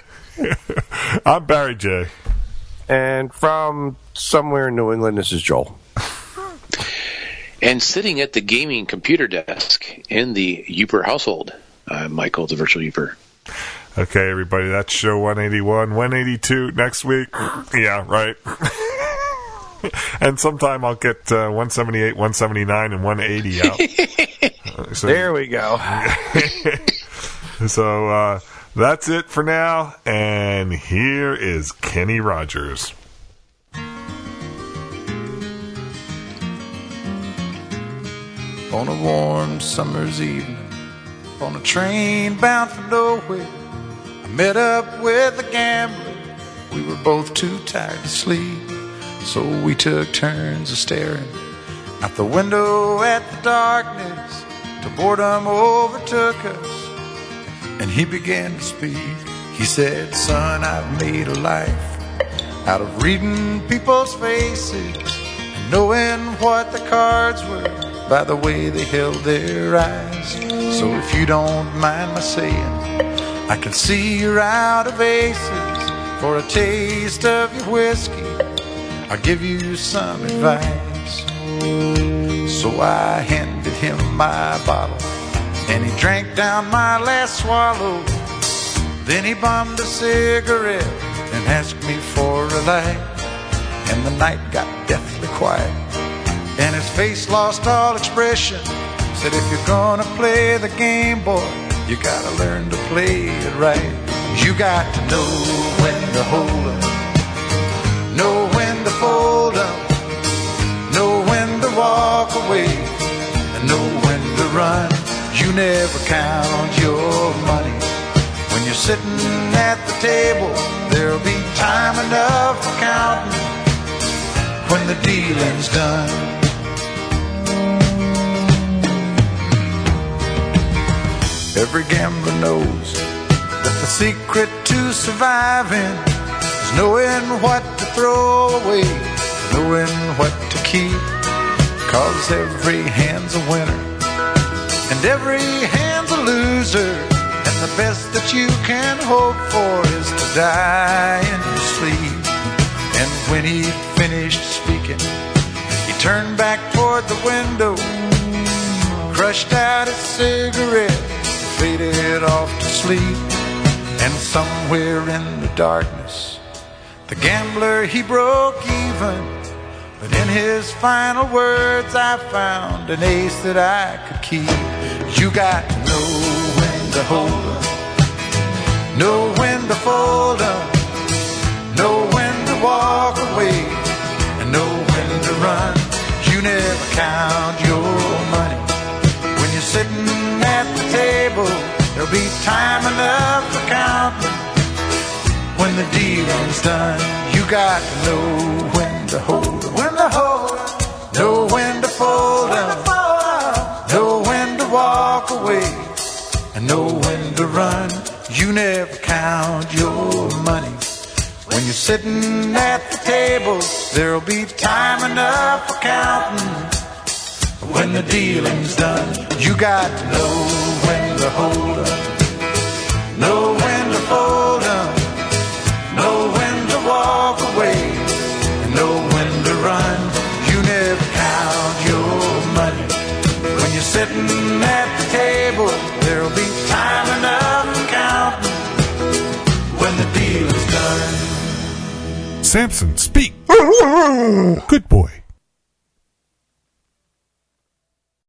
I'm Barry J. And from somewhere in New England, this is Joel. And sitting at the gaming computer desk in the Uper household, uh, Michael, the virtual Uper. Okay, everybody, that's show one eighty-one. one eighty-two next week. Yeah, right. And sometime I'll get uh, one seventy-eight, one seventy-nine, and one eighty out. Uh, so, There we go. so uh, that's it for now. And here is Kenny Rogers. On a warm summer's evening, on a train bound for nowhere, I met up with a gambler. We were both too tired to sleep, so we took turns of staring out the window at the darkness till boredom overtook us, and he began to speak. He said, son, I've made a life out of reading people's faces and knowing what the cards were by the way they held their eyes. So if you don't mind my saying, I can see you're out of aces. For a taste of your whiskey, I'll give you some advice. So I handed him my bottle, and he drank down my last swallow. Then he bummed a cigarette and asked me for a light. And the night got deathly quiet, and his face lost all expression. Said, if you're gonna play the game, boy, you gotta learn to play it right. You got to know when to hold up, know when to fold up, know when to walk away, and know when to run. You never count your money. When you're sitting at the table, there'll be time enough for counting when the dealing's done. Every gambler knows that the secret to surviving is knowing what to throw away, knowing what to keep. Cause every hand's a winner and every hand's a loser, and the best that you can hope for is to die in your sleep. And when he'd finished speaking, he turned back toward the window, crushed out his cigarette, faded off to sleep. And somewhere in the darkness, the gambler, he broke even. But in his final words, I found an ace that I could keep. You got to know when to hold up, know when to fold up, know when to walk away, and know when to run. You never count your money. When you're sitting at the table, there'll be time enough for counting when the dealing's done. You got to know when to hold up, when to hold up, know when to fold up, know when to walk away, and know when to run. You never count your money. When you're sitting at the table, there'll be time enough for counting when the dealing's done. You got to know when to hold up, know when to fold up, know when to walk away, and know when to run. You never count your money. When you're sitting at the table, there'll be time enough for counting when the deal is done. Samson, speak. Good boy.